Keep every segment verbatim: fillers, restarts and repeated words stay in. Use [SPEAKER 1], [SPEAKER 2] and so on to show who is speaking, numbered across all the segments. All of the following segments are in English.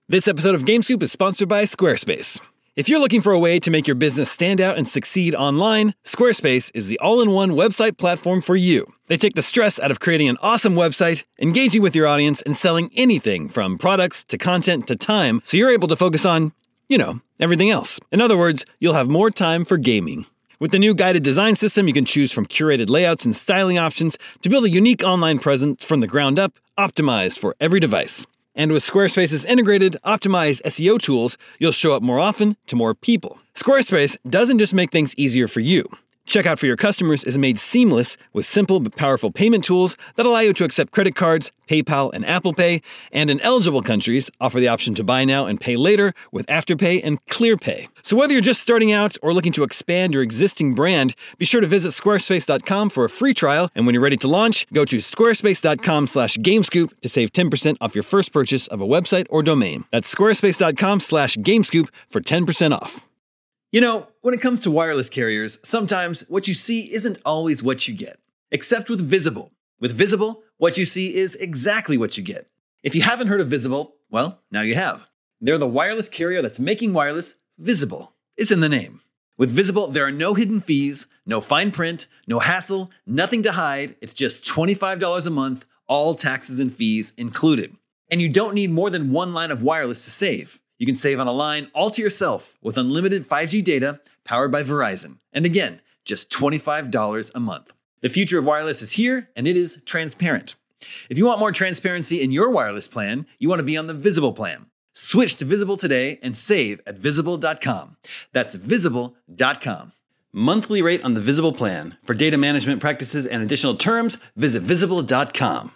[SPEAKER 1] This episode of GameScoop is sponsored by Squarespace. If you're looking for a way to make your business stand out and succeed online, Squarespace is the all-in-one website platform for you. They take the stress out of creating an awesome website, engaging with your audience, and selling anything from products to content to time, so you're able to focus on, you know, everything else. In other words, you'll have more time for gaming. With the new guided design system, you can choose from curated layouts and styling options to build a unique online presence from the ground up, optimized for every device. And with Squarespace's integrated, optimized S E O tools, you'll show up more often to more people. Squarespace doesn't just make things easier for you. Checkout for your customers is made seamless with simple but powerful payment tools that allow you to accept credit cards, PayPal, and Apple Pay, and in eligible countries, offer the option to buy now and pay later with Afterpay and ClearPay. So whether you're just starting out or looking to expand your existing brand, be sure to visit squarespace dot com for a free trial, and when you're ready to launch, go to squarespace dot com slash gamescoop to save ten percent off your first purchase of a website or domain. That's squarespace dot com slash gamescoop for ten percent off. You know, when it comes to wireless carriers, sometimes what you see isn't always what you get. Except with Visible. With Visible, what you see is exactly what you get. If you haven't heard of Visible, well, now you have. They're the wireless carrier that's making wireless visible. It's in the name. With Visible, there are no hidden fees, no fine print, no hassle, nothing to hide. It's just twenty-five dollars a month, all taxes and fees included. And you don't need more than one line of wireless to save. You can save on a line all to yourself with unlimited five G data powered by Verizon. And again, just twenty-five dollars a month. The future of wireless is here, and it is transparent. If you want more transparency in your wireless plan, you want to be on the Visible plan. Switch to Visible today and save at visible dot com. That's visible dot com. Monthly rate on the Visible plan. For data management practices and additional terms, visit visible dot com.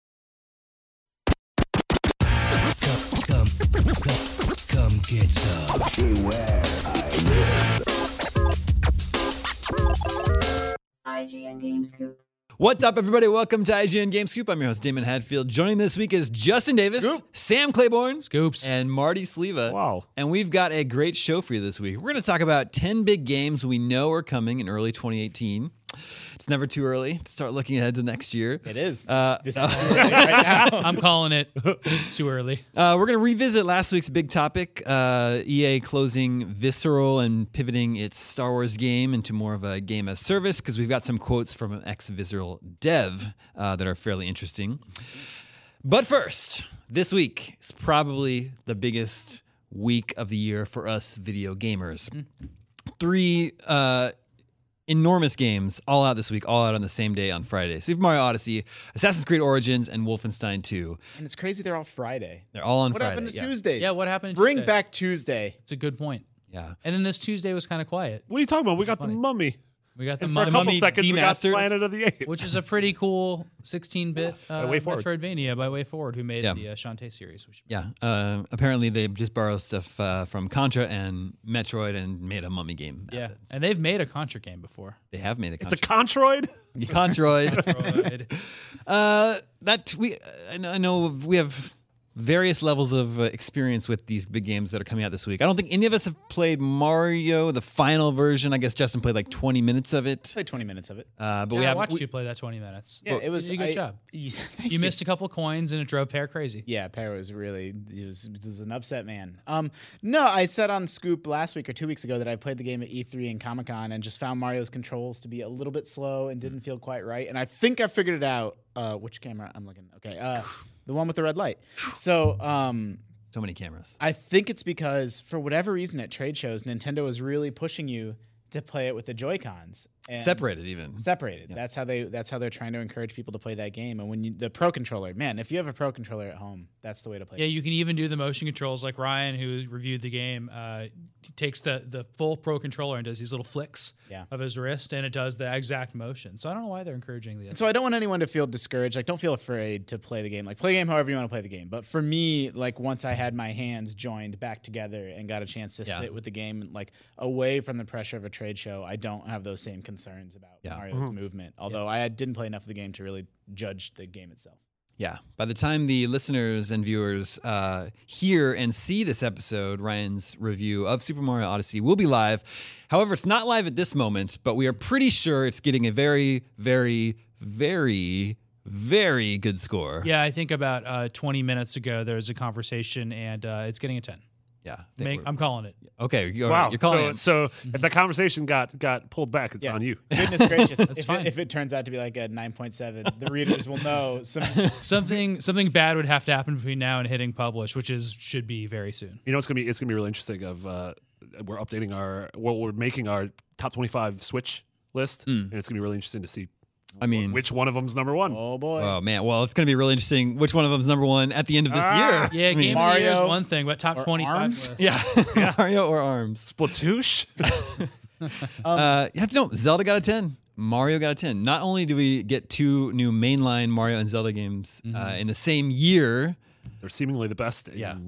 [SPEAKER 2] Come get some. Beware, I live.
[SPEAKER 3] I G N GameScoop.
[SPEAKER 1] What's up, everybody? Welcome to I G N GameScoop. I'm your host, Damon Hadfield. Joining this week is Justin Davis,
[SPEAKER 4] Scoop.
[SPEAKER 1] Sam Claiborne,
[SPEAKER 4] Scoops,
[SPEAKER 1] and Marty Sleva.
[SPEAKER 4] Wow.
[SPEAKER 1] And we've got a great show for you this week. We're going to talk about ten big games we know are coming in early twenty eighteen. It's never too early to start looking ahead to next year.
[SPEAKER 5] It is.
[SPEAKER 1] Uh,
[SPEAKER 5] this is too early right now.
[SPEAKER 4] I'm calling it. It's too early.
[SPEAKER 1] Uh, we're going to revisit last week's big topic, uh, E A closing Visceral and pivoting its Star Wars game into more of a game as service, because we've got some quotes from an ex-Visceral dev uh, that are fairly interesting. But first, this week is probably the biggest week of the year for us video gamers. Mm. Three uh, enormous games all out this week, all out on the same day on Friday. Super Mario Odyssey, Assassin's Creed Origins, and Wolfenstein two.
[SPEAKER 5] And it's crazy they're all Friday.
[SPEAKER 1] They're all on
[SPEAKER 5] what
[SPEAKER 1] Friday.
[SPEAKER 5] What happened to
[SPEAKER 1] yeah.
[SPEAKER 5] Tuesdays?
[SPEAKER 4] Yeah, what happened to
[SPEAKER 5] Bring
[SPEAKER 4] Tuesday?
[SPEAKER 5] back Tuesday.
[SPEAKER 4] It's a good point.
[SPEAKER 1] Yeah.
[SPEAKER 4] And then this Tuesday was kind of quiet.
[SPEAKER 6] What are you talking about? We got
[SPEAKER 4] funny.
[SPEAKER 6] the Mummy.
[SPEAKER 4] We got the
[SPEAKER 6] And for a
[SPEAKER 4] Mummy,
[SPEAKER 6] couple seconds, we got
[SPEAKER 1] demastered,
[SPEAKER 6] Planet of the Apes.
[SPEAKER 4] which is a pretty cool sixteen-bit uh,
[SPEAKER 6] Way Forward.
[SPEAKER 4] Metroidvania by Way Forward, who made
[SPEAKER 1] Yeah.
[SPEAKER 4] the uh, Shantae series. Which
[SPEAKER 1] Yeah. Uh, apparently, they just borrowed stuff uh, from Contra and Metroid and made a Mummy game. out
[SPEAKER 4] yeah,
[SPEAKER 1] of it.
[SPEAKER 4] and they've made a Contra game before.
[SPEAKER 1] They have made a
[SPEAKER 6] It's a
[SPEAKER 1] Contra.
[SPEAKER 6] Controid.
[SPEAKER 1] Controid.
[SPEAKER 4] Metroid.
[SPEAKER 1] uh, that we, I know, I know we have various levels of uh, experience with these big games that are coming out this week. I don't think any of us have played Mario, the final version. I guess Justin played like twenty minutes of it.
[SPEAKER 5] Played twenty minutes of it.
[SPEAKER 1] Uh, but
[SPEAKER 4] yeah,
[SPEAKER 1] we
[SPEAKER 4] I
[SPEAKER 1] have
[SPEAKER 4] watched
[SPEAKER 1] we-
[SPEAKER 4] you play that twenty minutes.
[SPEAKER 5] Yeah, it was
[SPEAKER 4] You did a good
[SPEAKER 5] I-
[SPEAKER 4] job.
[SPEAKER 5] Yeah, thank
[SPEAKER 4] You missed a couple coins and it drove Pear crazy.
[SPEAKER 5] Yeah, Pear was really he was, he was an upset man. Um, no, I said on Scoop last week or two weeks ago that I played the game at E three and Comic Con and just found Mario's controls to be a little bit slow and didn't feel quite right. And I think I figured it out. Uh, which camera I'm looking? Okay, uh, the one with the red light. So, um,
[SPEAKER 1] so many cameras.
[SPEAKER 5] I think it's because for whatever reason at trade shows, Nintendo is really pushing you to play it with the Joy-Cons. And
[SPEAKER 1] Separated even.
[SPEAKER 5] Separated. That's how they. That's how they're trying to encourage people to play that game. And when you, the Pro Controller, man, if you have a Pro Controller at home, that's the way to play.
[SPEAKER 4] Yeah,
[SPEAKER 5] it.
[SPEAKER 4] you can even do the motion controls like Ryan, who reviewed the game, uh, takes the, the full Pro Controller and does these little flicks
[SPEAKER 5] Yeah.
[SPEAKER 4] of his wrist, and it does the exact motion. So I don't know why they're encouraging the.
[SPEAKER 5] And so I don't want anyone to feel discouraged. Like, don't feel afraid to play the game. Like, play the game however you want to play the game. But for me, like, once I had my hands joined back together and got a chance to
[SPEAKER 1] Yeah.
[SPEAKER 5] sit with the game, like, away from the pressure of a trade show, I don't have those same concerns about
[SPEAKER 1] Yeah.
[SPEAKER 5] Mario's movement. Although I didn't play enough of the game to really judge the game itself.
[SPEAKER 1] Yeah. By the time the listeners and viewers uh, hear and see this episode, Ryan's review of Super Mario Odyssey will be live. However, it's not live at this moment, but we are pretty sure it's getting a very, very, very, very good score.
[SPEAKER 4] Yeah, I think about uh, twenty minutes ago there was a conversation, and uh, it's getting a ten.
[SPEAKER 1] Yeah. they
[SPEAKER 4] Make,
[SPEAKER 1] were-
[SPEAKER 4] I'm calling it.
[SPEAKER 1] okay. You're,
[SPEAKER 3] Wow.
[SPEAKER 1] You're calling
[SPEAKER 3] so,
[SPEAKER 1] it.
[SPEAKER 3] so if that conversation got got pulled back, it's
[SPEAKER 5] Yeah.
[SPEAKER 3] on you.
[SPEAKER 5] Goodness gracious! if,
[SPEAKER 4] fine.
[SPEAKER 5] it, if it turns out to be like a nine point seven, the readers will know some.
[SPEAKER 4] Something something bad would have to happen between now and hitting publish, which is should be very soon.
[SPEAKER 3] You know, it's gonna be it's gonna be really interesting. Of uh, we're updating our well, we're making our top twenty-five Switch list, and it's gonna be really interesting to see
[SPEAKER 1] I mean,
[SPEAKER 3] which one of them's number one.
[SPEAKER 5] Oh boy!
[SPEAKER 1] oh man. Well, it's going to be really interesting. Which one of them's number one at the end of this
[SPEAKER 3] Ah.
[SPEAKER 1] year?
[SPEAKER 4] Yeah,
[SPEAKER 1] I mean,
[SPEAKER 4] game of the year is
[SPEAKER 5] Mario
[SPEAKER 4] one thing, but top
[SPEAKER 5] or
[SPEAKER 4] twenty-five
[SPEAKER 5] Arms?
[SPEAKER 4] list.
[SPEAKER 1] Yeah. Mario or Arms.
[SPEAKER 3] Splatoosh.
[SPEAKER 1] uh, you have to know, Zelda got a ten. Mario got a ten. Not only do we get two new mainline Mario and Zelda games uh, in the same year,
[SPEAKER 3] They're seemingly the best in
[SPEAKER 1] Yeah.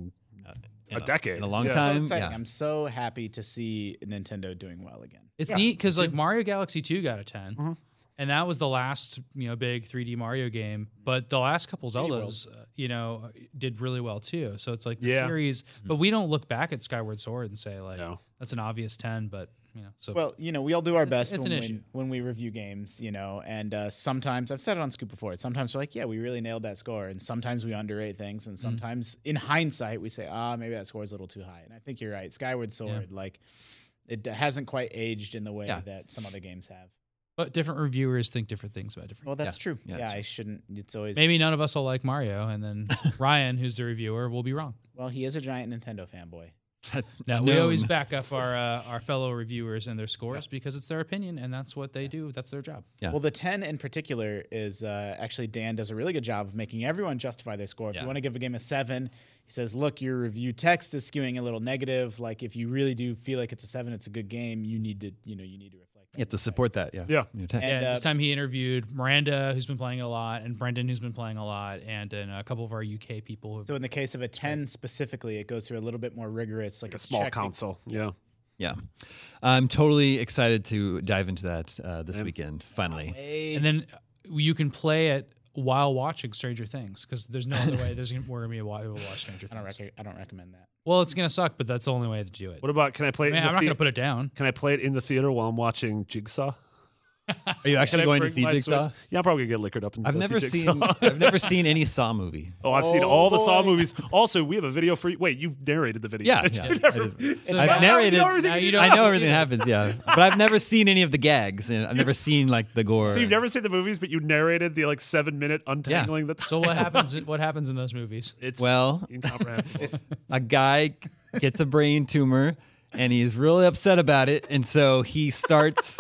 [SPEAKER 3] a decade.
[SPEAKER 1] in a long
[SPEAKER 3] Yeah.
[SPEAKER 5] so
[SPEAKER 1] time.
[SPEAKER 5] exciting!
[SPEAKER 1] yeah.
[SPEAKER 5] I'm so happy to see Nintendo doing well again.
[SPEAKER 4] It's
[SPEAKER 3] Yeah,
[SPEAKER 4] neat because like Mario Galaxy two got a ten, and that was the last you know big three D Mario game. But the last couple Zeldas, uh, you know, did really well too. So it's like the
[SPEAKER 3] Yeah.
[SPEAKER 4] series, but we don't look back at Skyward Sword and say like
[SPEAKER 3] No.
[SPEAKER 4] that's an obvious ten. But you know, so
[SPEAKER 5] Well, you know, we all do our best
[SPEAKER 4] it's
[SPEAKER 5] when,
[SPEAKER 4] an
[SPEAKER 5] when,
[SPEAKER 4] issue.
[SPEAKER 5] when we review games, you know, and uh, sometimes I've said it on Scoop before. Sometimes we're like, yeah, we really nailed that score, and sometimes we underrate things,
[SPEAKER 4] Mm.
[SPEAKER 5] and sometimes in hindsight we say, ah, maybe that score is a little too high. And I think you're right. Skyward Sword, like, it d- hasn't quite aged in the way
[SPEAKER 1] Yeah.
[SPEAKER 5] that some other games have.
[SPEAKER 4] but different reviewers think different things about different.
[SPEAKER 5] Well, that's true.
[SPEAKER 1] Yeah,
[SPEAKER 5] Yeah,
[SPEAKER 1] that's
[SPEAKER 5] I
[SPEAKER 1] true.
[SPEAKER 5] shouldn't. It's always
[SPEAKER 4] Maybe none of us will like Mario, and then Ryan, who's the reviewer, will be wrong.
[SPEAKER 5] Well, he is a giant Nintendo fanboy.
[SPEAKER 4] No, we
[SPEAKER 1] Known.
[SPEAKER 4] always back up our uh, our fellow reviewers and their scores because it's their opinion, and that's what they do. That's their job.
[SPEAKER 1] Yeah.
[SPEAKER 5] Well, the ten in particular is uh, actually Dan does a really good job of making everyone justify their score. If
[SPEAKER 1] Yeah.
[SPEAKER 5] you want to give a game a seven, he says, look, your review text is skewing a little negative. Like if you really do feel like it's a seven, it's a good game, you need to, you know, you need to reflect that.
[SPEAKER 1] You have to support that. Yeah.
[SPEAKER 3] Yeah.
[SPEAKER 1] Your text.
[SPEAKER 4] Yeah,
[SPEAKER 5] And, uh,
[SPEAKER 4] this time he interviewed Miranda, who's been playing it a lot, and Brendan, who's been playing a lot, and, and a couple of our U K people. Who,
[SPEAKER 5] So in the case of a ten specifically, it goes through a little bit more rigorous, like
[SPEAKER 3] A
[SPEAKER 5] a
[SPEAKER 3] small
[SPEAKER 5] check-
[SPEAKER 3] council. Yeah.
[SPEAKER 1] Yeah. I'm totally excited to dive into that uh, this
[SPEAKER 3] Same.
[SPEAKER 1] weekend, finally.
[SPEAKER 5] Wait.
[SPEAKER 4] and then you can play it while watching Stranger Things because there's no other way. There's we're gonna be a while we'll watch Stranger
[SPEAKER 5] I don't,
[SPEAKER 4] Things.
[SPEAKER 5] rec- I don't recommend that.
[SPEAKER 4] Well, it's gonna suck, but that's the only way to do it.
[SPEAKER 3] What about can I play it?
[SPEAKER 4] I mean,
[SPEAKER 3] in the
[SPEAKER 4] I'm not
[SPEAKER 3] thea-
[SPEAKER 4] gonna put it down.
[SPEAKER 3] Can I play it in the theater while I'm watching Jigsaw?
[SPEAKER 1] Are you
[SPEAKER 3] Can
[SPEAKER 1] actually
[SPEAKER 3] I
[SPEAKER 1] going to
[SPEAKER 3] bring
[SPEAKER 1] see
[SPEAKER 3] my
[SPEAKER 1] Jigsaw?
[SPEAKER 3] Switch? Yeah, I'm probably gonna get liquored up. And
[SPEAKER 1] I've
[SPEAKER 3] go
[SPEAKER 1] never
[SPEAKER 3] see
[SPEAKER 1] seen.
[SPEAKER 3] Jigsaw.
[SPEAKER 1] I've never seen any Saw movie.
[SPEAKER 3] Oh, I've seen
[SPEAKER 5] Oh,
[SPEAKER 3] all the Saw
[SPEAKER 5] boy.
[SPEAKER 3] movies. Also, we have a video for you. Wait, you've narrated the video.
[SPEAKER 1] Yeah,
[SPEAKER 3] You
[SPEAKER 1] yeah,
[SPEAKER 3] never-
[SPEAKER 1] I did.
[SPEAKER 4] So
[SPEAKER 1] I've
[SPEAKER 4] now-
[SPEAKER 1] narrated.
[SPEAKER 3] now you know
[SPEAKER 4] now you
[SPEAKER 3] everything.
[SPEAKER 4] don't
[SPEAKER 1] I know
[SPEAKER 4] have to
[SPEAKER 1] everything
[SPEAKER 4] see it.
[SPEAKER 1] happens. Yeah, but I've never seen any of the gags, and I've never seen like the gore.
[SPEAKER 3] So you've never seen the movies, but you narrated the like seven minute untangling. The
[SPEAKER 4] So what happens? What happens in those movies?
[SPEAKER 3] It's
[SPEAKER 1] Well,
[SPEAKER 3] incomprehensible.
[SPEAKER 1] a guy gets a brain tumor, and he's really upset about it, and so he starts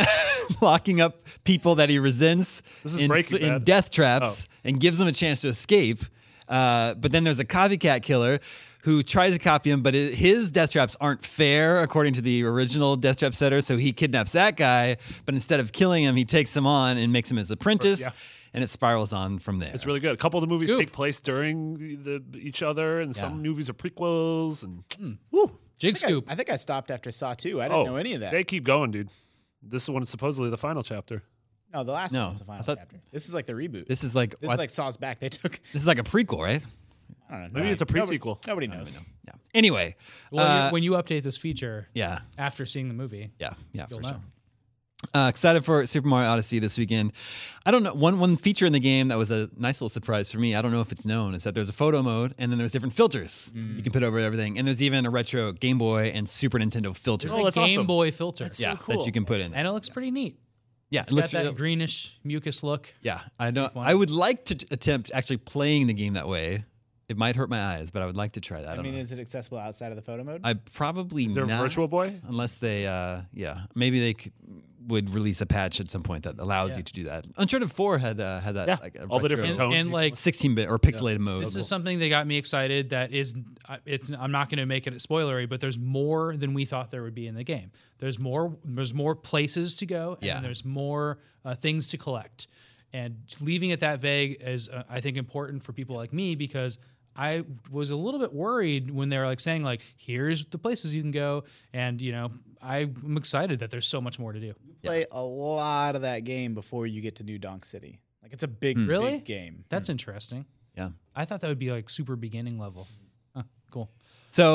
[SPEAKER 1] locking up people that he resents
[SPEAKER 3] This is
[SPEAKER 1] in,
[SPEAKER 3] Breaking
[SPEAKER 1] in
[SPEAKER 3] Bad.
[SPEAKER 1] death traps and gives them a chance to escape. Uh, but then there's a copycat killer who tries to copy him, but it, his death traps aren't fair according to the original death trap setter. So he kidnaps that guy, but instead of killing him, he takes him on and makes him his apprentice,
[SPEAKER 3] Yeah.
[SPEAKER 1] and it spirals on from there.
[SPEAKER 3] It's really good. A couple of the movies
[SPEAKER 4] Scoop.
[SPEAKER 3] take place during the, the each other, and some movies are prequels. And woo,
[SPEAKER 4] Jig
[SPEAKER 5] I think I-
[SPEAKER 4] Scoop.
[SPEAKER 5] I think I stopped after Saw two. I didn't
[SPEAKER 3] oh,
[SPEAKER 5] know any of that.
[SPEAKER 3] They keep going, dude. This one is supposedly the final chapter.
[SPEAKER 5] no, the last
[SPEAKER 1] No,
[SPEAKER 5] one was the
[SPEAKER 1] I
[SPEAKER 5] final
[SPEAKER 1] thought-
[SPEAKER 5] chapter. This is like the reboot.
[SPEAKER 1] This is like
[SPEAKER 5] This is like Saw's back. They took.
[SPEAKER 1] this is like a prequel, right?
[SPEAKER 5] I don't know.
[SPEAKER 3] Maybe it's a
[SPEAKER 5] Nobody-
[SPEAKER 3] pre-sequel.
[SPEAKER 5] Nobody, knows.
[SPEAKER 1] Yeah. Anyway,
[SPEAKER 4] Well,
[SPEAKER 1] uh,
[SPEAKER 4] you- when you update this feature
[SPEAKER 1] yeah,
[SPEAKER 4] after seeing the movie,
[SPEAKER 1] yeah, yeah,
[SPEAKER 4] you'll
[SPEAKER 1] for
[SPEAKER 4] know.
[SPEAKER 1] sure. Uh, excited for Super Mario Odyssey this weekend. I don't know one one feature in the game that was a nice little surprise for me. I don't know if it's known. Is that there's a photo mode and then there's different filters you can put over everything, and there's even a retro Game Boy and Super Nintendo filter.
[SPEAKER 3] Oh,
[SPEAKER 4] There's
[SPEAKER 3] that's
[SPEAKER 4] a Game
[SPEAKER 3] awesome.
[SPEAKER 4] Boy filter,
[SPEAKER 3] That's
[SPEAKER 1] yeah,
[SPEAKER 3] so cool.
[SPEAKER 1] that you can put in. There.
[SPEAKER 4] and it looks pretty neat.
[SPEAKER 1] Yeah,
[SPEAKER 4] It's
[SPEAKER 1] it looks
[SPEAKER 4] got that
[SPEAKER 1] real-
[SPEAKER 4] greenish mucus look.
[SPEAKER 1] Yeah, I know.
[SPEAKER 4] fun.
[SPEAKER 1] I would like to t- attempt actually playing the game that way. It might hurt my eyes, but I would like to try that. I,
[SPEAKER 5] I
[SPEAKER 1] don't
[SPEAKER 5] mean,
[SPEAKER 1] know.
[SPEAKER 5] is it accessible outside of the photo mode?
[SPEAKER 1] I probably
[SPEAKER 3] Is there a
[SPEAKER 1] not,
[SPEAKER 3] Virtual Boy?
[SPEAKER 1] unless they, uh, yeah, maybe they c- would release a patch at some point that allows you to do that. Uncharted four had uh, had that,
[SPEAKER 3] Yeah,
[SPEAKER 1] like a
[SPEAKER 3] all the
[SPEAKER 1] retro
[SPEAKER 3] different
[SPEAKER 4] And,
[SPEAKER 3] tones.
[SPEAKER 4] and
[SPEAKER 3] you-
[SPEAKER 4] like
[SPEAKER 1] sixteen bit or pixelated mode.
[SPEAKER 4] this is something that got me excited. That is, I- it's. I'm not going to make it spoilery, but there's more than we thought there would be in the game. There's more. There's more places to go, and
[SPEAKER 1] Yeah.
[SPEAKER 4] there's more uh, things to collect. And leaving it that vague is, uh, I think, important for people like me because I was a little bit worried when they were like saying like, "Here's the places you can go," and you know, I'm excited that there's so much more to do.
[SPEAKER 5] Play a lot of that game before you get to New Donk City. Like it's a big,
[SPEAKER 4] Really?
[SPEAKER 5] big game.
[SPEAKER 4] That's interesting.
[SPEAKER 1] yeah.
[SPEAKER 4] I thought that would be like super beginning level. Huh, cool.
[SPEAKER 1] So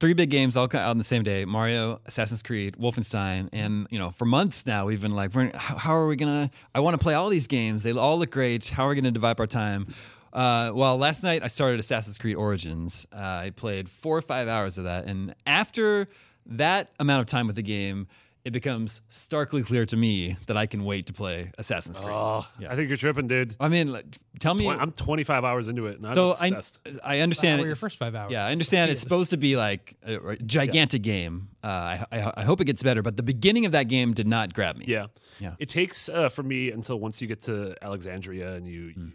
[SPEAKER 1] three big games all out on the same day: Mario, Assassin's Creed, Wolfenstein, and you know, for months now we've been like, we're, how, how are we gonna? I want to play all these games. They all look great. How are we gonna divide our time? Uh, well, last night I started Assassin's Creed Origins. Uh, I played four or five hours of that, and after that amount of time with the game, it becomes starkly clear to me that I can wait to play Assassin's Creed.
[SPEAKER 3] Oh,
[SPEAKER 1] Yeah.
[SPEAKER 3] I think you're tripping, dude.
[SPEAKER 1] I mean, like, tell me.
[SPEAKER 3] Twen- I'm twenty-five hours into it, and I'm
[SPEAKER 1] so I,
[SPEAKER 3] obsessed.
[SPEAKER 1] I understand.
[SPEAKER 4] How were your
[SPEAKER 1] it's-
[SPEAKER 4] first five hours?
[SPEAKER 1] Yeah, I understand it's
[SPEAKER 4] Yes.
[SPEAKER 1] supposed to be like a, a gigantic game. Uh, I, I, I hope it gets better, but the beginning of that game did not grab me.
[SPEAKER 3] Yeah.
[SPEAKER 1] Yeah.
[SPEAKER 3] It takes uh, for me until once you get to Alexandria and you,
[SPEAKER 1] Hmm.
[SPEAKER 3] you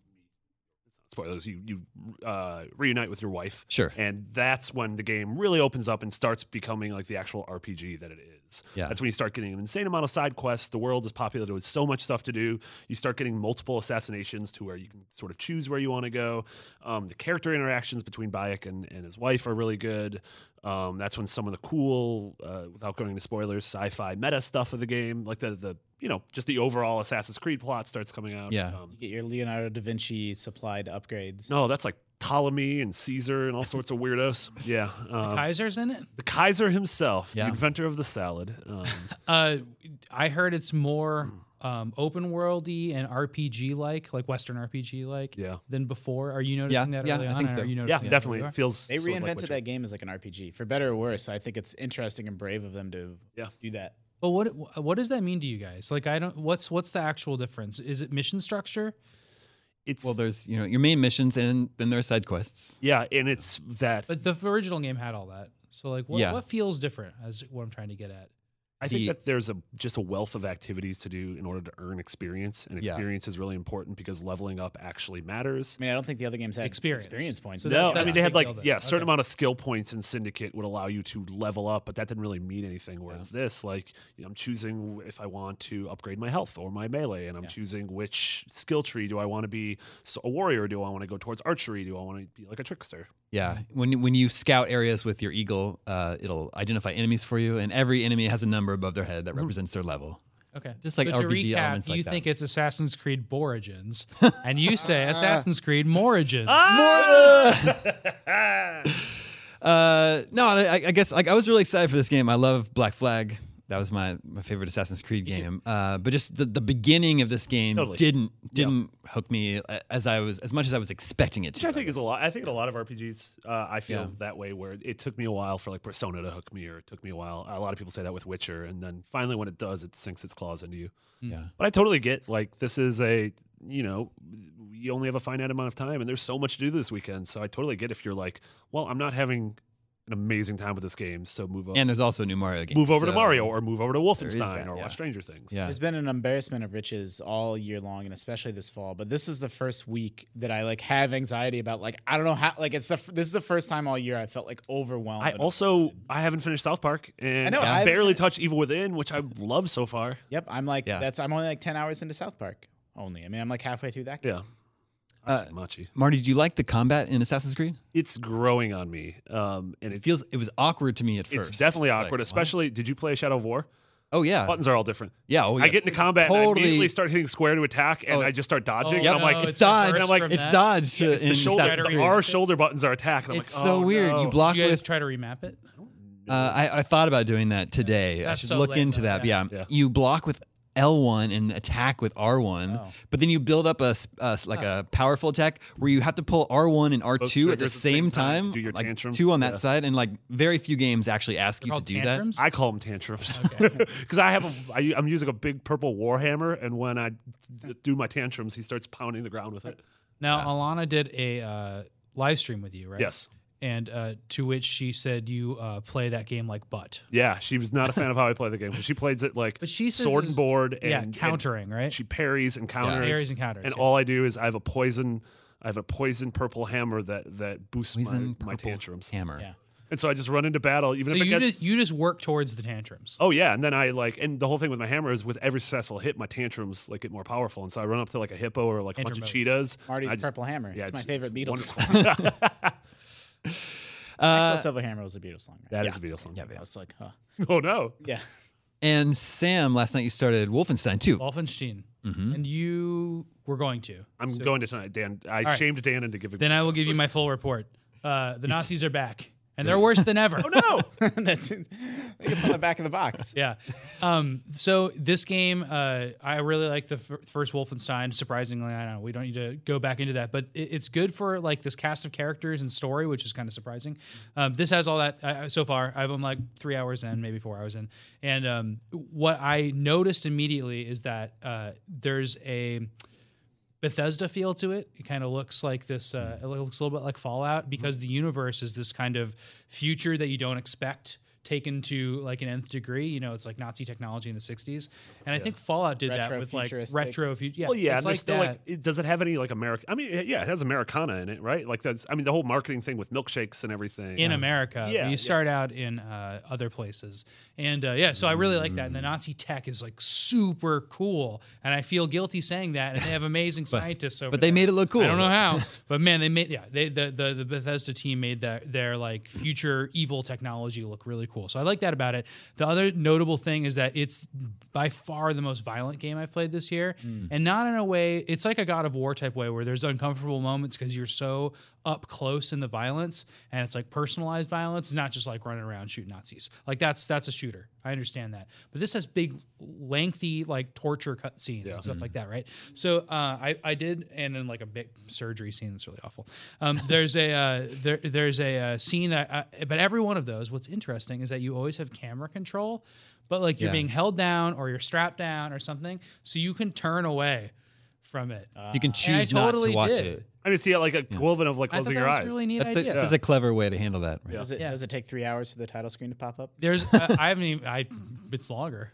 [SPEAKER 3] spoilers, you you uh, reunite with your wife.
[SPEAKER 1] Sure.
[SPEAKER 3] And that's when the game really opens up and starts becoming like the actual R P G that it is.
[SPEAKER 1] Yeah.
[SPEAKER 3] That's when you start getting an insane amount of side quests. The world is populated with so much stuff to do. You start getting multiple assassinations to where you can sort of choose where you want to go. Um, the character interactions between Bayek and, and his wife are really good. Um, that's when some of the cool, uh, without going into spoilers, sci-fi meta stuff of the game, like the the you know just the overall Assassin's Creed plot starts coming out.
[SPEAKER 1] Yeah.
[SPEAKER 3] Um,
[SPEAKER 5] You get your Leonardo da Vinci supplied upgrades.
[SPEAKER 3] no, that's like Ptolemy and Caesar and all sorts of weirdos. Yeah. Um,
[SPEAKER 4] Kaiser's in it.
[SPEAKER 3] the Kaiser himself,
[SPEAKER 1] Yeah.
[SPEAKER 3] the inventor of the salad. Um,
[SPEAKER 4] Uh, I heard it's more um, open worldy and R P G like, like Western R P G like,
[SPEAKER 3] Yeah.
[SPEAKER 4] than before. Are you noticing
[SPEAKER 1] Yeah,
[SPEAKER 4] that
[SPEAKER 1] yeah,
[SPEAKER 4] early
[SPEAKER 1] I
[SPEAKER 4] on?
[SPEAKER 1] think
[SPEAKER 4] or
[SPEAKER 1] so.
[SPEAKER 4] Are you
[SPEAKER 3] yeah,
[SPEAKER 4] noticing it
[SPEAKER 3] definitely.
[SPEAKER 4] earlier?
[SPEAKER 3] It feels
[SPEAKER 5] They
[SPEAKER 3] sort of like
[SPEAKER 5] reinvented
[SPEAKER 3] Witcher.
[SPEAKER 5] that game as like an R P G, for better or worse. I think it's interesting and brave of them to
[SPEAKER 3] Yeah.
[SPEAKER 5] do that.
[SPEAKER 4] But what what does that mean to you guys? Like, I don't. What's what's the actual difference? Is it mission structure?
[SPEAKER 3] It's
[SPEAKER 1] Well, there's you know your main missions, and then there are side quests.
[SPEAKER 3] yeah, and it's that.
[SPEAKER 4] But the original game had all that. So like, what,
[SPEAKER 1] Yeah.
[SPEAKER 4] what feels different? As what I'm trying to get at.
[SPEAKER 3] I think
[SPEAKER 1] the-
[SPEAKER 3] that there's a just a wealth of activities to do in order to earn experience, and
[SPEAKER 1] Yeah.
[SPEAKER 3] experience is really important because leveling up actually matters.
[SPEAKER 5] I mean, I don't think the other games had
[SPEAKER 4] Experience.
[SPEAKER 5] experience points.
[SPEAKER 4] So
[SPEAKER 3] No,
[SPEAKER 4] that-
[SPEAKER 3] I
[SPEAKER 4] that's
[SPEAKER 3] mean
[SPEAKER 4] a
[SPEAKER 3] they had
[SPEAKER 4] big
[SPEAKER 3] like
[SPEAKER 4] deal then.
[SPEAKER 3] yeah, a certain
[SPEAKER 4] Okay.
[SPEAKER 3] amount of skill points in Syndicate would allow you to level up, but that didn't really mean anything. Whereas this, like, you know, I'm choosing if I want to upgrade my health or my melee, and I'm
[SPEAKER 5] Yeah.
[SPEAKER 3] choosing which skill tree. Do I want to be s- a warrior? Do I want to go towards archery? Do I want to be like a trickster?
[SPEAKER 1] Yeah, when you- when you scout areas with your eagle, uh, it'll identify enemies for you, and every enemy has a number above their head that represents their level.
[SPEAKER 4] Okay.
[SPEAKER 1] Just like
[SPEAKER 4] so
[SPEAKER 1] R P G
[SPEAKER 4] to recap,
[SPEAKER 1] elements like
[SPEAKER 4] you
[SPEAKER 1] that.
[SPEAKER 4] think it's Assassin's Creed Borigins, and you say Assassin's Creed Morigins.
[SPEAKER 1] Uh, no, I, I guess like I was really excited for this game. I love Black Flag. That was my, my favorite Assassin's Creed game. Uh, but just the, the beginning of this game
[SPEAKER 3] Totally.
[SPEAKER 1] didn't didn't hook me as I was as much as I was expecting it to.
[SPEAKER 3] Which I think is a lot. I think in a lot of R P Gs, uh, I feel
[SPEAKER 1] Yeah.
[SPEAKER 3] that way. Where it took me a while for like Persona to hook me, or it took me a while. A lot of people say that with Witcher, and then finally when it does, it sinks its claws into you.
[SPEAKER 1] Yeah.
[SPEAKER 3] But I totally get like this is a you know you only have a finite amount of time, and there's so much to do this weekend. So I totally get if you're like, well, I'm not having an amazing time with this game, so move over.
[SPEAKER 1] And there's also a new Mario game.
[SPEAKER 3] Move over to
[SPEAKER 1] so-
[SPEAKER 3] Mario, or move over to
[SPEAKER 1] is
[SPEAKER 3] Wolfenstein,
[SPEAKER 1] that,
[SPEAKER 3] or
[SPEAKER 1] yeah.
[SPEAKER 3] watch Stranger Things.
[SPEAKER 1] Yeah.
[SPEAKER 5] There's been an embarrassment of riches all year long, and especially this fall. But this is the first week that I like have anxiety about. Like I don't know how. Like it's the f- this is the first time all year I felt like overwhelmed.
[SPEAKER 3] I
[SPEAKER 5] and
[SPEAKER 3] also I haven't finished South Park, and
[SPEAKER 5] I know,
[SPEAKER 3] I
[SPEAKER 5] I haven't
[SPEAKER 3] barely
[SPEAKER 5] finished-
[SPEAKER 3] touched Evil Within, which I love so far.
[SPEAKER 5] Yep, I'm like
[SPEAKER 1] Yeah.
[SPEAKER 5] that's. I'm only like ten hours into South Park. Only. I mean, I'm like halfway through that. Game.
[SPEAKER 3] Yeah,
[SPEAKER 1] Uh,
[SPEAKER 3] Machi.
[SPEAKER 1] Marty, did you like the combat in Assassin's Creed?
[SPEAKER 3] It's growing on me, um, and
[SPEAKER 1] It
[SPEAKER 3] it,
[SPEAKER 1] feels it was awkward to me at
[SPEAKER 3] it's
[SPEAKER 1] first.
[SPEAKER 3] definitely
[SPEAKER 1] like,
[SPEAKER 3] awkward.
[SPEAKER 1] what?
[SPEAKER 3] especially, did you play Shadow of War?
[SPEAKER 1] Oh yeah.
[SPEAKER 3] Buttons are all different.
[SPEAKER 1] Yeah. Oh,
[SPEAKER 3] I
[SPEAKER 1] yeah.
[SPEAKER 3] get into
[SPEAKER 1] It's
[SPEAKER 3] combat and I
[SPEAKER 1] totally-
[SPEAKER 3] immediately start hitting square to attack, and
[SPEAKER 1] Oh.
[SPEAKER 3] I just start dodging.
[SPEAKER 4] Oh,
[SPEAKER 3] and I'm
[SPEAKER 4] no,
[SPEAKER 3] like,
[SPEAKER 4] it's
[SPEAKER 3] it's,
[SPEAKER 1] dodge.
[SPEAKER 4] reversed
[SPEAKER 3] And I'm like,
[SPEAKER 4] from
[SPEAKER 1] It's
[SPEAKER 4] that?
[SPEAKER 1] dodge.
[SPEAKER 3] it's the
[SPEAKER 1] in
[SPEAKER 3] shoulder.
[SPEAKER 1] Assassin's
[SPEAKER 3] The
[SPEAKER 1] Creed.
[SPEAKER 3] R shoulder buttons are attack. And I'm
[SPEAKER 1] It's
[SPEAKER 3] like,
[SPEAKER 1] so
[SPEAKER 3] oh,
[SPEAKER 1] weird.
[SPEAKER 3] no.
[SPEAKER 1] You block
[SPEAKER 4] Did you guys
[SPEAKER 1] with.
[SPEAKER 4] try to remap it?
[SPEAKER 1] Uh, I, I thought about doing that today. I
[SPEAKER 4] That's
[SPEAKER 1] should
[SPEAKER 4] so
[SPEAKER 1] look
[SPEAKER 4] lame,
[SPEAKER 1] into
[SPEAKER 4] though,
[SPEAKER 1] that.
[SPEAKER 4] yeah.
[SPEAKER 1] Yeah.
[SPEAKER 3] Yeah.
[SPEAKER 1] You block with L one and attack with R one,
[SPEAKER 5] Oh.
[SPEAKER 1] but then you build up a, s- a s- like a powerful attack where you have to pull R one and R two at the
[SPEAKER 3] triggers
[SPEAKER 1] same time,
[SPEAKER 3] to do your
[SPEAKER 1] like
[SPEAKER 3] tantrums.
[SPEAKER 1] two on that
[SPEAKER 3] Yeah.
[SPEAKER 1] side, and like very few games actually ask
[SPEAKER 4] They're
[SPEAKER 1] you to
[SPEAKER 4] called
[SPEAKER 1] do
[SPEAKER 4] tantrums?
[SPEAKER 3] I call them tantrums because I have a, I, I'm using a big purple warhammer, and when I d- do my tantrums, he starts pounding the ground with it.
[SPEAKER 4] Now, Alana did a uh, live stream with you, right?
[SPEAKER 3] Yes,
[SPEAKER 4] And uh, to which she said you uh, play that game like butt.
[SPEAKER 3] yeah, she was not a fan of how I play the game. She plays it like
[SPEAKER 4] But she says
[SPEAKER 3] sword
[SPEAKER 4] it's-
[SPEAKER 3] and board, and
[SPEAKER 4] yeah,
[SPEAKER 3] and
[SPEAKER 4] countering, right?
[SPEAKER 3] she parries and counters,
[SPEAKER 4] Parries and counters,
[SPEAKER 3] and
[SPEAKER 4] yeah.
[SPEAKER 3] all I do is I have a poison, I have a poison purple hammer that that boosts
[SPEAKER 1] Poison
[SPEAKER 3] my, my
[SPEAKER 1] purple
[SPEAKER 3] tantrums,
[SPEAKER 1] hammer.
[SPEAKER 5] Yeah.
[SPEAKER 3] and so I just run into battle, even
[SPEAKER 4] so
[SPEAKER 3] if I
[SPEAKER 4] you
[SPEAKER 3] get.
[SPEAKER 4] just you just work towards the tantrums.
[SPEAKER 3] Oh yeah, and then I like, and the whole thing with my hammer is with every successful hit, my tantrums like get more powerful, and so I run up to like a hippo or like a bunch of
[SPEAKER 4] Introvert.
[SPEAKER 3] cheetahs.
[SPEAKER 5] Marty's
[SPEAKER 3] I just-
[SPEAKER 5] Purple Hammer.
[SPEAKER 3] yeah,
[SPEAKER 5] it's, my
[SPEAKER 3] it's
[SPEAKER 5] favorite Beatles
[SPEAKER 3] wonderful.
[SPEAKER 5] song.
[SPEAKER 1] Uh,
[SPEAKER 5] Maxwell Silver Hammer was a Beatles song. Right?
[SPEAKER 3] That is a Beatles song.
[SPEAKER 1] yeah,
[SPEAKER 5] I
[SPEAKER 1] yeah.
[SPEAKER 5] was like, huh.
[SPEAKER 3] Oh no.
[SPEAKER 5] Yeah.
[SPEAKER 1] And Sam, last night you started Wolfenstein too.
[SPEAKER 4] Wolfenstein.
[SPEAKER 1] Mm-hmm.
[SPEAKER 4] And you were going to.
[SPEAKER 3] I'm
[SPEAKER 4] So
[SPEAKER 3] going to tonight, Dan. I
[SPEAKER 4] right.
[SPEAKER 3] shamed Dan into giving.
[SPEAKER 4] Then I will give you my full report. Uh, the Nazis are back. and they're worse than ever.
[SPEAKER 3] Oh no!
[SPEAKER 5] That's you can put that back in the box.
[SPEAKER 4] Yeah. Um, so this game, uh, I really like the f- first Wolfenstein. Surprisingly, I don't know we don't need to go back into that, but it, it's good for like this cast of characters and story, which is kind of surprising. Um, this has all that uh, so far. I'm like three hours in, maybe four hours in, and um, what I noticed immediately is that uh, there's a Bethesda feel to it. It kind of looks like this. Uh, it looks a little bit like Fallout because the universe is this kind of future that you don't expect, taken to like an nth degree. You know, it's like Nazi technology in the sixties, and I think Fallout did that
[SPEAKER 5] Retro
[SPEAKER 4] with like
[SPEAKER 5] futuristic.
[SPEAKER 4] retro. Fu- yeah,
[SPEAKER 3] Well, yeah,
[SPEAKER 4] it's
[SPEAKER 3] and
[SPEAKER 4] like
[SPEAKER 3] there's still
[SPEAKER 4] that.
[SPEAKER 3] like, it, does it have any like American? I mean, yeah, it has Americana in it, right? Like that's, I mean, the whole marketing thing with milkshakes and everything.
[SPEAKER 4] in America.
[SPEAKER 3] Yeah,
[SPEAKER 4] you
[SPEAKER 3] yeah.
[SPEAKER 4] start out in uh, other places, and uh, yeah, so I really like that. And the Nazi tech is like super cool, and I feel guilty saying that. And they have amazing scientists over
[SPEAKER 1] But they
[SPEAKER 4] there.
[SPEAKER 1] made it look cool.
[SPEAKER 4] I don't know how, but man, they made yeah. They the the, the Bethesda team made that their like future evil technology look really cool. So I like that about it. The other notable thing is that it's by far the most violent game I've played this year, and not in a way. It's like a God of War type way where there's uncomfortable moments because you're so up close in the violence, and it's like personalized violence. It's not just like running around shooting Nazis. Like that's that's a shooter. I understand that, but this has big, lengthy like torture cut scenes and stuff like that, right? So uh, I I did, and then like a big surgery scene that's really awful. Um, there's a uh, there there's a uh, scene that, uh, but every one of those, what's interesting is that you always have camera control, but like you're
[SPEAKER 1] Yeah.
[SPEAKER 4] being held down or you're strapped down or something, so you can turn away from it.
[SPEAKER 1] You can
[SPEAKER 4] And I
[SPEAKER 1] choose not
[SPEAKER 4] totally
[SPEAKER 1] to watch
[SPEAKER 4] did.
[SPEAKER 1] it.
[SPEAKER 3] I mean, see it like a equivalent of like
[SPEAKER 4] I thought
[SPEAKER 3] closing
[SPEAKER 4] that
[SPEAKER 3] your
[SPEAKER 4] was
[SPEAKER 3] eyes.
[SPEAKER 4] a really neat
[SPEAKER 1] That's, the,
[SPEAKER 4] idea.
[SPEAKER 1] that's a clever way to handle that. Right?
[SPEAKER 5] Does it
[SPEAKER 4] Yeah.
[SPEAKER 5] does it take three hours for the title screen to pop up?
[SPEAKER 4] There's uh, I haven't even I it's longer.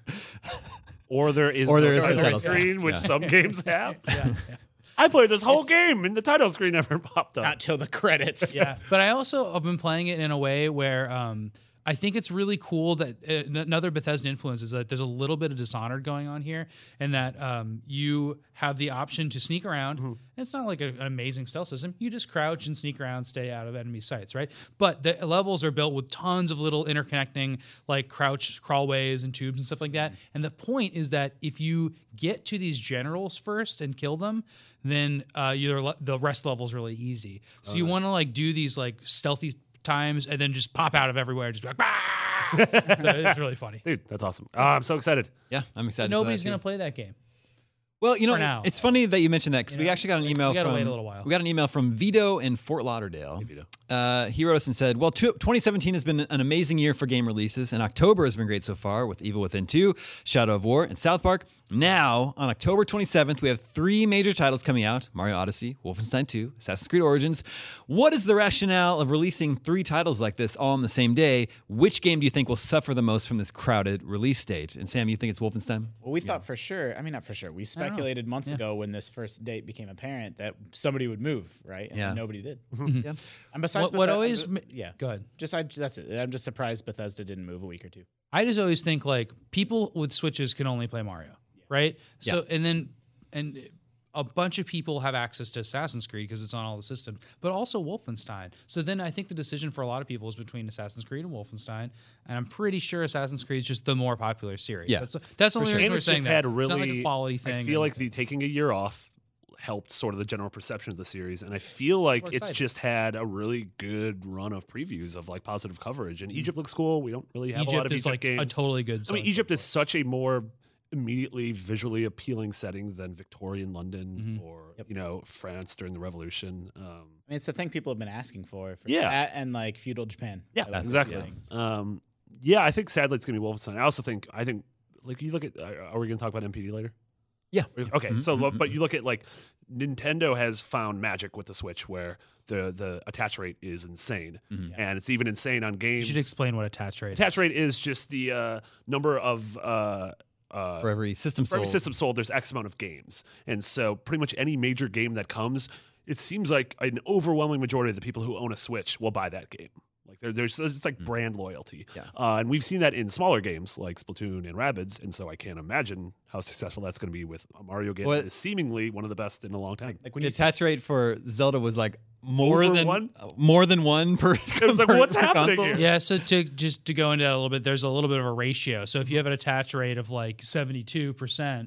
[SPEAKER 3] Or there is
[SPEAKER 1] Or
[SPEAKER 3] no
[SPEAKER 1] there is
[SPEAKER 3] title
[SPEAKER 1] no title
[SPEAKER 3] screen, which
[SPEAKER 1] Yeah.
[SPEAKER 3] some games have.
[SPEAKER 4] Yeah, yeah.
[SPEAKER 3] I played this whole game and the title screen never popped up.
[SPEAKER 5] Not till the credits.
[SPEAKER 4] Yeah, but I also have been playing it in a way where um, I think it's really cool that uh, n- another Bethesda influence is that there's a little bit of Dishonored going on here, and that um, you have the option to sneak around.
[SPEAKER 3] Mm-hmm.
[SPEAKER 4] It's not like a, an amazing stealth system. You just crouch and sneak around, stay out of enemy sights, right? But the levels are built with tons of little interconnecting, like crouch crawlways and tubes and stuff like that. And the point is that if you get to these generals first and kill them, then uh, you're, the rest of the level is really easy. So you want to like do these like stealthy times and then just pop out of everywhere, just be like, "Bah!" So it's really funny.
[SPEAKER 3] Dude, that's awesome. Oh, I'm so excited.
[SPEAKER 1] Yeah, I'm excited.
[SPEAKER 4] But nobody's
[SPEAKER 1] for that
[SPEAKER 4] gonna
[SPEAKER 1] too.
[SPEAKER 4] play that game.
[SPEAKER 1] Well, you know,
[SPEAKER 4] for now.
[SPEAKER 1] it's funny that you mentioned that because
[SPEAKER 4] You
[SPEAKER 1] we
[SPEAKER 4] know,
[SPEAKER 1] actually got an
[SPEAKER 4] we-
[SPEAKER 1] email
[SPEAKER 4] we gotta
[SPEAKER 1] from
[SPEAKER 4] wait a little while.
[SPEAKER 1] we got an email from Vito in Fort Lauderdale.
[SPEAKER 3] Vito.
[SPEAKER 1] Uh, he wrote us and said, "Well, two- twenty seventeen has been an amazing year for game releases, and October has been great so far with Evil Within two, Shadow of War, and South Park. Now, on October twenty-seventh, we have three major titles coming out: Mario Odyssey, Wolfenstein two, Assassin's Creed Origins. What is the rationale of releasing three titles like this all on the same day? Which game do you think will suffer the most from this crowded release date?" And Sam, you think it's Wolfenstein?
[SPEAKER 5] Well, we thought for sure. I mean, not for sure. We speculated months ago when this first date became apparent that somebody would move, right? And
[SPEAKER 1] Yeah.
[SPEAKER 5] nobody did.
[SPEAKER 1] Yeah.
[SPEAKER 5] And besides,
[SPEAKER 4] What, what
[SPEAKER 5] Bethe-
[SPEAKER 4] always,
[SPEAKER 5] uh,
[SPEAKER 4] ma-
[SPEAKER 5] yeah,
[SPEAKER 4] go ahead.
[SPEAKER 5] just I, that's it. I'm just surprised Bethesda didn't move a week or two.
[SPEAKER 4] I just always think like people with Switches can only play Mario, right? So and then and a bunch of people have access to Assassin's Creed because it's on all the systems, but also Wolfenstein. So then I think the decision for a lot of people is between Assassin's Creed and Wolfenstein, and I'm pretty sure Assassin's Creed is just the more popular series.
[SPEAKER 1] Yeah,
[SPEAKER 4] that's that's the only
[SPEAKER 1] sure.
[SPEAKER 4] reason
[SPEAKER 3] And
[SPEAKER 4] we're
[SPEAKER 3] it's
[SPEAKER 4] saying
[SPEAKER 3] just
[SPEAKER 4] that.
[SPEAKER 3] had
[SPEAKER 4] It's
[SPEAKER 3] really
[SPEAKER 4] not like a quality thing.
[SPEAKER 3] I feel
[SPEAKER 4] or
[SPEAKER 3] like the taking a year off helped sort of the general perception of the series, and I feel like
[SPEAKER 4] We're
[SPEAKER 3] it's
[SPEAKER 4] excited.
[SPEAKER 3] just had a really good run of previews of like positive coverage. And Egypt looks cool. We don't really have
[SPEAKER 4] Egypt
[SPEAKER 3] a lot of
[SPEAKER 4] is
[SPEAKER 3] Egypt
[SPEAKER 4] like
[SPEAKER 3] games.
[SPEAKER 4] a totally good.
[SPEAKER 3] I mean,
[SPEAKER 4] selling
[SPEAKER 3] Egypt
[SPEAKER 4] point.
[SPEAKER 3] is such a more immediately visually appealing setting than Victorian London
[SPEAKER 4] Mm-hmm.
[SPEAKER 3] or you know France during the Revolution. Um,
[SPEAKER 5] I mean, it's the thing people have been asking for. for
[SPEAKER 3] Yeah.
[SPEAKER 5] that and like feudal Japan.
[SPEAKER 3] yeah,
[SPEAKER 5] Those are the
[SPEAKER 3] exactly.
[SPEAKER 5] things.
[SPEAKER 3] Um, yeah, I think sadly it's going to be Wolfenstein. I also think I think like you look at. Are we going to talk about M P D later?
[SPEAKER 1] Yeah.
[SPEAKER 3] Okay,
[SPEAKER 1] Mhm,
[SPEAKER 3] so
[SPEAKER 1] mhm,
[SPEAKER 3] but you look at like Nintendo has found magic with the Switch where the the attach rate is insane,
[SPEAKER 1] Mhm.
[SPEAKER 3] and it's even insane on
[SPEAKER 4] You
[SPEAKER 3] games.
[SPEAKER 4] should explain what attach rate.
[SPEAKER 3] attach
[SPEAKER 4] is.
[SPEAKER 3] rate is just the uh, number of uh, uh,
[SPEAKER 1] For every system
[SPEAKER 3] for every
[SPEAKER 1] sold.
[SPEAKER 3] system sold. There's X amount of games, and so pretty much any major game that comes, it seems like an overwhelming majority of the people who own a Switch will buy that game. Like there, there's it's like brand loyalty,
[SPEAKER 1] Yeah.
[SPEAKER 3] uh, and we've seen that in smaller games like Splatoon and Rabbids, and so I can't imagine how successful that's going to be with a Mario game
[SPEAKER 1] What-
[SPEAKER 3] that is seemingly one of the best in a long time.
[SPEAKER 5] Like when
[SPEAKER 1] The
[SPEAKER 5] you
[SPEAKER 1] attach rate for Zelda was like more
[SPEAKER 3] Over
[SPEAKER 1] than
[SPEAKER 3] one?
[SPEAKER 1] uh, more than one per.
[SPEAKER 3] It was like,
[SPEAKER 1] per-
[SPEAKER 3] what's
[SPEAKER 1] per
[SPEAKER 3] happening
[SPEAKER 1] console.
[SPEAKER 3] here?
[SPEAKER 4] Yeah, so to just to go into that a little bit, there's a little bit of a ratio. So if you have an attach rate of like seventy-two percent,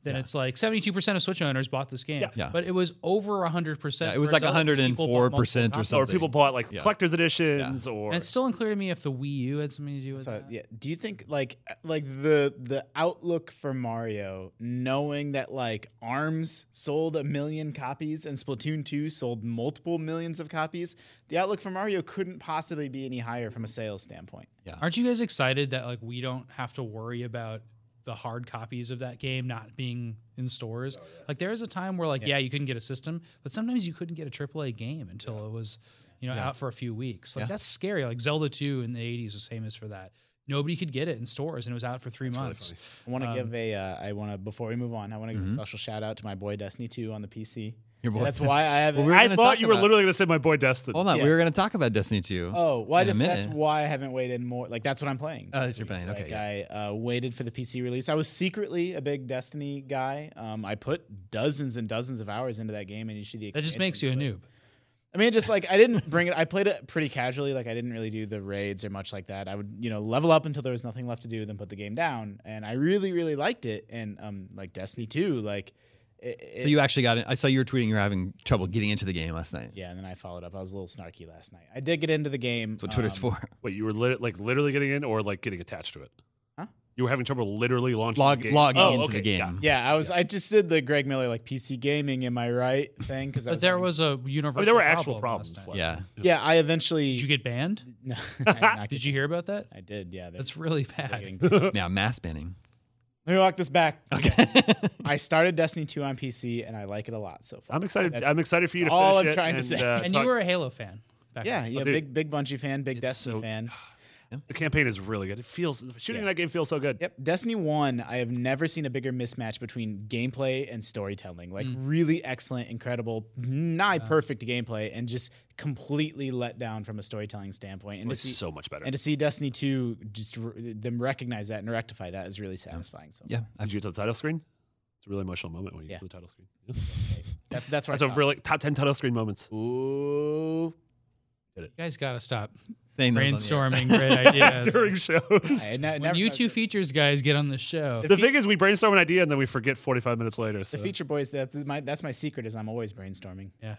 [SPEAKER 4] then it's like seventy-two percent of Switch owners bought this game.
[SPEAKER 3] Yeah.
[SPEAKER 1] Yeah.
[SPEAKER 4] But it was over one hundred percent.
[SPEAKER 1] Yeah, it was
[SPEAKER 4] for
[SPEAKER 1] like
[SPEAKER 4] Zelda because people bought
[SPEAKER 1] one hundred four
[SPEAKER 4] multiple
[SPEAKER 1] percent or
[SPEAKER 4] copies.
[SPEAKER 1] something.
[SPEAKER 3] Or people bought like
[SPEAKER 1] Yeah.
[SPEAKER 3] collector's editions, or
[SPEAKER 4] And it's still unclear to me if the Wii U had something to do with
[SPEAKER 5] So
[SPEAKER 4] that.
[SPEAKER 5] yeah, do you think like like the the outlook for Mario, knowing that like ARMS sold a million copies and Splatoon two sold multiple millions of copies, the outlook for Mario couldn't possibly be any higher from a sales standpoint.
[SPEAKER 4] Aren't you guys excited that like we don't have to worry about the hard copies of that game not being in stores? Like there was a time where like yeah. you couldn't get a system, but sometimes you couldn't get a triple A game until it was you know out for a few weeks. Like
[SPEAKER 1] Yeah.
[SPEAKER 4] that's scary. Like Zelda two in the eighties was famous for that. Nobody could get it in stores and it was out for three months.
[SPEAKER 5] I want to
[SPEAKER 4] Um,
[SPEAKER 5] give a uh, I want to before we move on, I want to give
[SPEAKER 1] Mm-hmm.
[SPEAKER 5] a special shout out to my boy Destiny two on the P C.
[SPEAKER 1] Your boy.
[SPEAKER 5] That's why I haven't.
[SPEAKER 1] Well, we're
[SPEAKER 3] I
[SPEAKER 1] gonna
[SPEAKER 3] thought
[SPEAKER 1] talk
[SPEAKER 3] you were
[SPEAKER 1] about-
[SPEAKER 3] literally going to say my boy Destin.
[SPEAKER 1] Hold on,
[SPEAKER 5] Yeah.
[SPEAKER 1] we were going to talk about Destiny two.
[SPEAKER 5] Oh, well, I
[SPEAKER 1] in a
[SPEAKER 5] just, that's
[SPEAKER 1] minute.
[SPEAKER 5] why I haven't waited more. Like that's what I'm playing.
[SPEAKER 1] Oh,
[SPEAKER 5] this
[SPEAKER 1] that's your
[SPEAKER 5] week.
[SPEAKER 1] playing, okay,
[SPEAKER 5] Like
[SPEAKER 1] yeah.
[SPEAKER 5] I uh, waited for the P C release. I was secretly a big Destiny guy. Um, I put dozens and dozens of hours into that game, and you see the.
[SPEAKER 4] That just makes you a
[SPEAKER 5] expansions,
[SPEAKER 4] noob.
[SPEAKER 5] but- I mean, just like I didn't bring it. I played it pretty casually. Like I didn't really do the raids or much like that. I would, you know, level up until there was nothing left to do, then put the game down. And I really, really liked it. And um, like Destiny two, like. It,
[SPEAKER 1] So you actually got it. I saw you were tweeting you were having trouble getting into the game last night.
[SPEAKER 5] yeah, and then I followed up. I was a little snarky last night. I did get into the game.
[SPEAKER 1] That's what Twitter's
[SPEAKER 5] um,
[SPEAKER 1] for.
[SPEAKER 3] Wait, you were lit- like literally getting in, or like getting attached to it?
[SPEAKER 5] Huh?
[SPEAKER 3] You were having trouble literally launching
[SPEAKER 1] Log,
[SPEAKER 3] the game.
[SPEAKER 1] logging
[SPEAKER 3] Oh,
[SPEAKER 1] into
[SPEAKER 3] okay,
[SPEAKER 1] the game.
[SPEAKER 3] yeah.
[SPEAKER 5] Yeah, I was. I just did the Greg Miller like P C gaming. Am I right thing? Because
[SPEAKER 4] But there was a universal
[SPEAKER 3] I mean, there were actual
[SPEAKER 4] problem
[SPEAKER 3] problems.
[SPEAKER 4] last
[SPEAKER 3] last
[SPEAKER 4] night.
[SPEAKER 1] Yeah.
[SPEAKER 3] night.
[SPEAKER 5] Yeah, I eventually.
[SPEAKER 4] Did you get banned?
[SPEAKER 5] No, I did, not
[SPEAKER 4] Did
[SPEAKER 5] get
[SPEAKER 4] you hear about that?
[SPEAKER 5] I did. Yeah, they're-
[SPEAKER 4] That's really
[SPEAKER 5] they're
[SPEAKER 4] bad.
[SPEAKER 5] getting-
[SPEAKER 1] Yeah, mass banning.
[SPEAKER 5] Let me walk this back.
[SPEAKER 1] Okay.
[SPEAKER 5] I started Destiny two on P C and I like it a lot so far.
[SPEAKER 3] I'm excited.
[SPEAKER 5] That's-
[SPEAKER 3] I'm excited for you to
[SPEAKER 5] all
[SPEAKER 3] finish
[SPEAKER 5] I'm
[SPEAKER 3] it.
[SPEAKER 5] trying to
[SPEAKER 3] and,
[SPEAKER 5] say.
[SPEAKER 3] uh,
[SPEAKER 4] And
[SPEAKER 3] talk-
[SPEAKER 4] you were a Halo fan. Back
[SPEAKER 5] Yeah,
[SPEAKER 4] then.
[SPEAKER 5] yeah,
[SPEAKER 3] dude.
[SPEAKER 5] big big Bungie fan, big
[SPEAKER 3] It's
[SPEAKER 5] Destiny
[SPEAKER 3] so-
[SPEAKER 5] fan.
[SPEAKER 3] the campaign is really good. It feels shooting
[SPEAKER 5] Yeah.
[SPEAKER 3] that game feels so good.
[SPEAKER 5] Yep, Destiny one. I have never seen a bigger mismatch between gameplay and storytelling. Like
[SPEAKER 4] Mm.
[SPEAKER 5] really excellent, incredible, nigh perfect gameplay, and just completely let down from a storytelling standpoint. And to
[SPEAKER 3] It's
[SPEAKER 5] see,
[SPEAKER 3] so much better.
[SPEAKER 5] and to see Destiny two just r- them recognize that and rectify that is really satisfying. So
[SPEAKER 1] Yeah.
[SPEAKER 3] Did you get to the title screen? It's a really emotional moment when you
[SPEAKER 5] Yeah.
[SPEAKER 3] get to the title screen. Yeah.
[SPEAKER 5] that's that's where
[SPEAKER 3] That's
[SPEAKER 5] I
[SPEAKER 3] a
[SPEAKER 5] stop.
[SPEAKER 3] really top ten title screen moments.
[SPEAKER 5] Ooh.
[SPEAKER 4] You guys got to stop
[SPEAKER 1] Saying those on the air.
[SPEAKER 4] brainstorming great ideas.
[SPEAKER 3] During shows.
[SPEAKER 5] I ne-
[SPEAKER 4] When
[SPEAKER 5] never
[SPEAKER 4] you
[SPEAKER 5] saw-
[SPEAKER 4] two features guys get on the show,
[SPEAKER 3] The thing is, we brainstorm an idea and then we forget forty-five minutes later.
[SPEAKER 5] The
[SPEAKER 3] So.
[SPEAKER 5] feature boys. That's my that's my secret. Is I'm always brainstorming.
[SPEAKER 4] yeah.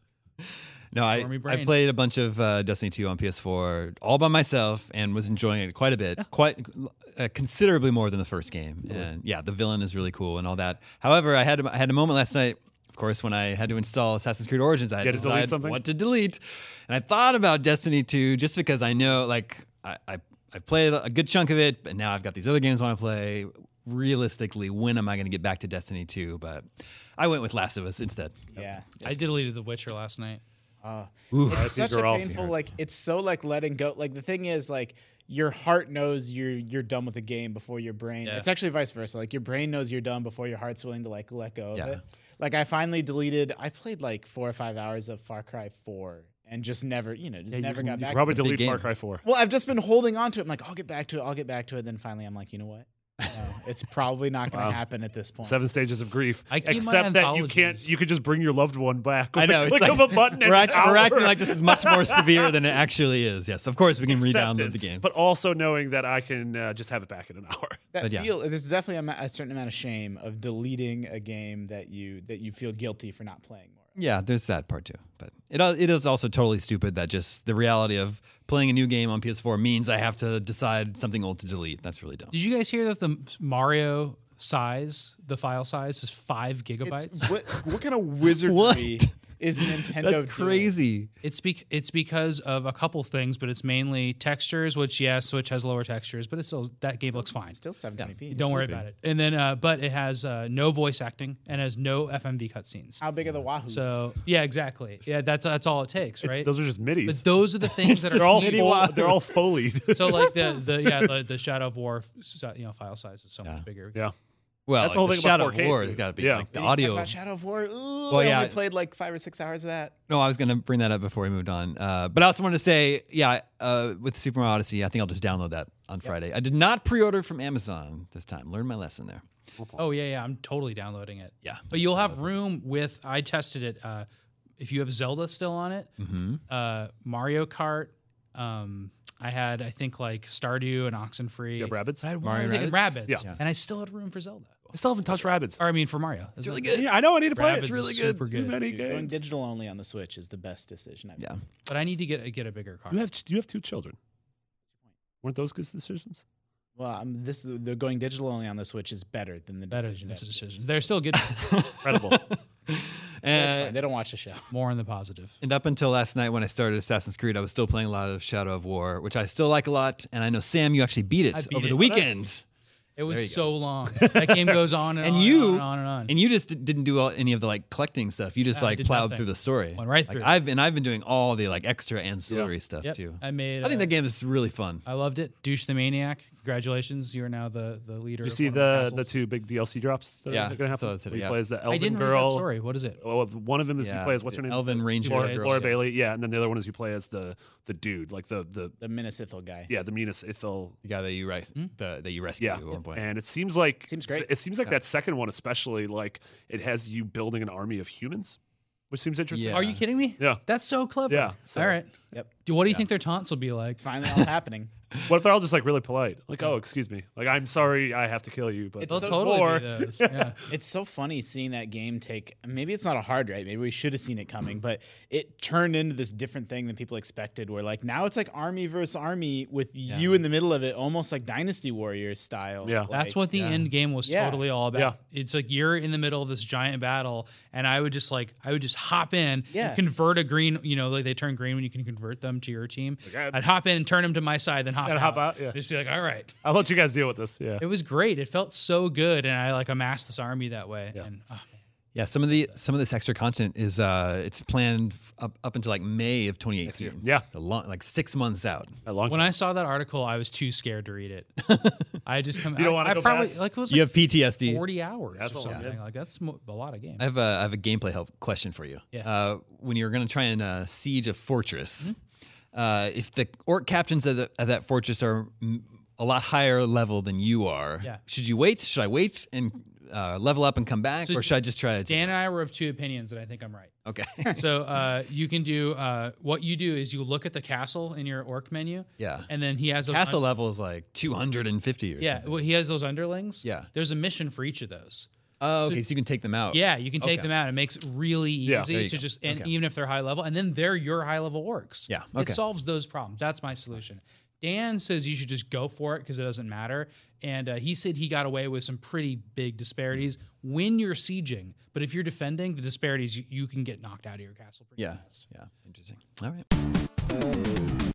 [SPEAKER 1] No, I,
[SPEAKER 4] Stormy
[SPEAKER 1] I
[SPEAKER 4] brain.
[SPEAKER 1] played a bunch of uh, Destiny two on P S four all by myself and was enjoying it quite a bit, quite uh, considerably more than the first game. And yeah, the villain is really cool and all that. However, I had I had a moment last night, of course, when I had to install Assassin's Creed Origins. I had
[SPEAKER 3] You
[SPEAKER 1] to
[SPEAKER 3] had to delete
[SPEAKER 1] decide
[SPEAKER 3] something?
[SPEAKER 1] what to delete, and I thought about Destiny two just because I know, like, I I I've played a good chunk of it, but now I've got these other games I want to play. Realistically, when am I going to get back to Destiny two? But I went with Last of Us instead.
[SPEAKER 5] Yeah.
[SPEAKER 4] I deleted The Witcher last night.
[SPEAKER 5] Uh,
[SPEAKER 1] Oof.
[SPEAKER 5] it's such a
[SPEAKER 3] Geralt.
[SPEAKER 5] painful. Like it's so like letting go. Like the thing is like. Your heart knows you're you're done with the game before your brain.
[SPEAKER 4] Yeah.
[SPEAKER 5] It's actually vice versa. Like your brain knows you're done before your heart's willing to like let go of
[SPEAKER 1] Yeah.
[SPEAKER 5] it. Like I finally deleted. I played like four or five hours of Far Cry four and just never, you know, just
[SPEAKER 3] Yeah, you
[SPEAKER 5] never
[SPEAKER 3] can-
[SPEAKER 5] got
[SPEAKER 3] you
[SPEAKER 5] back.
[SPEAKER 3] can probably
[SPEAKER 5] to it.
[SPEAKER 1] big
[SPEAKER 3] delete Far
[SPEAKER 1] game.
[SPEAKER 3] Cry four.
[SPEAKER 5] Well, I've just been holding on to it. I'm like, I'll get back to it. I'll get back to it. Then finally, I'm like, you know what? No, it's probably not going to
[SPEAKER 3] Wow.
[SPEAKER 5] happen at this point.
[SPEAKER 3] Seven stages of grief.
[SPEAKER 4] I keep my
[SPEAKER 3] Except that you
[SPEAKER 4] anthologies.
[SPEAKER 3] can't. You could just bring your loved one back. With
[SPEAKER 1] I know.
[SPEAKER 3] A
[SPEAKER 1] it's
[SPEAKER 3] click
[SPEAKER 1] like-
[SPEAKER 3] of a button. and
[SPEAKER 1] We're,
[SPEAKER 3] an
[SPEAKER 1] act- we're
[SPEAKER 3] hour.
[SPEAKER 1] acting like this is much more severe than it actually is. Yes, of course we can re-download the
[SPEAKER 3] Acceptance,
[SPEAKER 1] game.
[SPEAKER 3] but also knowing that I can uh, just have it back in an hour.
[SPEAKER 5] That
[SPEAKER 1] But yeah.
[SPEAKER 5] feel there's definitely a, ma- a certain amount of shame of deleting a game that you that you feel guilty for not playing more.
[SPEAKER 1] Yeah, there's that part too. But it al- it is also totally stupid that just the reality of playing a new game on P S four means I have to decide something old to delete. That's really dumb.
[SPEAKER 4] Did you guys hear that the Mario size, the file size, is five gigabytes?
[SPEAKER 5] It's, what what kind of wizardry is Nintendo doing?
[SPEAKER 1] That's crazy.
[SPEAKER 4] It's bec it's because of a couple things, but it's mainly textures. Which yes, Switch has lower textures, but it's still that game looks fine.
[SPEAKER 5] It's still seven twenty p.
[SPEAKER 4] Don't worry about it. And then, uh, but it has uh, no voice acting and has no F M V cutscenes.
[SPEAKER 5] How big are the Wahoos?
[SPEAKER 4] So yeah, exactly. Yeah, that's that's all it takes,
[SPEAKER 3] It's-
[SPEAKER 4] right?
[SPEAKER 3] Those are just middies.
[SPEAKER 4] But those are the things that
[SPEAKER 3] they're
[SPEAKER 4] are
[SPEAKER 3] all
[SPEAKER 4] MIDI
[SPEAKER 3] full,
[SPEAKER 4] wa-
[SPEAKER 3] they're all folied.
[SPEAKER 4] So like the the yeah the, the Shadow of War f- you know file size is so
[SPEAKER 1] Yeah.
[SPEAKER 4] much bigger.
[SPEAKER 3] yeah.
[SPEAKER 1] Well,
[SPEAKER 3] That's the whole
[SPEAKER 1] like,
[SPEAKER 3] thing
[SPEAKER 1] Shadow
[SPEAKER 3] about four K,
[SPEAKER 1] of War
[SPEAKER 3] too.
[SPEAKER 1] has got to be
[SPEAKER 3] Yeah.
[SPEAKER 1] like the
[SPEAKER 5] Did you talk
[SPEAKER 1] audio.
[SPEAKER 5] about Shadow of War. Ooh,
[SPEAKER 1] Well,
[SPEAKER 5] I
[SPEAKER 1] yeah.
[SPEAKER 5] only played like five or six hours of that.
[SPEAKER 1] No, I was going to bring that up before we moved on. Uh, but I also wanted to say, yeah, uh, with Super Mario Odyssey, I think I'll just download that on Friday. I did not pre-order from Amazon this time. Learned my lesson there.
[SPEAKER 4] Oh yeah, yeah. I'm totally downloading it.
[SPEAKER 1] Yeah.
[SPEAKER 4] But you'll have room with. I tested it. Uh, if you have Zelda still on it,
[SPEAKER 1] Mm-hmm.
[SPEAKER 4] uh, Mario Kart, um, I had, I think, like Stardew and Oxenfree.
[SPEAKER 3] You have Rabbids?
[SPEAKER 4] I had
[SPEAKER 1] Mario
[SPEAKER 4] Mario and
[SPEAKER 1] Rabbids?
[SPEAKER 4] Rabbids.
[SPEAKER 3] Yeah.
[SPEAKER 4] And I still had room for Zelda.
[SPEAKER 3] I still haven't touched Rabbids.
[SPEAKER 4] Or I mean, for Mario. It's
[SPEAKER 1] really good.
[SPEAKER 3] Yeah, I know. I need to play it.
[SPEAKER 4] Rabbids
[SPEAKER 3] It's
[SPEAKER 4] is
[SPEAKER 3] really good.
[SPEAKER 4] super good.
[SPEAKER 3] Too many
[SPEAKER 5] Dude, going
[SPEAKER 3] games.
[SPEAKER 5] digital only on the Switch is the best decision I've
[SPEAKER 1] Yeah.
[SPEAKER 5] made.
[SPEAKER 4] But I need to get get a bigger car.
[SPEAKER 3] You have you have two children. Weren't those good decisions?
[SPEAKER 5] Well, um, this the going digital only on the Switch is better than the
[SPEAKER 4] Better
[SPEAKER 5] decision.
[SPEAKER 4] than this
[SPEAKER 5] that-
[SPEAKER 4] decision. They're still good.
[SPEAKER 3] Incredible.
[SPEAKER 5] That's
[SPEAKER 1] And,
[SPEAKER 5] fine. They don't watch the show.
[SPEAKER 4] More on the positive.
[SPEAKER 1] and up until last night when I started Assassin's Creed, I was still playing a lot of Shadow of War, which I still like a lot. And I know, Sam, you actually beat it
[SPEAKER 4] I beat
[SPEAKER 1] over
[SPEAKER 4] it.
[SPEAKER 1] the
[SPEAKER 4] Oh,
[SPEAKER 1] weekend.
[SPEAKER 4] It
[SPEAKER 1] There you
[SPEAKER 4] was so long. That game goes on and,
[SPEAKER 1] And
[SPEAKER 4] on
[SPEAKER 1] you-
[SPEAKER 4] and on and on. And on.
[SPEAKER 1] And you just d- didn't do all, any of the like collecting stuff. You just
[SPEAKER 4] Yeah, I
[SPEAKER 1] like
[SPEAKER 4] did
[SPEAKER 1] plowed
[SPEAKER 4] nothing.
[SPEAKER 1] through the story.
[SPEAKER 4] Went right
[SPEAKER 1] Like,
[SPEAKER 4] through.
[SPEAKER 1] I've been I've been doing all the like extra ancillary stuff
[SPEAKER 4] Yep.
[SPEAKER 1] too.
[SPEAKER 4] I made.
[SPEAKER 1] I think
[SPEAKER 4] uh,
[SPEAKER 1] that game is really fun.
[SPEAKER 4] I loved it. Douche the Maniac. Congratulations, you are now the the leader.
[SPEAKER 3] Did you
[SPEAKER 4] of
[SPEAKER 3] see
[SPEAKER 4] one of
[SPEAKER 3] the
[SPEAKER 4] castles.
[SPEAKER 3] the two big D L C drops that
[SPEAKER 1] Yeah,
[SPEAKER 3] are going to happen?
[SPEAKER 1] so that's it,
[SPEAKER 3] Where he
[SPEAKER 1] yeah.
[SPEAKER 3] plays the Elven
[SPEAKER 4] I didn't read
[SPEAKER 3] girl.
[SPEAKER 4] that story. What is it?
[SPEAKER 3] Well, one of them is
[SPEAKER 1] Yeah,
[SPEAKER 3] you play as what's her
[SPEAKER 1] the
[SPEAKER 3] name?
[SPEAKER 1] Elven Ranger
[SPEAKER 3] Laura,
[SPEAKER 4] girl.
[SPEAKER 3] Laura
[SPEAKER 1] Yeah.
[SPEAKER 3] Bailey. Yeah, and then the other one is you play as the the dude, like the the
[SPEAKER 5] The Minas Ithil guy.
[SPEAKER 3] yeah the Minas Ithil.
[SPEAKER 1] The guy that you right,
[SPEAKER 4] Hmm?
[SPEAKER 1] the, that you rescue
[SPEAKER 3] Yeah,
[SPEAKER 1] at one point.
[SPEAKER 3] and it seems like
[SPEAKER 5] Seems great.
[SPEAKER 3] It seems like that second one, especially, like it has you building an army of humans, which seems interesting.
[SPEAKER 1] Yeah.
[SPEAKER 4] Are you kidding me?
[SPEAKER 3] Yeah.
[SPEAKER 4] That's so clever.
[SPEAKER 3] Yeah, so-
[SPEAKER 4] All right.
[SPEAKER 5] Yep.
[SPEAKER 4] Do what do you think their taunts will be like?
[SPEAKER 5] It's finally all happening.
[SPEAKER 3] What if they're all just like really polite? Like, oh, excuse me. Like, I'm sorry, I have to kill you, but
[SPEAKER 5] It's
[SPEAKER 4] They'll
[SPEAKER 5] so
[SPEAKER 4] totally
[SPEAKER 3] war.
[SPEAKER 4] be those. Yeah.
[SPEAKER 5] It's so funny seeing that game take. Maybe it's not a hard right. Maybe we should have seen it coming, but it turned into this different thing than people expected. Where like now it's like army versus army with you in the middle of it, almost like Dynasty Warriors style.
[SPEAKER 3] Yeah.
[SPEAKER 4] That's
[SPEAKER 5] Like,
[SPEAKER 4] what the end game was
[SPEAKER 5] Yeah.
[SPEAKER 4] totally all about.
[SPEAKER 3] Yeah.
[SPEAKER 4] It's like you're in the middle of this giant battle, and I would just like I would just hop in,
[SPEAKER 5] Yeah.
[SPEAKER 4] convert a green. You know, like they turn green when you can convert them to your team.
[SPEAKER 3] I'd-
[SPEAKER 4] I'd hop in and turn them to my side, then hop
[SPEAKER 3] Then
[SPEAKER 4] out.
[SPEAKER 3] hop out, yeah.
[SPEAKER 4] Just be like, all right.
[SPEAKER 3] I'll let you guys deal with this. Yeah.
[SPEAKER 4] It was great. It felt so good, and I like amassed this army that way.
[SPEAKER 3] Yeah.
[SPEAKER 4] And oh,
[SPEAKER 1] Yeah, some of the some of this extra content is uh it's planned f- up up until like May of twenty eighteen.
[SPEAKER 3] Yeah.
[SPEAKER 1] It's a long, like six months out.
[SPEAKER 3] A long
[SPEAKER 4] when
[SPEAKER 3] time.
[SPEAKER 4] I saw that article, I was too scared to read it. I just come.
[SPEAKER 3] You don't
[SPEAKER 4] I,
[SPEAKER 3] wanna
[SPEAKER 4] I
[SPEAKER 3] go
[SPEAKER 4] probably
[SPEAKER 3] back?
[SPEAKER 4] like it was
[SPEAKER 1] You
[SPEAKER 4] like
[SPEAKER 1] have P T S D.
[SPEAKER 4] forty hours
[SPEAKER 3] That's
[SPEAKER 4] or
[SPEAKER 3] a lot,
[SPEAKER 4] something.
[SPEAKER 3] yeah.
[SPEAKER 4] Like that's mo- a lot of games.
[SPEAKER 1] I have a I have a gameplay help question for you.
[SPEAKER 4] Yeah.
[SPEAKER 1] Uh, when you're going to try and uh, siege a fortress,
[SPEAKER 4] Mm-hmm.
[SPEAKER 1] uh, if the orc captains of, the, of that fortress are mm, a lot higher level than you are,
[SPEAKER 4] Yeah.
[SPEAKER 1] should you wait? Should I wait and uh, level up and come back,
[SPEAKER 4] So
[SPEAKER 1] or should I just try to?
[SPEAKER 4] Dan and I were of two opinions, and I think I'm right.
[SPEAKER 1] Okay.
[SPEAKER 4] So uh, you can do uh, what you do is you look at the castle in your orc menu.
[SPEAKER 1] Yeah.
[SPEAKER 4] And then he has those
[SPEAKER 1] Castle
[SPEAKER 4] un-
[SPEAKER 1] level is like two hundred fifty or
[SPEAKER 4] yeah,
[SPEAKER 1] something.
[SPEAKER 4] well, he has those underlings.
[SPEAKER 1] Yeah.
[SPEAKER 4] There's a mission for each of those.
[SPEAKER 1] Oh, okay. So you can take them out.
[SPEAKER 4] Yeah, you can take
[SPEAKER 1] Okay.
[SPEAKER 4] them out. It makes it really
[SPEAKER 3] Yeah.
[SPEAKER 4] easy
[SPEAKER 1] There you
[SPEAKER 4] to
[SPEAKER 1] go.
[SPEAKER 4] just and
[SPEAKER 1] Okay.
[SPEAKER 4] even if they're high level, and then they're your high level orcs.
[SPEAKER 1] Yeah,
[SPEAKER 4] It
[SPEAKER 1] okay.
[SPEAKER 4] solves those problems. That's my solution. Dan says you should just go for it because it doesn't matter. And uh, he said he got away with some pretty big disparities when you're sieging. But if you're defending, the disparities you, you can get knocked out of your castle pretty
[SPEAKER 1] Yeah.
[SPEAKER 4] fast.
[SPEAKER 1] Yeah. Interesting. All right.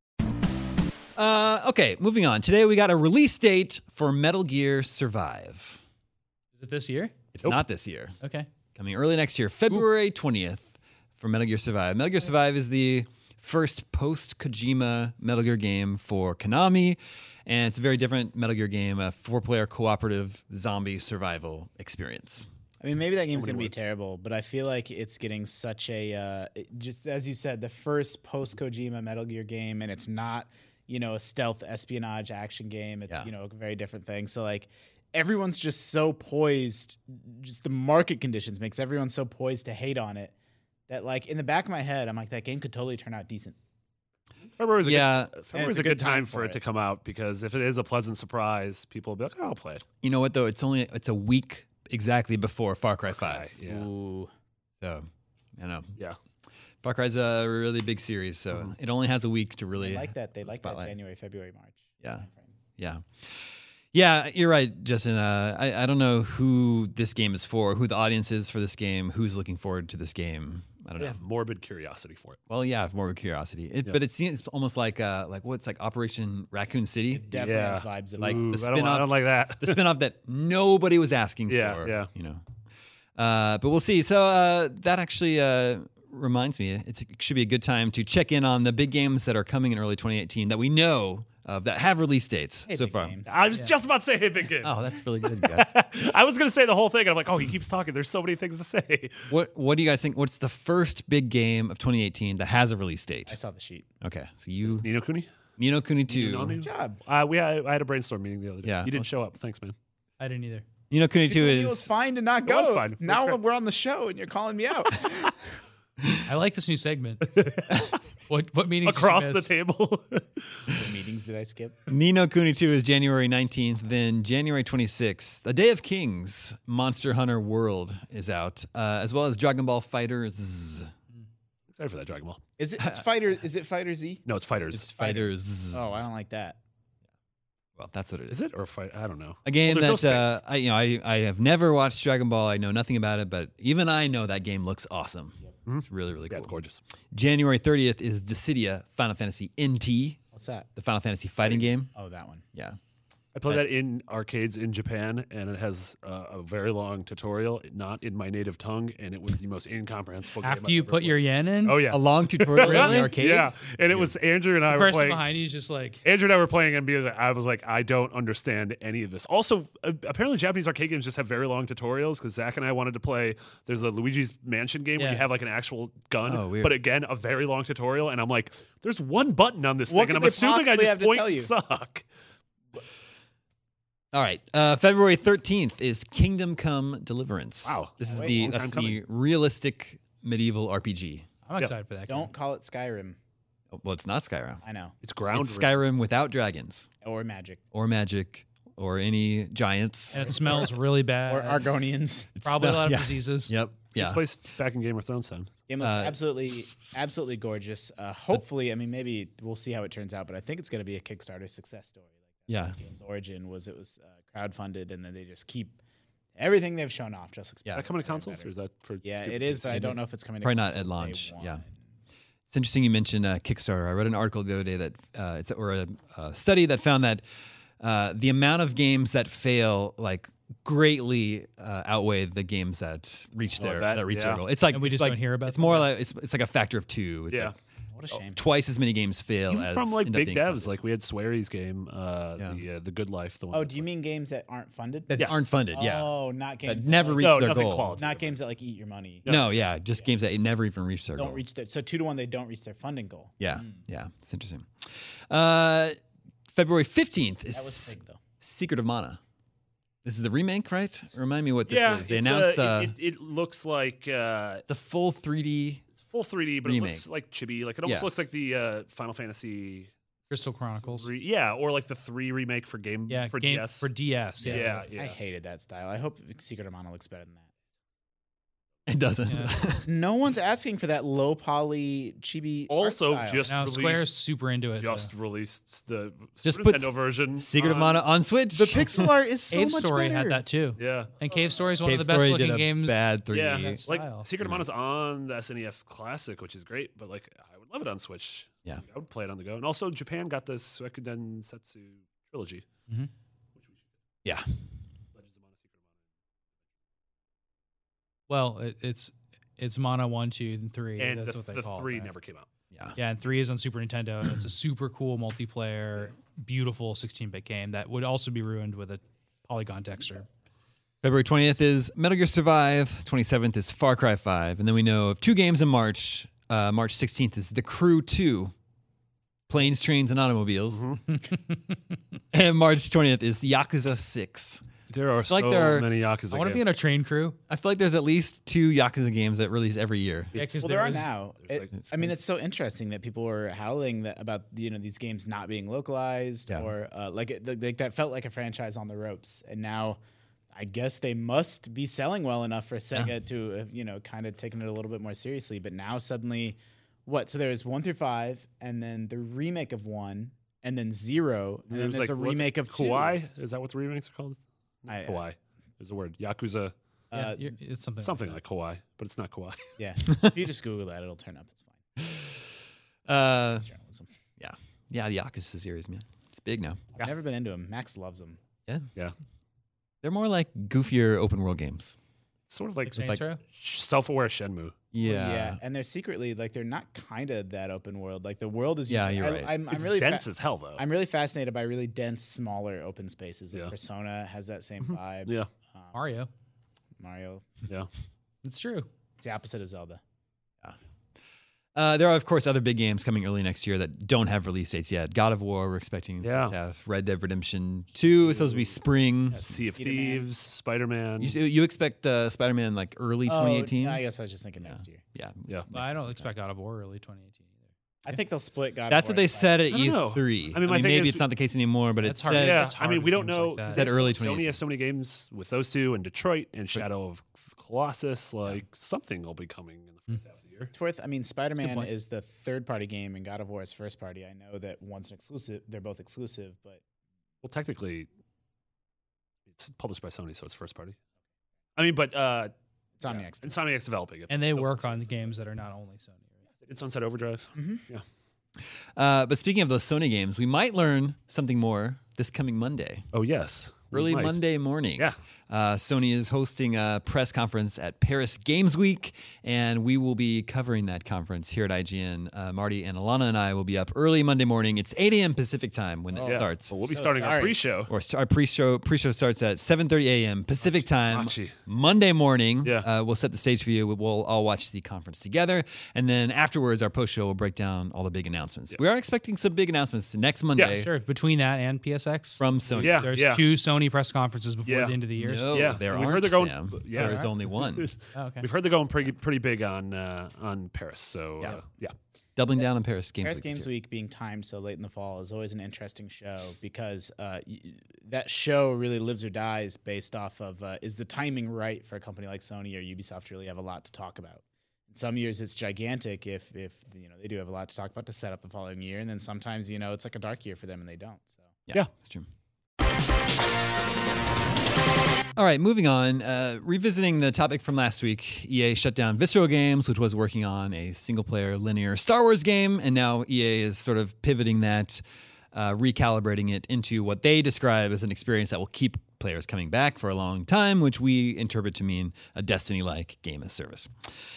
[SPEAKER 1] Uh, okay, moving on. Today we got a release date for Metal Gear Survive.
[SPEAKER 4] Is it this year?
[SPEAKER 1] It's
[SPEAKER 3] Nope.
[SPEAKER 1] not this year.
[SPEAKER 4] Okay.
[SPEAKER 1] Coming early next year, February twentieth for Metal Gear Survive. Metal Gear Survive is the first post-Kojima Metal Gear game for Konami, and it's a very different Metal Gear game, a four-player cooperative zombie survival experience.
[SPEAKER 5] I mean, maybe that game's
[SPEAKER 3] many
[SPEAKER 5] gonna be
[SPEAKER 3] words?
[SPEAKER 5] terrible, but I feel like it's getting such a uh, it- just as you said, the first post Kojima Metal Gear game, and it's not you know a stealth espionage action game. It's
[SPEAKER 1] Yeah.
[SPEAKER 5] you know a very different thing. So like everyone's just so poised. Just the market conditions makes everyone so poised to hate on it that like in the back of my head, I'm like that game could totally turn out decent.
[SPEAKER 3] February is a
[SPEAKER 1] Yeah.
[SPEAKER 3] good, February is a good time for it to
[SPEAKER 5] it.
[SPEAKER 3] come out because if it is a pleasant surprise, people will be like, oh, I'll play it.
[SPEAKER 1] You know what, though? It's only it's a week exactly before Far Cry five.
[SPEAKER 3] Yeah.
[SPEAKER 5] Ooh.
[SPEAKER 1] So, I know.
[SPEAKER 3] Yeah.
[SPEAKER 1] Far Cry's a really big series, so it only has a week to really
[SPEAKER 5] They like that. They like
[SPEAKER 1] spotlight.
[SPEAKER 5] that January, February, March.
[SPEAKER 1] Yeah.
[SPEAKER 5] timeframe.
[SPEAKER 1] Yeah. Yeah, you're right, Justin. Uh, I, I don't know who this game is for, who the audience is for this game, who's looking forward to this game. I don't know.
[SPEAKER 3] Yeah. Morbid curiosity for it.
[SPEAKER 1] Well, yeah, I have more of a curiosity. It,
[SPEAKER 3] Yeah.
[SPEAKER 1] But it seems almost like uh, like what's like Operation Raccoon City,
[SPEAKER 5] Definitely
[SPEAKER 3] Yeah.
[SPEAKER 5] has vibes of
[SPEAKER 1] Like
[SPEAKER 5] it.
[SPEAKER 3] Ooh,
[SPEAKER 1] the
[SPEAKER 3] I, don't,
[SPEAKER 1] spin-off-
[SPEAKER 3] I don't like that.
[SPEAKER 1] the spinoff that nobody was asking
[SPEAKER 3] Yeah,
[SPEAKER 1] for.
[SPEAKER 3] yeah.
[SPEAKER 1] You know, uh, but we'll see. So uh, that actually uh, reminds me, it's, it should be a good time to check in on the big games that are coming in early twenty eighteen that we know of that have release dates
[SPEAKER 5] Hey,
[SPEAKER 1] so
[SPEAKER 5] big
[SPEAKER 1] far.
[SPEAKER 5] games.
[SPEAKER 3] I was just about to say, hey, big games.
[SPEAKER 1] Oh, that's really good, guys.
[SPEAKER 3] I was going to say the whole thing, and I'm like, oh, he keeps talking. There's so many things to say.
[SPEAKER 1] What What do you guys think? What's the first big game of twenty eighteen that has a release date?
[SPEAKER 5] I saw the sheet.
[SPEAKER 1] Okay, so you
[SPEAKER 3] Nino Kuni?
[SPEAKER 1] Ni no Kuni two.
[SPEAKER 3] Nino Kuni?
[SPEAKER 5] Good job.
[SPEAKER 3] Uh, we had, I had a brainstorm meeting the other day.
[SPEAKER 1] Yeah.
[SPEAKER 3] You didn't show up. Thanks, man.
[SPEAKER 4] I didn't either.
[SPEAKER 1] Ni no Kuni
[SPEAKER 5] You
[SPEAKER 1] two
[SPEAKER 5] told me it was
[SPEAKER 1] is
[SPEAKER 5] fine to not
[SPEAKER 3] It was
[SPEAKER 5] go.
[SPEAKER 3] fine. It was
[SPEAKER 5] Now
[SPEAKER 3] great.
[SPEAKER 5] we're on the show and you're calling me out.
[SPEAKER 4] I like this new segment. What what meetings did you
[SPEAKER 3] across the
[SPEAKER 4] miss?
[SPEAKER 3] table.
[SPEAKER 5] What meetings did I skip?
[SPEAKER 1] Ni no Kuni two is January nineteenth. Then January twenty-sixth, A Day of Kings, Monster Hunter World is out, uh, as well as Dragon Ball Fighters.
[SPEAKER 3] Excited for that Dragon Ball.
[SPEAKER 5] Is it it's Fighter? Is it Fighter Z?
[SPEAKER 3] No, it's Fighters.
[SPEAKER 1] It's Fighters.
[SPEAKER 5] Oh, I don't like that.
[SPEAKER 1] Well, that's what it is.
[SPEAKER 3] Is it or fight? I don't know.
[SPEAKER 1] A game
[SPEAKER 3] Well, there's
[SPEAKER 1] that
[SPEAKER 3] no
[SPEAKER 1] uh,
[SPEAKER 3] space.
[SPEAKER 1] I, you know, I, I have never watched Dragon Ball. I know nothing about it, but even I know that game looks awesome. It's really, really
[SPEAKER 3] Yeah,
[SPEAKER 1] cool.
[SPEAKER 3] it's gorgeous.
[SPEAKER 1] January thirtieth is Dissidia Final Fantasy N T,
[SPEAKER 5] What's that?
[SPEAKER 1] the Final Fantasy fighting game.
[SPEAKER 5] Oh, that one.
[SPEAKER 1] Yeah.
[SPEAKER 3] I played that in arcades in Japan, and it has uh, a very long tutorial, not in my native tongue, and it was the most incomprehensible game
[SPEAKER 4] After
[SPEAKER 3] I've
[SPEAKER 4] you
[SPEAKER 3] ever
[SPEAKER 4] put
[SPEAKER 3] played.
[SPEAKER 4] your yen in,
[SPEAKER 3] Oh, yeah.
[SPEAKER 1] A long tutorial in
[SPEAKER 5] Really?
[SPEAKER 1] the arcade.
[SPEAKER 3] Yeah, and it was Andrew and I
[SPEAKER 4] the
[SPEAKER 3] were
[SPEAKER 4] person
[SPEAKER 3] playing.
[SPEAKER 4] behind you is just like,
[SPEAKER 3] Andrew and I were playing N B A. I was like, I don't understand any of this. Also, uh, apparently Japanese arcade games just have very long tutorials because Zach and I wanted to play. There's a Luigi's Mansion game where you
[SPEAKER 4] Yeah.
[SPEAKER 3] have like an actual gun,
[SPEAKER 1] Oh, weird.
[SPEAKER 3] but again, a very long tutorial. And I'm like, there's one button on this
[SPEAKER 5] What
[SPEAKER 3] thing, and
[SPEAKER 5] could
[SPEAKER 3] I'm
[SPEAKER 5] they
[SPEAKER 3] assuming I
[SPEAKER 5] possibly
[SPEAKER 3] just
[SPEAKER 5] have to
[SPEAKER 3] point
[SPEAKER 5] tell
[SPEAKER 3] and
[SPEAKER 5] you?
[SPEAKER 3] suck.
[SPEAKER 1] All right. Uh, February thirteenth is Kingdom Come Deliverance.
[SPEAKER 3] Wow.
[SPEAKER 1] This is
[SPEAKER 5] Wait,
[SPEAKER 1] the
[SPEAKER 3] long
[SPEAKER 1] that's
[SPEAKER 3] time
[SPEAKER 1] the realistic medieval R P G.
[SPEAKER 4] I'm excited for that. game.
[SPEAKER 5] Don't call it Skyrim.
[SPEAKER 1] Oh, well, it's not Skyrim.
[SPEAKER 5] I know.
[SPEAKER 3] It's ground.
[SPEAKER 1] It's Skyrim without dragons
[SPEAKER 5] Or magic.
[SPEAKER 1] or magic or any giants.
[SPEAKER 4] And it smells really bad.
[SPEAKER 5] Or Argonians.
[SPEAKER 4] Probably a lot of
[SPEAKER 1] Yeah.
[SPEAKER 4] diseases.
[SPEAKER 1] Yep.
[SPEAKER 3] It's
[SPEAKER 1] Yeah.
[SPEAKER 3] placed back in Game of Thrones time.
[SPEAKER 5] Game looks
[SPEAKER 1] Uh,
[SPEAKER 5] absolutely, absolutely gorgeous. Uh, hopefully, I mean, maybe we'll see how it turns out, but I think it's going to be a Kickstarter success story.
[SPEAKER 1] Yeah.
[SPEAKER 5] Like the game's origin was it was uh, crowdfunded, and then they just keep everything they've shown off just looks.
[SPEAKER 1] Yeah.
[SPEAKER 3] Is that coming to
[SPEAKER 5] better and
[SPEAKER 3] consoles,
[SPEAKER 5] better.
[SPEAKER 3] or is that for?
[SPEAKER 5] Yeah,
[SPEAKER 3] stupid
[SPEAKER 5] it is,
[SPEAKER 3] kids?
[SPEAKER 5] but I don't know if it's coming. to
[SPEAKER 1] Probably not at
[SPEAKER 5] consoles day
[SPEAKER 1] launch,
[SPEAKER 5] one.
[SPEAKER 1] yeah. It's interesting you mentioned uh, Kickstarter. I read an article the other day that uh, it's or a, a study that found that uh, the amount of games that fail like greatly uh, outweigh the games that reach
[SPEAKER 3] Oh,
[SPEAKER 1] their
[SPEAKER 3] that-
[SPEAKER 1] that reach
[SPEAKER 3] yeah.
[SPEAKER 1] their goal. It's like
[SPEAKER 4] And we
[SPEAKER 1] it's
[SPEAKER 4] just
[SPEAKER 1] like,
[SPEAKER 4] don't hear about
[SPEAKER 1] It's
[SPEAKER 4] them?
[SPEAKER 1] more like it's, it's like a factor of two. It's
[SPEAKER 3] Yeah.
[SPEAKER 1] like
[SPEAKER 5] What a shame.
[SPEAKER 1] twice as many games fail
[SPEAKER 3] Even
[SPEAKER 1] as
[SPEAKER 3] from like
[SPEAKER 1] end up
[SPEAKER 3] big
[SPEAKER 1] being
[SPEAKER 3] devs,
[SPEAKER 1] funded.
[SPEAKER 3] like we had Swery's game, uh,
[SPEAKER 1] Yeah.
[SPEAKER 3] the uh, the Good Life. The one
[SPEAKER 5] Oh,
[SPEAKER 3] that's
[SPEAKER 5] do you
[SPEAKER 3] like-
[SPEAKER 5] mean games that aren't funded?
[SPEAKER 1] that
[SPEAKER 3] Yes.
[SPEAKER 1] aren't funded. Yeah,
[SPEAKER 5] Oh, not games
[SPEAKER 1] that
[SPEAKER 5] that
[SPEAKER 1] never
[SPEAKER 5] like-
[SPEAKER 1] reach
[SPEAKER 3] No,
[SPEAKER 1] their
[SPEAKER 3] nothing
[SPEAKER 1] goal.
[SPEAKER 3] quality.
[SPEAKER 5] Not games that like eat your money.
[SPEAKER 1] No, yeah, just games that never even reach their
[SPEAKER 5] Don't
[SPEAKER 1] goal.
[SPEAKER 5] reach their so two to one. They don't reach their funding goal.
[SPEAKER 1] Yeah, yeah, it's interesting. Uh, February fifteenth is
[SPEAKER 5] That was big though.
[SPEAKER 1] Secret of Mana. This is the remake, right? Remind me what this
[SPEAKER 3] yeah,
[SPEAKER 1] is. They
[SPEAKER 3] it's,
[SPEAKER 1] announced
[SPEAKER 3] uh,
[SPEAKER 1] uh,
[SPEAKER 3] it, it, it looks like uh,
[SPEAKER 1] it's a full three D.
[SPEAKER 3] it's full three D, but
[SPEAKER 1] Remake.
[SPEAKER 3] it looks like chibi. Like it almost
[SPEAKER 1] Yeah.
[SPEAKER 3] looks like the uh, Final Fantasy.
[SPEAKER 4] Crystal Chronicles.
[SPEAKER 3] Three, yeah, or like the three remake for game
[SPEAKER 4] Yeah,
[SPEAKER 3] for
[SPEAKER 4] game
[SPEAKER 3] D S.
[SPEAKER 4] for D S. Yeah.
[SPEAKER 3] yeah, yeah.
[SPEAKER 5] I hated that style. I hope Secret of Mana looks better than that.
[SPEAKER 1] It doesn't.
[SPEAKER 4] Yeah.
[SPEAKER 5] No one's asking for that low poly chibi. art
[SPEAKER 3] Also,
[SPEAKER 5] style.
[SPEAKER 3] just
[SPEAKER 4] Now
[SPEAKER 3] released,
[SPEAKER 4] Square's super into it.
[SPEAKER 3] just
[SPEAKER 4] though.
[SPEAKER 3] released the
[SPEAKER 1] Just
[SPEAKER 3] Super
[SPEAKER 1] put
[SPEAKER 3] Nintendo version.
[SPEAKER 1] Secret of
[SPEAKER 3] on-
[SPEAKER 1] Mana on Switch.
[SPEAKER 5] the pixel art is so
[SPEAKER 4] Cave
[SPEAKER 5] much
[SPEAKER 4] Story
[SPEAKER 5] better.
[SPEAKER 4] had that too.
[SPEAKER 3] Yeah,
[SPEAKER 4] And Cave Story is one
[SPEAKER 1] Cave
[SPEAKER 4] of the best
[SPEAKER 1] Story
[SPEAKER 4] looking
[SPEAKER 1] did a
[SPEAKER 4] games.
[SPEAKER 1] bad three D.
[SPEAKER 3] yeah.
[SPEAKER 4] That
[SPEAKER 3] Like
[SPEAKER 4] style.
[SPEAKER 3] Secret of Mana's on the S N E S Classic, which is great, but like I would love it on Switch.
[SPEAKER 1] Yeah.
[SPEAKER 3] I would play it on the go. And also, Japan got the Suikoden Setsu trilogy.
[SPEAKER 4] Mhm.
[SPEAKER 3] Which we should
[SPEAKER 1] Yeah.
[SPEAKER 3] Legends of Mana, Secret of
[SPEAKER 4] Well, it, it's it's Mana one, two, and three.
[SPEAKER 3] Mana. And
[SPEAKER 4] That's
[SPEAKER 3] the,
[SPEAKER 4] what they
[SPEAKER 3] the
[SPEAKER 4] call
[SPEAKER 3] three
[SPEAKER 4] it. right?
[SPEAKER 3] never came out.
[SPEAKER 1] Yeah.
[SPEAKER 4] Yeah, and three is on Super Nintendo, and it's a super cool multiplayer, beautiful sixteen-bit game that would also be ruined with a polygon texture.
[SPEAKER 1] February twentieth is Metal Gear Survive. twenty-seventh is Far Cry five. And then we know of two games in March. Uh, March sixteenth is The Crew two. Planes, Trains, and Automobiles. And March twentieth is Yakuza six.
[SPEAKER 3] There are
[SPEAKER 1] feel like
[SPEAKER 3] so
[SPEAKER 1] there are-
[SPEAKER 3] many Yakuza
[SPEAKER 4] I want to be
[SPEAKER 3] games.
[SPEAKER 4] in a train crew.
[SPEAKER 1] I feel like there's at least two Yakuza games that release every year.
[SPEAKER 4] Yeah, because
[SPEAKER 5] Well, there are
[SPEAKER 4] is-
[SPEAKER 5] now.
[SPEAKER 3] there's
[SPEAKER 5] It-
[SPEAKER 3] like-
[SPEAKER 5] I mean, it's so interesting that people were howling that about you know these games not being localized
[SPEAKER 1] Yeah.
[SPEAKER 5] or uh, like it, like that felt like a franchise on the ropes, and now I guess they must be selling well enough for Sega to have, you know kind of taken it a little bit more seriously. But now suddenly, what? So there's one through five, and then the remake of one, and then zero, and then
[SPEAKER 3] There's
[SPEAKER 5] there's
[SPEAKER 3] like
[SPEAKER 5] a
[SPEAKER 3] what's it-
[SPEAKER 5] remake of two.
[SPEAKER 3] Kauai. Is that what the remakes are called?
[SPEAKER 5] I- I-
[SPEAKER 3] Kauai. There's a word. Yakuza.
[SPEAKER 4] Yeah,
[SPEAKER 5] Uh,
[SPEAKER 4] you're- it's something.
[SPEAKER 3] Something
[SPEAKER 4] like
[SPEAKER 3] like Kauai, but it's not Kauai.
[SPEAKER 5] yeah, if you just Google that, it'll turn up. It's fine.
[SPEAKER 1] Uh,
[SPEAKER 5] It's journalism.
[SPEAKER 1] yeah. Yeah, the Yakuza series, man. It's big now.
[SPEAKER 5] I've never been into them. Max loves them.
[SPEAKER 1] Yeah.
[SPEAKER 3] Yeah.
[SPEAKER 1] They're more like goofier open world games.
[SPEAKER 3] Sort of like,
[SPEAKER 4] that. Saints Row?
[SPEAKER 3] self-aware Shenmue.
[SPEAKER 1] Yeah.
[SPEAKER 5] Yeah, and they're secretly like they're not kind of that open world. Like the world is.
[SPEAKER 1] Yeah,
[SPEAKER 5] I,
[SPEAKER 1] you're right.
[SPEAKER 5] I'm, I'm
[SPEAKER 3] It's
[SPEAKER 5] really fa-
[SPEAKER 3] dense as hell, though.
[SPEAKER 5] I'm really fascinated by really dense, smaller open spaces. Like
[SPEAKER 3] Yeah.
[SPEAKER 5] Persona has that same vibe.
[SPEAKER 3] yeah,
[SPEAKER 5] Um,
[SPEAKER 4] Mario.
[SPEAKER 5] Mario.
[SPEAKER 3] yeah.
[SPEAKER 4] It's true.
[SPEAKER 5] It's the opposite of Zelda.
[SPEAKER 1] Uh, there are, of course, other big games coming early next year that don't have release dates yet. God of War, we're expecting
[SPEAKER 3] Yeah.
[SPEAKER 1] to have. Red Dead Redemption two is supposed to be spring.
[SPEAKER 3] Sea of
[SPEAKER 5] Spider-Man.
[SPEAKER 3] Thieves, Spider-Man.
[SPEAKER 1] You, you expect uh, Spider-Man like early twenty eighteen?
[SPEAKER 5] Oh, I guess I was just thinking next year.
[SPEAKER 1] Yeah.
[SPEAKER 3] yeah.
[SPEAKER 4] I don't expect God of War early twenty eighteen either.
[SPEAKER 5] I think they'll split God.
[SPEAKER 1] That's
[SPEAKER 5] of
[SPEAKER 1] what
[SPEAKER 5] War
[SPEAKER 1] they
[SPEAKER 5] and
[SPEAKER 1] said at
[SPEAKER 3] I don't know.
[SPEAKER 1] E three.
[SPEAKER 3] I mean, my thing
[SPEAKER 1] maybe
[SPEAKER 3] is-
[SPEAKER 1] it's not the case anymore, but
[SPEAKER 4] That's
[SPEAKER 1] it's
[SPEAKER 4] hard.
[SPEAKER 1] said,
[SPEAKER 3] Yeah,
[SPEAKER 4] That's
[SPEAKER 3] I
[SPEAKER 4] hard
[SPEAKER 3] mean,
[SPEAKER 4] with
[SPEAKER 3] we don't
[SPEAKER 4] games
[SPEAKER 3] know.
[SPEAKER 4] like that.
[SPEAKER 1] Said early
[SPEAKER 3] Sony
[SPEAKER 1] twenty eighteen.
[SPEAKER 3] has so many games with those two and Detroit and Shadow of Colossus. Like something will be coming in the first half of the year.
[SPEAKER 5] It's worth. I mean, Spider-Man
[SPEAKER 4] point.
[SPEAKER 5] is the third-party game, and God of War is first-party. I know that one's an exclusive. They're both exclusive, but
[SPEAKER 3] Well, technically, it's published by Sony, so it's first party. I mean, but uh,
[SPEAKER 5] it's on
[SPEAKER 3] yeah,
[SPEAKER 5] the X.
[SPEAKER 3] Insomniac's developing it.
[SPEAKER 4] And they
[SPEAKER 3] So
[SPEAKER 4] work
[SPEAKER 3] it's-
[SPEAKER 4] on the games that are not only Sony. Right?
[SPEAKER 3] It's Sunset Overdrive. Yeah.
[SPEAKER 1] Uh, but speaking of those Sony games, we might learn something more this coming Monday.
[SPEAKER 3] Oh yes. We
[SPEAKER 1] Early
[SPEAKER 3] might.
[SPEAKER 1] Monday morning.
[SPEAKER 3] Yeah.
[SPEAKER 1] Uh, Sony is hosting a press conference at Paris Games Week, and we will be covering that conference here at I G N. Uh, Marty and Alana and I will be up early Monday morning. It's eight a.m. Pacific time when it
[SPEAKER 3] Yeah.
[SPEAKER 1] starts.
[SPEAKER 3] Well, we'll be
[SPEAKER 5] So
[SPEAKER 3] starting our
[SPEAKER 5] sorry.
[SPEAKER 3] pre-show.
[SPEAKER 1] Or st- our pre-show pre-show starts at seven thirty a.m. Pacific time
[SPEAKER 3] Machi.
[SPEAKER 1] Monday morning.
[SPEAKER 3] Yeah.
[SPEAKER 1] Uh, we'll set the stage for you. We'll all watch the conference together, and then afterwards, our post-show will break down all the big announcements. We are expecting some big announcements next Monday
[SPEAKER 4] Sure. Between that and P S X,
[SPEAKER 1] from Sony.
[SPEAKER 3] Yeah.
[SPEAKER 4] there's
[SPEAKER 3] yeah.
[SPEAKER 4] two Sony press conferences before
[SPEAKER 3] Yeah.
[SPEAKER 4] the end of the year.
[SPEAKER 1] No,
[SPEAKER 3] Yeah.
[SPEAKER 1] there
[SPEAKER 3] We've
[SPEAKER 1] aren't,
[SPEAKER 3] heard they're going-
[SPEAKER 1] Sam.
[SPEAKER 3] yeah.
[SPEAKER 1] There's only one.
[SPEAKER 4] Oh, okay.
[SPEAKER 3] We've heard they're going pretty pretty big on uh, on Paris. So
[SPEAKER 1] Yeah.
[SPEAKER 3] uh, yeah.
[SPEAKER 1] Doubling down on Paris Games
[SPEAKER 5] Paris
[SPEAKER 1] Week. this
[SPEAKER 5] Games
[SPEAKER 1] year.
[SPEAKER 5] Week being timed so late in the fall is always an interesting show because uh, y- that show really lives or dies based off of uh, is the timing right for a company like Sony or Ubisoft to really have a lot to talk about. In some years it's gigantic if if you know they do have a lot to talk about to set up the following year, and then sometimes you know it's like a dark year for them and they don't. So
[SPEAKER 1] Yeah,
[SPEAKER 3] Yeah.
[SPEAKER 1] that's true. All right, moving on. Uh, revisiting the topic from last week, E A shut down Visceral Games, which was working on a single-player linear Star Wars game, and now E A is sort of pivoting that, uh, recalibrating it into what they describe as an experience that will keep players coming back for a long time, which we interpret to mean a Destiny-like game as service.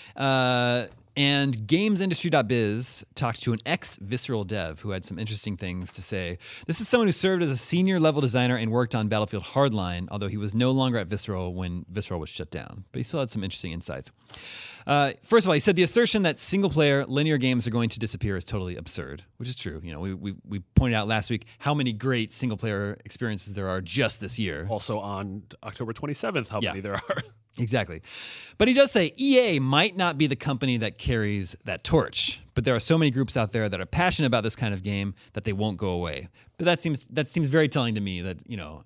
[SPEAKER 1] Uh, and GamesIndustry.biz talked to an ex-Visceral dev who had some interesting things to say. This is someone who served as a senior level designer and worked on Battlefield Hardline, although he was no longer at Visceral when Visceral was shut down. But he still had some interesting insights. Uh, first of all, he said the assertion that single-player linear games are going to disappear is totally absurd, which is true. You know, we we, we pointed out last week how many great single-player experiences there are just this year.
[SPEAKER 3] Also on October twenty-seventh, how
[SPEAKER 1] Yeah.
[SPEAKER 3] many there are.
[SPEAKER 1] Exactly. But he does say E A might not be the company that carries that torch, but there are so many groups out there that are passionate about this kind of game that they won't go away. But that seems that seems very telling to me that, you know,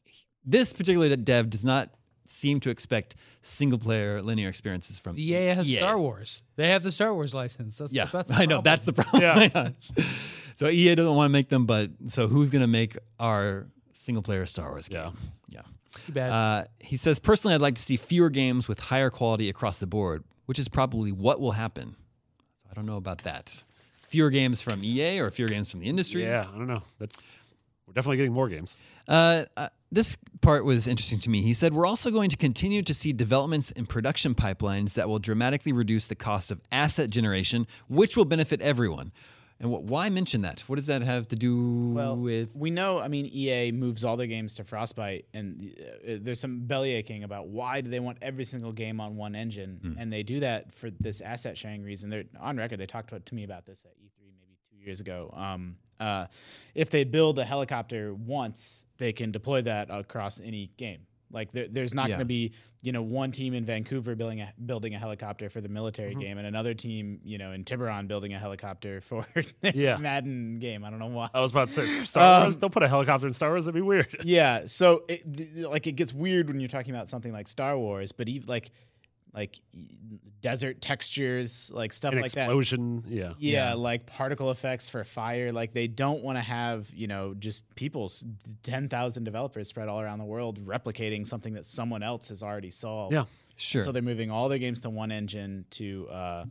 [SPEAKER 1] this particular dev does not seem to expect single-player linear experiences from
[SPEAKER 4] E A has
[SPEAKER 1] E A.
[SPEAKER 4] Star Wars. They have the Star Wars license. That's
[SPEAKER 1] Yeah,
[SPEAKER 4] that's the
[SPEAKER 1] I know.
[SPEAKER 4] problem.
[SPEAKER 1] That's the problem.
[SPEAKER 3] Yeah.
[SPEAKER 1] So E A doesn't want to make them, but so who's going to make our single-player Star Wars game?
[SPEAKER 3] Yeah.
[SPEAKER 1] Yeah.
[SPEAKER 4] Too bad.
[SPEAKER 1] Uh, he says, personally, I'd like to see fewer games with higher quality across the board, which is probably what will happen. So I don't know about that. Fewer games from E A or fewer games from the industry?
[SPEAKER 3] Yeah, I don't know. That's we're definitely getting more games.
[SPEAKER 1] Uh, uh, this part was interesting to me. He said, we're also going to continue to see developments in production pipelines that will dramatically reduce the cost of asset generation, which will benefit everyone. And wh- why mention that? What does that have to do
[SPEAKER 5] well,
[SPEAKER 1] with...
[SPEAKER 5] we know. I mean, E A moves all their games to Frostbite, and uh, there's some belly aching about why do they want every single game on one engine,
[SPEAKER 1] Hmm.
[SPEAKER 5] and they do that for this asset sharing reason. They're on record. They talked to, to me about this at E three maybe two years ago. Um, uh, if they build a helicopter once, they can deploy that across any game. Like there, there's not
[SPEAKER 1] Yeah.
[SPEAKER 5] going to be, you know, one team in Vancouver building a building a helicopter for the military game, and another team, you know, in Tiburon building a helicopter for their
[SPEAKER 3] Yeah.
[SPEAKER 5] Madden game. I don't know why.
[SPEAKER 3] I was about to say Star
[SPEAKER 5] Um,
[SPEAKER 3] Wars. Don't put a helicopter in Star Wars. That'd be weird.
[SPEAKER 5] Yeah, so it, th- like it gets weird when you're talking about something like Star Wars, but even like like y- desert textures, like stuff
[SPEAKER 3] An
[SPEAKER 5] like that.
[SPEAKER 3] explosion. Yeah.
[SPEAKER 5] Yeah, like particle effects for fire. Like they don't want to have, you know, just people, ten thousand developers spread all around the world replicating something that someone else has already solved.
[SPEAKER 3] Yeah.
[SPEAKER 1] Sure.
[SPEAKER 5] So they're moving all their games to one engine to uh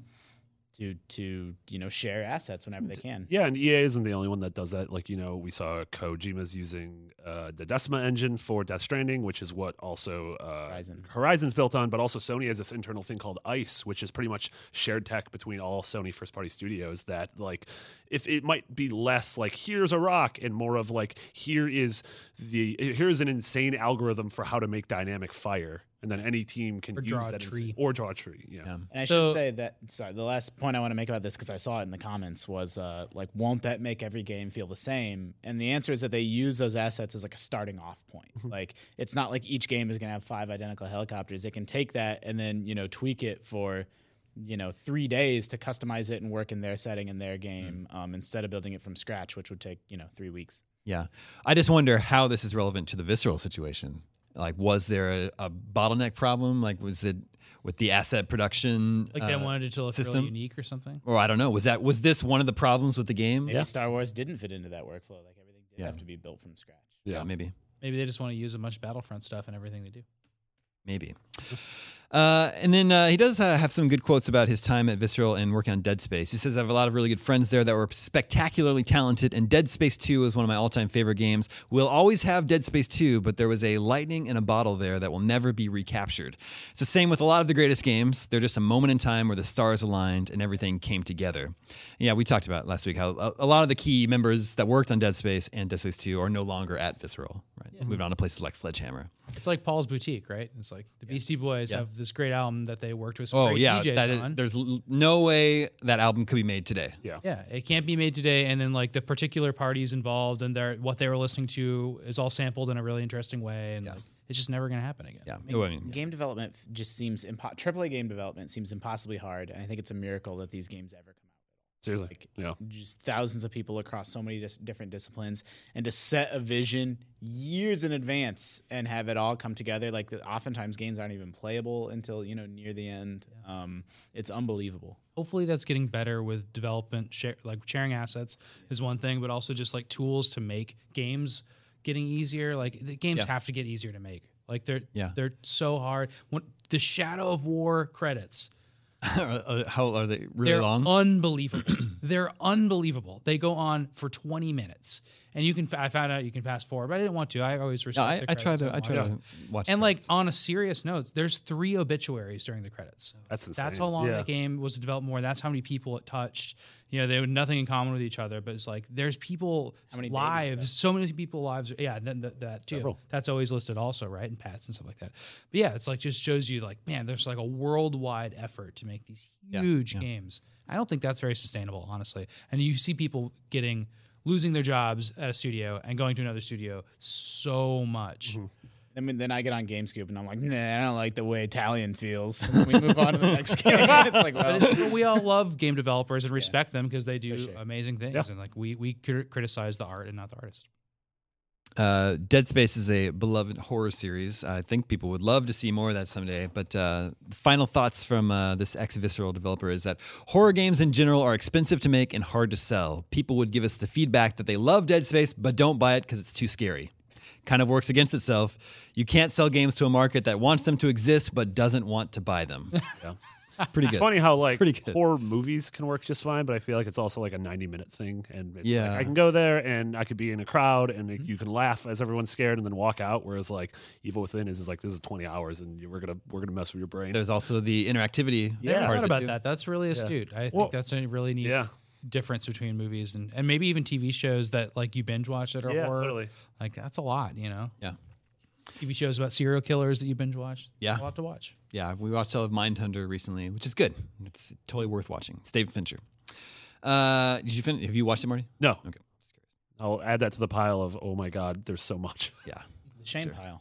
[SPEAKER 5] to to you know share assets whenever they can.
[SPEAKER 3] Yeah, and E A isn't the only one that does that. Like, you know, we saw Kojima's using uh, the Decima engine for Death Stranding, which is what also uh,
[SPEAKER 5] Horizon.
[SPEAKER 3] Horizon's built on, but also Sony has this internal thing called ICE, which is pretty much shared tech between all Sony first-party studios that, like, if it might be less like, here's a rock, and more of like, here is the here's an insane algorithm for how to make dynamic fire. And then any team can
[SPEAKER 4] Or
[SPEAKER 3] use
[SPEAKER 4] draw a
[SPEAKER 3] that
[SPEAKER 4] tree.
[SPEAKER 3] insane- or draw a tree. Yeah.
[SPEAKER 1] Yeah.
[SPEAKER 5] And I
[SPEAKER 4] So-
[SPEAKER 5] should say that, sorry, the last point I want to make about this, because I saw it in the comments, was uh, like, won't that make every game feel the same? And the answer is that they use those assets as like a starting off point. Like, it's not like each game is going to have five identical helicopters. They can take that and then, you know, tweak it for, you know, three days to customize it and work in their setting and their game, um, instead of building it from scratch, which would take, you know, three weeks.
[SPEAKER 1] Yeah. I just wonder how this is relevant to the Visceral situation. Like, was there a, a bottleneck problem? Like, was it with the asset production
[SPEAKER 4] Like
[SPEAKER 1] uh,
[SPEAKER 4] they wanted it to look
[SPEAKER 1] system?
[SPEAKER 4] really unique or something.
[SPEAKER 1] Or I don't know. Was that was this one of the problems with the game?
[SPEAKER 5] Maybe Star Wars didn't fit into that workflow. Like everything did
[SPEAKER 1] Yeah.
[SPEAKER 5] have to be built from scratch.
[SPEAKER 1] Yeah, maybe.
[SPEAKER 4] Maybe they just want to use a bunch of Battlefront stuff in everything they do.
[SPEAKER 1] Maybe. Uh, and then uh, he does uh, have some good quotes about his time at Visceral and working on Dead Space. He says, I have a lot of really good friends there that were spectacularly talented, and Dead Space two is one of my all-time favorite games. We'll always have Dead Space two, but there was a lightning in a bottle there that will never be recaptured. It's the same with a lot of the greatest games. They're just a moment in time where the stars aligned and everything came together. Yeah, we talked about last week how a, a lot of the key members that worked on Dead Space and Dead Space two are no longer at Visceral, right? Yeah. Moving on to places like Sledgehammer.
[SPEAKER 4] It's like Paul's Boutique, right? It's like the Beastie Boys
[SPEAKER 1] Yeah.
[SPEAKER 4] have this great album that they worked with some
[SPEAKER 1] Oh
[SPEAKER 4] great
[SPEAKER 1] yeah,
[SPEAKER 4] D Js
[SPEAKER 1] that is,
[SPEAKER 4] on.
[SPEAKER 1] there's l- no way that album could be made today.
[SPEAKER 3] Yeah.
[SPEAKER 4] Yeah, it can't be made today. And then like the particular parties involved and their what they were listening to is all sampled in a really interesting way, and
[SPEAKER 1] Yeah.
[SPEAKER 4] like, it's just never going to happen again.
[SPEAKER 1] Yeah, it wouldn't-
[SPEAKER 5] Game development f- just seems impo- triple A game development seems impossibly hard, and I think it's a miracle that these games ever come out.
[SPEAKER 3] Seriously.
[SPEAKER 5] Like,
[SPEAKER 3] yeah.
[SPEAKER 5] just thousands of people across so many dis- different disciplines, and to set a vision years in advance and have it all come together. Like the, oftentimes games aren't even playable until you know near the end. Um, it's unbelievable.
[SPEAKER 4] Hopefully that's getting better with development. Share, like sharing assets is one thing, but also just like tools to make games getting easier. Like the games
[SPEAKER 1] Yeah.
[SPEAKER 4] have to get easier to make. Like they're
[SPEAKER 1] Yeah.
[SPEAKER 4] they're so hard. When the Shadow of War credits,
[SPEAKER 1] Uh, How are they really
[SPEAKER 4] they're
[SPEAKER 1] long?
[SPEAKER 4] unbelievable. They're unbelievable. They go on for twenty minutes, and you can. I found out you can fast forward, but I didn't want to. I always
[SPEAKER 1] no,
[SPEAKER 4] respect.
[SPEAKER 1] I,
[SPEAKER 4] the
[SPEAKER 1] I try
[SPEAKER 4] credits
[SPEAKER 1] to.
[SPEAKER 4] and
[SPEAKER 1] I try
[SPEAKER 4] watch
[SPEAKER 1] to
[SPEAKER 4] it.
[SPEAKER 1] watch.
[SPEAKER 4] And
[SPEAKER 1] the
[SPEAKER 4] like
[SPEAKER 1] credits.
[SPEAKER 4] on a serious note, there's three obituaries during the credits.
[SPEAKER 3] That's insane.
[SPEAKER 4] That's how long
[SPEAKER 3] Yeah.
[SPEAKER 4] that game was developed. More. That's how many people it touched. You know, they had nothing in common with each other, but it's like there's people
[SPEAKER 5] How many babies,
[SPEAKER 4] lives.
[SPEAKER 5] though?
[SPEAKER 4] So many people lives. Yeah, then that, that too.
[SPEAKER 3] Several.
[SPEAKER 4] That's always listed also, right? And pets and stuff like that. But yeah, it's like just shows you like man, there's like a worldwide effort to make these
[SPEAKER 1] Yeah,
[SPEAKER 4] huge
[SPEAKER 1] yeah.
[SPEAKER 4] games. I don't think that's very sustainable, honestly. And you see people getting losing their jobs at a studio and going to another studio so much.
[SPEAKER 3] Mm-hmm.
[SPEAKER 5] I mean, then I get on GameScoop and I'm like, nah, I don't like the way Italian feels. And then we move on to the next game. It's like, well,
[SPEAKER 4] But, it, but we all love game developers and respect them because they do
[SPEAKER 5] sure.
[SPEAKER 4] amazing things.
[SPEAKER 3] Yeah.
[SPEAKER 4] And like we we cri- criticize the art and not the artist.
[SPEAKER 1] Uh, Dead Space is a beloved horror series. I think people would love to see more of that someday. But uh, final thoughts from uh, this ex-Visceral developer is that horror games in general are expensive to make and hard to sell. People would give us the feedback that they love Dead Space but don't buy it because it's too scary. Kind of works against itself. You can't sell games to a market that wants them to exist but doesn't want to buy them.
[SPEAKER 3] Yeah.
[SPEAKER 1] It's pretty
[SPEAKER 3] It's
[SPEAKER 1] good.
[SPEAKER 3] funny how like
[SPEAKER 1] Pretty good.
[SPEAKER 3] horror movies can work just fine, but I feel like it's also like a ninety minute thing. And it's
[SPEAKER 1] Yeah.
[SPEAKER 3] like, I can go there and I could be in a crowd and
[SPEAKER 4] Mm-hmm.
[SPEAKER 3] it- you can laugh as everyone's scared and then walk out. Whereas like Evil Within is, is like this is twenty hours and you, we're gonna we're gonna mess with your brain.
[SPEAKER 1] There's also the interactivity.
[SPEAKER 3] Yeah.
[SPEAKER 4] I
[SPEAKER 1] part
[SPEAKER 4] thought
[SPEAKER 1] of it,
[SPEAKER 4] about
[SPEAKER 1] too.
[SPEAKER 4] that. That's really astute. I think
[SPEAKER 3] Well,
[SPEAKER 4] that's a really neat
[SPEAKER 3] yeah,
[SPEAKER 4] difference between movies and, and maybe even T V shows that like you binge watch that are
[SPEAKER 3] yeah,
[SPEAKER 4] horror.
[SPEAKER 3] totally.
[SPEAKER 4] Like that's a lot, you know.
[SPEAKER 1] Yeah.
[SPEAKER 4] T V shows about serial killers that you binge watch.
[SPEAKER 1] Yeah.
[SPEAKER 4] That's a lot to watch.
[SPEAKER 1] Yeah, we watched all of Mindhunter recently, which is good. It's totally worth watching. It's David Fincher. Uh, did you fin- Have you watched it, Marty?
[SPEAKER 3] No,
[SPEAKER 1] Okay.
[SPEAKER 3] I'll add that to the pile of oh my god, there's so much.
[SPEAKER 1] Yeah.
[SPEAKER 5] shame pile.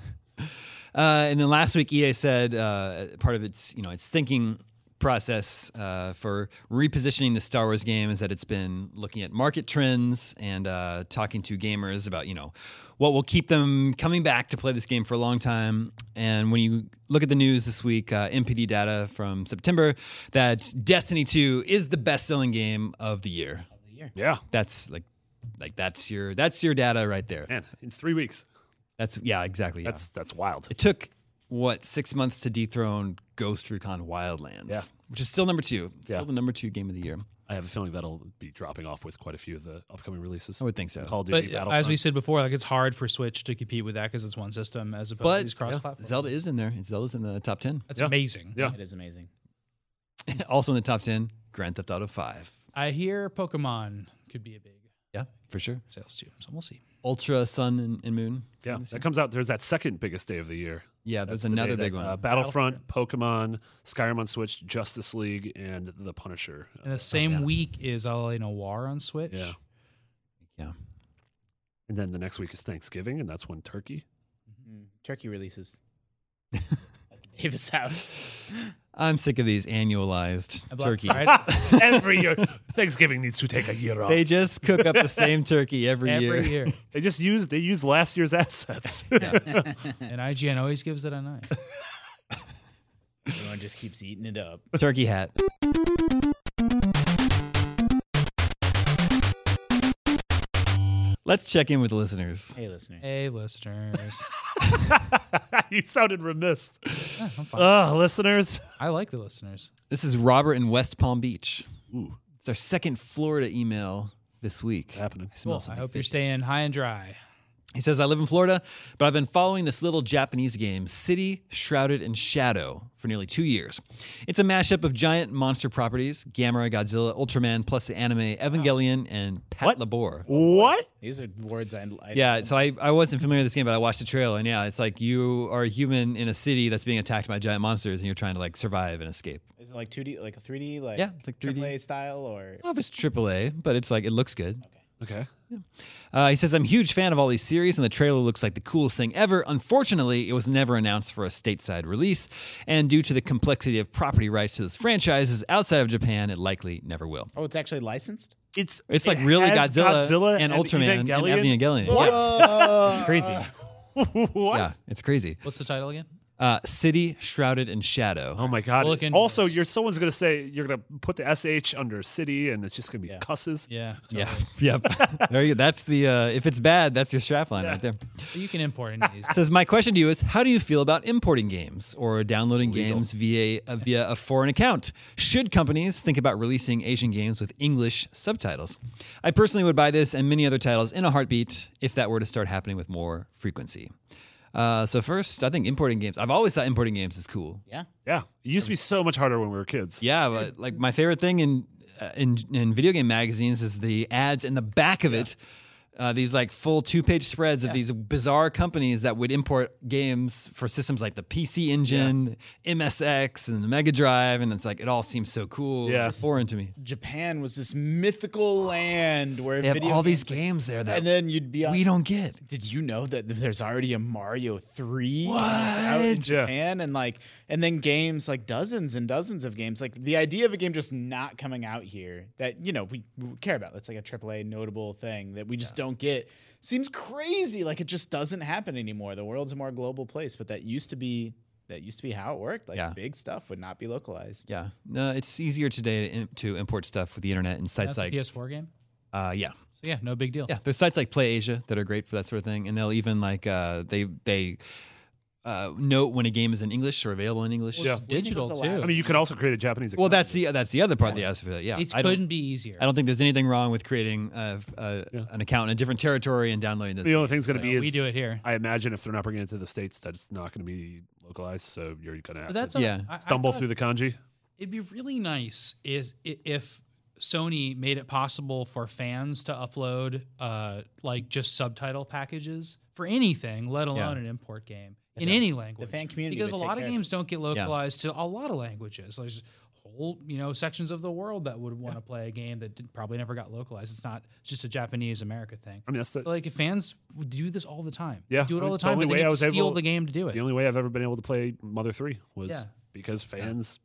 [SPEAKER 1] Uh, and then last week, E A said uh, part of its, you know, its thinking process uh, for repositioning the Star Wars game is that it's been looking at market trends and uh, talking to gamers about, you know, what will keep them coming back to play this game for a long time. And when you look at the news this week, uh, M P D data from September, that Destiny two is the best-selling game of the year.
[SPEAKER 3] Yeah,
[SPEAKER 1] That's like, like that's your that's your data right there.
[SPEAKER 3] man, in three weeks,
[SPEAKER 1] That's yeah, exactly. Yeah.
[SPEAKER 3] that's that's wild.
[SPEAKER 1] It took, what, six months to dethrone Ghost Recon Wildlands,
[SPEAKER 3] Yeah.
[SPEAKER 1] which is still number two. Still
[SPEAKER 3] Yeah.
[SPEAKER 1] the number two game of the year.
[SPEAKER 3] I have a feeling that'll be dropping off with quite a few of the upcoming releases.
[SPEAKER 1] I would think so.
[SPEAKER 3] Call of
[SPEAKER 4] But
[SPEAKER 3] Duty,
[SPEAKER 4] as
[SPEAKER 3] Battlefront.
[SPEAKER 4] we said before, like it's hard for Switch to compete with that because it's one system as opposed to
[SPEAKER 1] But
[SPEAKER 4] these cross-platform.
[SPEAKER 1] Zelda is in there. Zelda's in the top ten.
[SPEAKER 4] That's
[SPEAKER 3] Yeah.
[SPEAKER 4] amazing.
[SPEAKER 3] Yeah.
[SPEAKER 5] It is amazing.
[SPEAKER 1] Also in the top ten, Grand Theft Auto five.
[SPEAKER 4] I hear Pokemon could be a big
[SPEAKER 1] Yeah, for sure.
[SPEAKER 4] sales too, so we'll see.
[SPEAKER 1] Ultra Sun and, and Moon.
[SPEAKER 3] yeah, that comes out. There's that second biggest day of the year.
[SPEAKER 1] Yeah, there's
[SPEAKER 3] That's the
[SPEAKER 1] another
[SPEAKER 3] day
[SPEAKER 1] big
[SPEAKER 3] that,
[SPEAKER 1] one.
[SPEAKER 3] Uh, Battlefront, Pokemon, Skyrim on Switch, Justice League, and The Punisher.
[SPEAKER 4] And the same week is L A Noir on Switch.
[SPEAKER 3] Yeah.
[SPEAKER 1] yeah.
[SPEAKER 3] And then the next week is Thanksgiving, and that's when Turkey.
[SPEAKER 5] Mm. Turkey releases. Ava's house.
[SPEAKER 1] I'm sick of these annualized
[SPEAKER 4] Black
[SPEAKER 1] turkeys.
[SPEAKER 4] Friday.
[SPEAKER 3] Every year, Thanksgiving needs to take a year off.
[SPEAKER 1] They just cook up the same turkey every,
[SPEAKER 4] Every
[SPEAKER 1] year.
[SPEAKER 4] year.
[SPEAKER 3] They just use they use last year's assets.
[SPEAKER 4] And I G N always gives it a nine.
[SPEAKER 5] Everyone just keeps eating it up.
[SPEAKER 1] Turkey hat. Let's check in with the listeners.
[SPEAKER 5] Hey, listeners.
[SPEAKER 4] Hey, listeners.
[SPEAKER 3] You sounded remiss.
[SPEAKER 4] Yeah, I'm fine.
[SPEAKER 3] Ugh, listeners.
[SPEAKER 4] I like the listeners.
[SPEAKER 1] This is Robert in West Palm Beach.
[SPEAKER 3] Ooh,
[SPEAKER 1] It's our second Florida email this week.
[SPEAKER 3] it's happening.
[SPEAKER 1] I smell
[SPEAKER 4] Cool. I
[SPEAKER 1] something
[SPEAKER 4] hope you're
[SPEAKER 1] fishy.
[SPEAKER 4] staying high and dry.
[SPEAKER 1] He says, I live in Florida, but I've been following this little Japanese game, City Shrouded in Shadow, for nearly two years. It's a mashup of giant monster properties, Gamera, Godzilla, Ultraman, plus the anime Evangelion, and Pat
[SPEAKER 3] What?
[SPEAKER 1] Labor.
[SPEAKER 3] What?
[SPEAKER 5] These are words I, I
[SPEAKER 1] Yeah, so I, I wasn't familiar with this game, but I watched the trailer, and yeah, it's like you are a human in a city that's being attacked by giant monsters, and you're trying to like survive and escape.
[SPEAKER 5] Is it like two D, like a three D, like
[SPEAKER 1] Yeah, like three D.
[SPEAKER 5] triple A style, or
[SPEAKER 1] I don't know if it's triple A, but it's like, it looks good.
[SPEAKER 3] Okay.
[SPEAKER 1] Uh, he says, I'm a huge fan of all these series, and the trailer looks like the coolest thing ever. Unfortunately, it was never announced for a stateside release, and due to the complexity of property rights to those franchises outside of Japan, it likely never will.
[SPEAKER 5] oh, it's actually licensed.
[SPEAKER 3] It's
[SPEAKER 1] It's like
[SPEAKER 3] it
[SPEAKER 1] really
[SPEAKER 3] has
[SPEAKER 1] Godzilla,
[SPEAKER 3] Godzilla
[SPEAKER 1] and Ultraman
[SPEAKER 3] Evangelion?
[SPEAKER 1] and Evangelion.
[SPEAKER 3] What?
[SPEAKER 1] Yeah, it's crazy.
[SPEAKER 3] What?
[SPEAKER 1] Yeah, it's crazy.
[SPEAKER 4] What's the title again?
[SPEAKER 1] Uh, City Shrouded in Shadow.
[SPEAKER 3] Oh my god!
[SPEAKER 4] Look into
[SPEAKER 3] Also,
[SPEAKER 4] this.
[SPEAKER 3] you're someone's gonna say you're gonna put the S H under city, and it's just gonna be
[SPEAKER 5] Yeah.
[SPEAKER 3] cusses.
[SPEAKER 4] Yeah.
[SPEAKER 1] Yeah, yep. There you go. That's the uh, if it's bad, that's your strapline right there.
[SPEAKER 4] You can import any of these.
[SPEAKER 1] It says, my question to you is, how do you feel about importing games or downloading
[SPEAKER 3] Illegal.
[SPEAKER 1] games via uh, via a foreign account? Should companies think about releasing Asian games with English subtitles? I personally would buy this and many other titles in a heartbeat if that were to start happening with more frequency. Uh, so first, I think importing games. I've always thought importing games is cool.
[SPEAKER 5] Yeah.
[SPEAKER 3] Yeah, it used to be so much harder when we were kids.
[SPEAKER 1] Yeah, but like my favorite thing in uh, in in video game magazines is the ads in the back of it. Uh, these like full two-page spreads of these bizarre companies that would import games for systems like the P C Engine, M S X, and the Mega Drive, and it's like it all seems so cool,
[SPEAKER 3] Yeah.
[SPEAKER 1] and foreign to me.
[SPEAKER 5] Japan was this mythical land where
[SPEAKER 1] They have
[SPEAKER 5] video
[SPEAKER 1] all these
[SPEAKER 5] games, like-
[SPEAKER 1] games there that
[SPEAKER 5] and then you'd be on.
[SPEAKER 1] we don't get.
[SPEAKER 5] Did you know that there's already a Mario three
[SPEAKER 1] What?
[SPEAKER 5] that's out in
[SPEAKER 3] Yeah.
[SPEAKER 5] Japan, and like, and then games like dozens and dozens of games. Like the idea of a game just not coming out here that you know we, we care about. It's like a triple A notable thing that we just don't get. Seems crazy. Like it just doesn't happen anymore. The world's a more global place, but that used to be that used to be how it worked. Like
[SPEAKER 1] Yeah.
[SPEAKER 5] big stuff would not be localized.
[SPEAKER 1] Yeah, no, it's easier today to, im- to import stuff with the internet and sites
[SPEAKER 4] That's a
[SPEAKER 1] like
[SPEAKER 4] P S four game.
[SPEAKER 1] uh, yeah.
[SPEAKER 4] So yeah, no big deal.
[SPEAKER 1] Yeah, there's sites like Play Asia that are great for that sort of thing, and they'll even like uh, they they uh, note when a game is in English or available in English.
[SPEAKER 3] Yeah.
[SPEAKER 4] It's digital
[SPEAKER 5] was the
[SPEAKER 4] too.
[SPEAKER 5] last-
[SPEAKER 3] I mean, you could also create a Japanese.
[SPEAKER 1] Well,
[SPEAKER 3] account.
[SPEAKER 1] that's the that's the other part of the aspect of it. Yeah,
[SPEAKER 4] it
[SPEAKER 1] I don't,
[SPEAKER 4] couldn't be easier.
[SPEAKER 1] I don't think there's anything wrong with creating uh, uh,
[SPEAKER 3] Yeah.
[SPEAKER 1] an account in a different territory and downloading this.
[SPEAKER 3] The only thing's going to be
[SPEAKER 4] No,
[SPEAKER 3] is
[SPEAKER 4] we do it here.
[SPEAKER 3] I imagine if they're not bringing it to the states, that it's not going to be localized. So you're going to have
[SPEAKER 4] But that's
[SPEAKER 3] to
[SPEAKER 4] a-
[SPEAKER 1] Yeah.
[SPEAKER 4] I- I
[SPEAKER 3] stumble
[SPEAKER 4] thought
[SPEAKER 3] through the kanji.
[SPEAKER 4] It'd be really nice is i- if Sony made it possible for fans to upload uh, like just subtitle packages for anything, let alone
[SPEAKER 1] Yeah.
[SPEAKER 4] an import game in any language.
[SPEAKER 5] fan community
[SPEAKER 4] because a
[SPEAKER 5] would take
[SPEAKER 4] lot of
[SPEAKER 5] care of
[SPEAKER 4] games don't get localized to a lot of languages. There's whole you know sections of the world that would want to play a game that did, probably never got localized. It's not just a Japanese America thing.
[SPEAKER 3] I mean, that's the,
[SPEAKER 4] But like if fans would do this all the time,
[SPEAKER 3] Yeah,
[SPEAKER 4] They do it
[SPEAKER 3] I
[SPEAKER 4] all
[SPEAKER 3] mean,
[SPEAKER 4] the
[SPEAKER 3] the
[SPEAKER 4] time,
[SPEAKER 3] only
[SPEAKER 4] but
[SPEAKER 3] way
[SPEAKER 4] they
[SPEAKER 3] I
[SPEAKER 4] have
[SPEAKER 3] was
[SPEAKER 4] to steal
[SPEAKER 3] able-
[SPEAKER 4] the game to do it.
[SPEAKER 3] the only way I've ever been able to play Mother three was
[SPEAKER 4] Yeah.
[SPEAKER 3] because fans,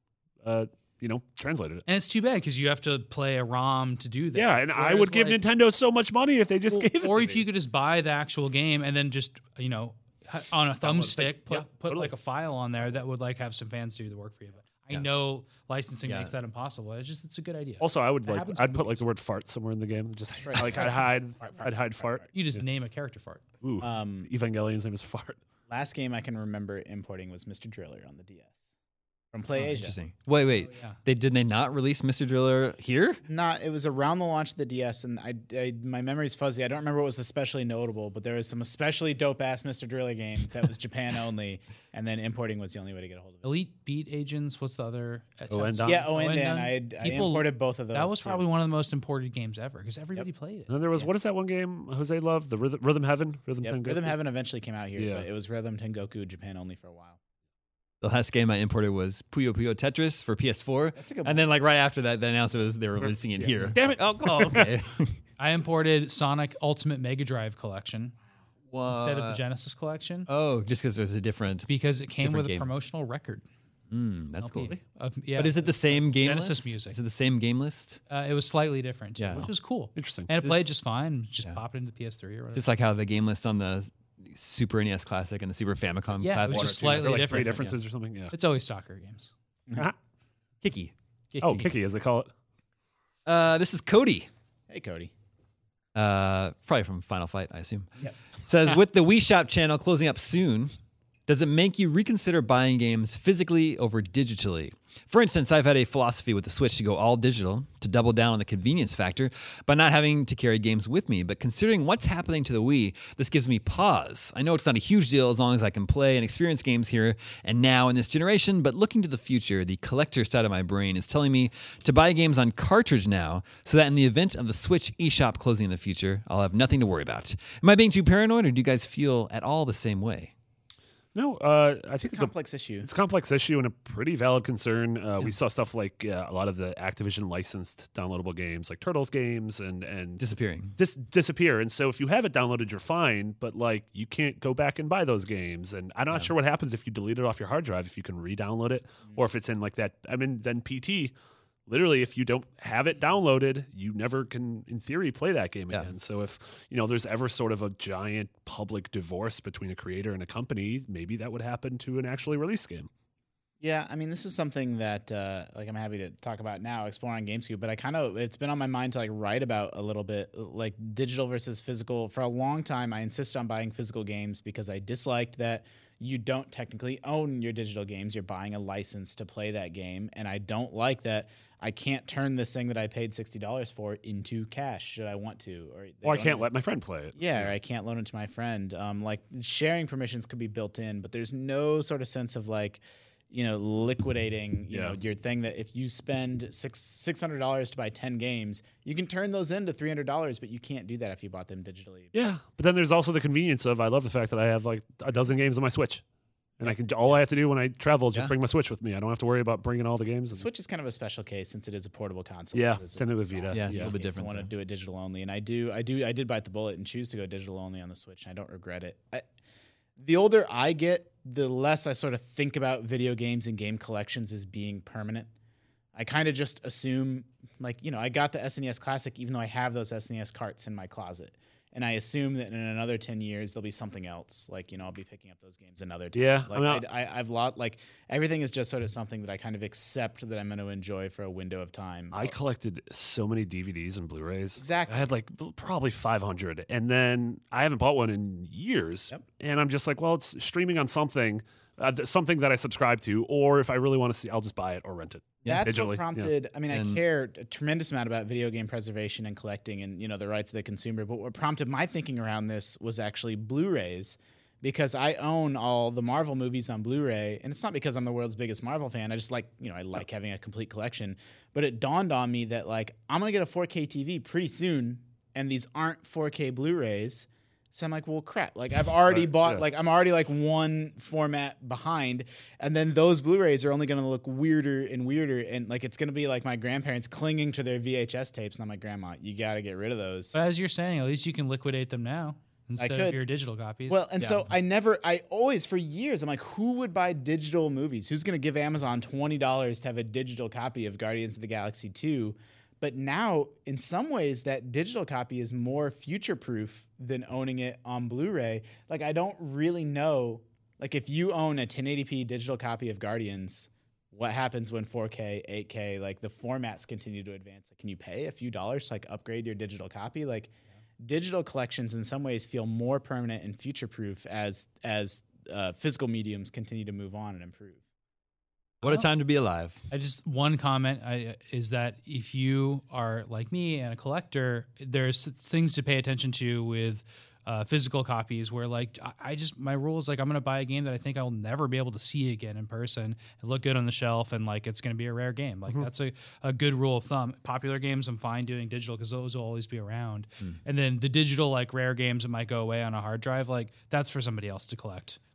[SPEAKER 3] uh, you know, translated it.
[SPEAKER 4] And it's too bad because you have to play a ROM to do that.
[SPEAKER 3] Yeah, and I
[SPEAKER 4] Whereas,
[SPEAKER 3] would give
[SPEAKER 4] like-
[SPEAKER 3] Nintendo so much money if they just
[SPEAKER 4] Well,
[SPEAKER 3] gave it.
[SPEAKER 4] or
[SPEAKER 3] to
[SPEAKER 4] if
[SPEAKER 3] me.
[SPEAKER 4] you could just buy the actual game and then just you know h- on a thumbstick put
[SPEAKER 3] Yeah,
[SPEAKER 4] put
[SPEAKER 3] totally.
[SPEAKER 4] like a file on there that would like have some fans do the work for you. But I
[SPEAKER 1] Yeah.
[SPEAKER 4] know licensing
[SPEAKER 1] Yeah.
[SPEAKER 4] makes that impossible. It's just it's a good idea.
[SPEAKER 3] Also, I would
[SPEAKER 4] That
[SPEAKER 3] like
[SPEAKER 4] happens
[SPEAKER 3] I'd
[SPEAKER 4] with
[SPEAKER 3] put like
[SPEAKER 4] movies.
[SPEAKER 3] the word fart somewhere in the game. Just
[SPEAKER 5] Right.
[SPEAKER 3] like I'd hide
[SPEAKER 5] Fart, fart,
[SPEAKER 3] I'd hide
[SPEAKER 5] fart,
[SPEAKER 3] fart.
[SPEAKER 4] you just name a character fart.
[SPEAKER 3] Ooh,
[SPEAKER 5] Um,
[SPEAKER 3] Evangelion's name is fart.
[SPEAKER 5] last game I can remember importing was Mister Driller on the D S from Play Asia.
[SPEAKER 1] Interesting. Wait, wait.
[SPEAKER 4] Oh, yeah.
[SPEAKER 1] They did they not release Mister Driller here?
[SPEAKER 5] Not. It was around the launch of the D S, and I, I my memory's fuzzy. I don't remember what was especially notable, but there was some especially dope ass Mister Driller game that was Japan only, and then importing was the only way to get a hold of it.
[SPEAKER 4] Elite Beat Agents. What's the other?
[SPEAKER 3] Oendan?
[SPEAKER 5] Yeah, oh, and
[SPEAKER 4] Oendan.
[SPEAKER 5] then I, had- I
[SPEAKER 4] People-
[SPEAKER 5] imported both of those.
[SPEAKER 4] That was
[SPEAKER 5] too.
[SPEAKER 4] probably one of the most imported games ever because everybody played it.
[SPEAKER 3] And then there was what is that one game Jose loved? The Rhythm, Rhythm Heaven, Rhythm
[SPEAKER 5] Yep,
[SPEAKER 3] Tengoku?
[SPEAKER 5] Rhythm Heaven eventually came out here,
[SPEAKER 3] Yeah.
[SPEAKER 5] but it was Rhythm Tengoku Japan only for a while.
[SPEAKER 1] The last game I imported was Puyo Puyo Tetris for P S four.
[SPEAKER 5] That's a good
[SPEAKER 1] And then like right after that, they announced it was they were releasing it here.
[SPEAKER 3] Damn it.
[SPEAKER 1] Oh, oh, okay.
[SPEAKER 4] I imported Sonic Ultimate Mega Drive Collection. instead of the
[SPEAKER 1] What?
[SPEAKER 4] Genesis collection
[SPEAKER 1] Oh, just because there's a different.
[SPEAKER 4] because it came
[SPEAKER 1] different
[SPEAKER 4] with a
[SPEAKER 1] game.
[SPEAKER 4] promotional record.
[SPEAKER 1] Mm, that's cool.
[SPEAKER 4] Of, yeah,
[SPEAKER 1] But is it the same game
[SPEAKER 4] Genesis
[SPEAKER 1] list?
[SPEAKER 4] music.
[SPEAKER 1] Is it the same game list?
[SPEAKER 4] Uh, it was slightly different, too,
[SPEAKER 1] Yeah.
[SPEAKER 4] which was cool.
[SPEAKER 3] Interesting.
[SPEAKER 4] And it played
[SPEAKER 1] This-
[SPEAKER 4] just fine. Just pop it into the P S three or whatever.
[SPEAKER 1] Just like how the game list on the Super N E S Classic and the Super Famicom
[SPEAKER 4] Yeah, it
[SPEAKER 1] Classic.
[SPEAKER 4] was just
[SPEAKER 3] Is there,
[SPEAKER 4] slightly
[SPEAKER 3] like
[SPEAKER 4] different.
[SPEAKER 3] three differences or something. Yeah.
[SPEAKER 4] It's always soccer games.
[SPEAKER 3] Ah.
[SPEAKER 1] Kiki.
[SPEAKER 3] Oh, Kiki, as they call it.
[SPEAKER 1] Uh, this is Cody.
[SPEAKER 5] Hey, Cody.
[SPEAKER 1] Uh, probably from Final Fight, I assume.
[SPEAKER 5] Yep.
[SPEAKER 1] Says, with the Wii Shop channel closing up soon, does it make you reconsider buying games physically over digitally? For instance, I've had a philosophy with the Switch to go all digital, to double down on the convenience factor, by not having to carry games with me. But considering what's happening to the Wii, this gives me pause. I know it's not a huge deal as long as I can play and experience games here and now in this generation, but looking to the future, the collector side of my brain is telling me to buy games on cartridge now, so that in the event of the Switch eShop closing in the future, I'll have nothing to worry about. Am I being too paranoid, or do you guys feel at all the same way?
[SPEAKER 3] No, uh, I think it's a
[SPEAKER 5] Complex issue.
[SPEAKER 3] It's a complex issue and a pretty valid concern. Uh, we saw stuff like uh, a lot of the Activision licensed downloadable games, like Turtles games, and and
[SPEAKER 1] Disappearing.
[SPEAKER 3] dis- disappear. And so if you have it downloaded, you're fine, but like you can't go back and buy those games. And I'm not sure what happens if you delete it off your hard drive, if you can re-download it, or if it's in like that. I mean, then P T. Literally, if you don't have it downloaded, you never can, in theory, play that game
[SPEAKER 1] Yeah.
[SPEAKER 3] again. So if you know there's ever sort of a giant public divorce between a creator and a company, maybe that would happen to an actually released game.
[SPEAKER 5] Yeah, I mean, this is something that uh, like I'm happy to talk about now, exploring GameScoop. But I kind of it's been on my mind to like write about a little bit, like digital versus physical. For a long time, I insisted on buying physical games because I disliked that you don't technically own your digital games. You're buying a license to play that game, and I don't like that. I can't turn this thing that I paid sixty dollars for into cash should I want to, or they
[SPEAKER 3] Or I
[SPEAKER 5] don't
[SPEAKER 3] can't
[SPEAKER 5] even-
[SPEAKER 3] let my friend play it.
[SPEAKER 5] Yeah, or I can't loan it to my friend. Um, like sharing permissions could be built in, but there's no sort of sense of like, you know, liquidating, you
[SPEAKER 3] Yeah.
[SPEAKER 5] know, your thing that if you spend six six hundred dollars to buy ten games, you can turn those into three hundred dollars, but you can't do that if you bought them digitally.
[SPEAKER 3] Yeah, but then there's also the convenience of I love the fact that I have like a dozen games on my Switch, and I can all I have to do when I travel is just
[SPEAKER 1] Yeah.
[SPEAKER 3] bring my Switch with me. I don't have to worry about bringing all the games. And,
[SPEAKER 5] Switch is kind of a special case since it is a portable console.
[SPEAKER 3] Yeah,
[SPEAKER 5] It is a
[SPEAKER 3] same thing with Vita.
[SPEAKER 1] Yeah,
[SPEAKER 3] Yeah.
[SPEAKER 1] a little bit different.
[SPEAKER 5] want to
[SPEAKER 1] so.
[SPEAKER 5] do it digital only, and I do, I do, I did bite the bullet and choose to go digital only on the Switch. And I don't regret it. I, the older I get, the less I sort of think about video games and game collections as being permanent. I kind of just assume, like, you know, I got the S N E S Classic, even though I have those S N E S carts in my closet. And I assume that in another ten years, there'll be something else. Like, you know, I'll be picking up those games another time.
[SPEAKER 3] Yeah,
[SPEAKER 5] Like,
[SPEAKER 3] I'm not-
[SPEAKER 5] I, I, I've lot, like, everything is just sort of something that I kind of accept that I'm going to enjoy for a window of time.
[SPEAKER 3] I collected so many D V Ds and Blu-rays.
[SPEAKER 5] Exactly.
[SPEAKER 3] I had like b- probably five hundred, and then I haven't bought one in years.
[SPEAKER 5] Yep.
[SPEAKER 3] And I'm just like, well, it's streaming on something, uh, th- something that I subscribe to, or if I really want to see, I'll just buy it or rent it.
[SPEAKER 5] That's
[SPEAKER 3] digitally, yeah.
[SPEAKER 5] what prompted. I mean,
[SPEAKER 1] And-
[SPEAKER 5] I care a tremendous amount about video game preservation and collecting, and you know the rights of the consumer. But what prompted my thinking around this was actually Blu-rays, because I own all the Marvel movies on Blu-ray, and it's not because I'm the world's biggest Marvel fan. I just like you know I like having a complete collection. But it dawned on me that like I'm gonna get a four K T V pretty soon, and these aren't four K Blu-rays. So I'm like, well, crap. Like I've already
[SPEAKER 3] Right,
[SPEAKER 5] bought,
[SPEAKER 3] yeah.
[SPEAKER 5] like I'm already like one format behind, and then those Blu-rays are only going to look weirder and weirder, and like it's going to be like my grandparents clinging to their V H S tapes, and I'm like, Grandma, you got to get rid of those.
[SPEAKER 4] But as you're saying, at least you can liquidate them now instead of
[SPEAKER 5] could.
[SPEAKER 4] your digital copies.
[SPEAKER 5] Well, and
[SPEAKER 4] Yeah.
[SPEAKER 5] so I never, I always for years, I'm like, who would buy digital movies? Who's going to give Amazon twenty dollars to have a digital copy of Guardians of the Galaxy two? But now, in some ways, that digital copy is more future-proof than owning it on Blu-ray. Like, I don't really know, like, if you own a ten eighty p digital copy of Guardians, what happens when four K, eight K, like, the formats continue to advance? Like, can you pay a few dollars to, like, upgrade your digital copy? Like, digital collections, in some ways, feel more permanent and future-proof as as uh, physical mediums continue to move on and improve.
[SPEAKER 1] What a time to be alive.
[SPEAKER 4] I just one comment I, is that if you are like me and a collector, there's things to pay attention to with uh, physical copies. Where like I, I just my rule is like I'm going to buy a game that I think I'll never be able to see again in person and look good on the shelf, and like it's going to be a rare game. Like that's a, a good rule of thumb. Popular games I'm fine doing digital because those will always be around, and then the digital like rare games that might go away on a hard drive, like that's for somebody else to collect.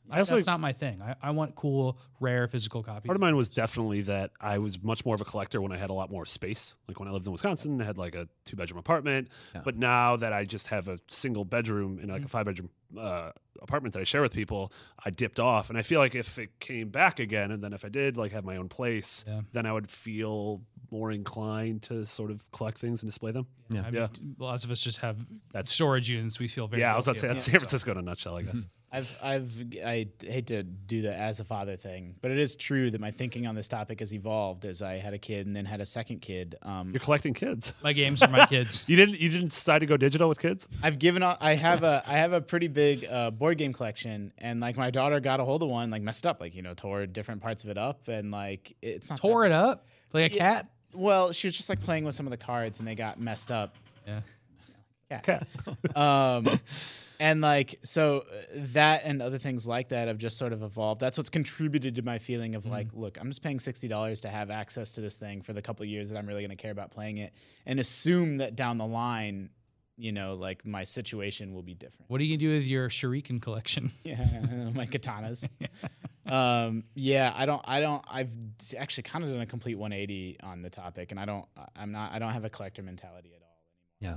[SPEAKER 3] I also
[SPEAKER 4] That's not my thing. I, I want cool, rare physical copies.
[SPEAKER 3] Part of mine was definitely that I was much more of a collector when I had a lot more space. Like when I lived in Wisconsin, I had like a two bedroom apartment.
[SPEAKER 6] Yeah.
[SPEAKER 3] But now that I just have a single bedroom in like
[SPEAKER 4] Mm-hmm.
[SPEAKER 3] a five bedroom uh, apartment that I share with people, I dipped off. And I feel like if it came back again, and then if I did like have my own place,
[SPEAKER 4] Yeah.
[SPEAKER 3] then I would feel more inclined to sort of collect things and display them.
[SPEAKER 4] I mean,
[SPEAKER 3] Yeah.
[SPEAKER 4] lots of us just have
[SPEAKER 3] That's-
[SPEAKER 4] storage units. We feel very.
[SPEAKER 3] yeah, I was about
[SPEAKER 4] guilty
[SPEAKER 3] to say that's
[SPEAKER 4] about.
[SPEAKER 3] San Francisco in a nutshell, I guess.
[SPEAKER 5] I've, I've, I hate to do the as a father thing, but it is true that my thinking on this topic has evolved as I had a kid and then had a second kid. Um,
[SPEAKER 3] You're collecting kids.
[SPEAKER 4] My games are my kids.
[SPEAKER 3] You didn't. You didn't decide to go digital with kids.
[SPEAKER 5] I've given up. I have a, I have a pretty big uh, board game collection, and like my daughter got a hold of one, like messed up, like you know, tore different parts of it up, and like it's not
[SPEAKER 4] Tore it up like a cat.
[SPEAKER 5] Well, she was just like playing with some of the cards, and they got messed up.
[SPEAKER 4] Yeah.
[SPEAKER 3] Cat.
[SPEAKER 5] um, and like so uh, that and other things like that have just sort of evolved. That's what's contributed to my feeling of like, look, I'm just paying sixty dollars to have access to this thing for the couple of years that I'm really going to care about playing it, and assume that down the line, you know, like my situation will be different.
[SPEAKER 4] What are you gonna do with your shuriken collection?
[SPEAKER 5] Yeah, my katanas. um, yeah, I don't, I don't, I've actually kind of done a complete one eighty on the topic, and I don't, I'm not, I don't have a collector mentality at all.
[SPEAKER 6] Yeah.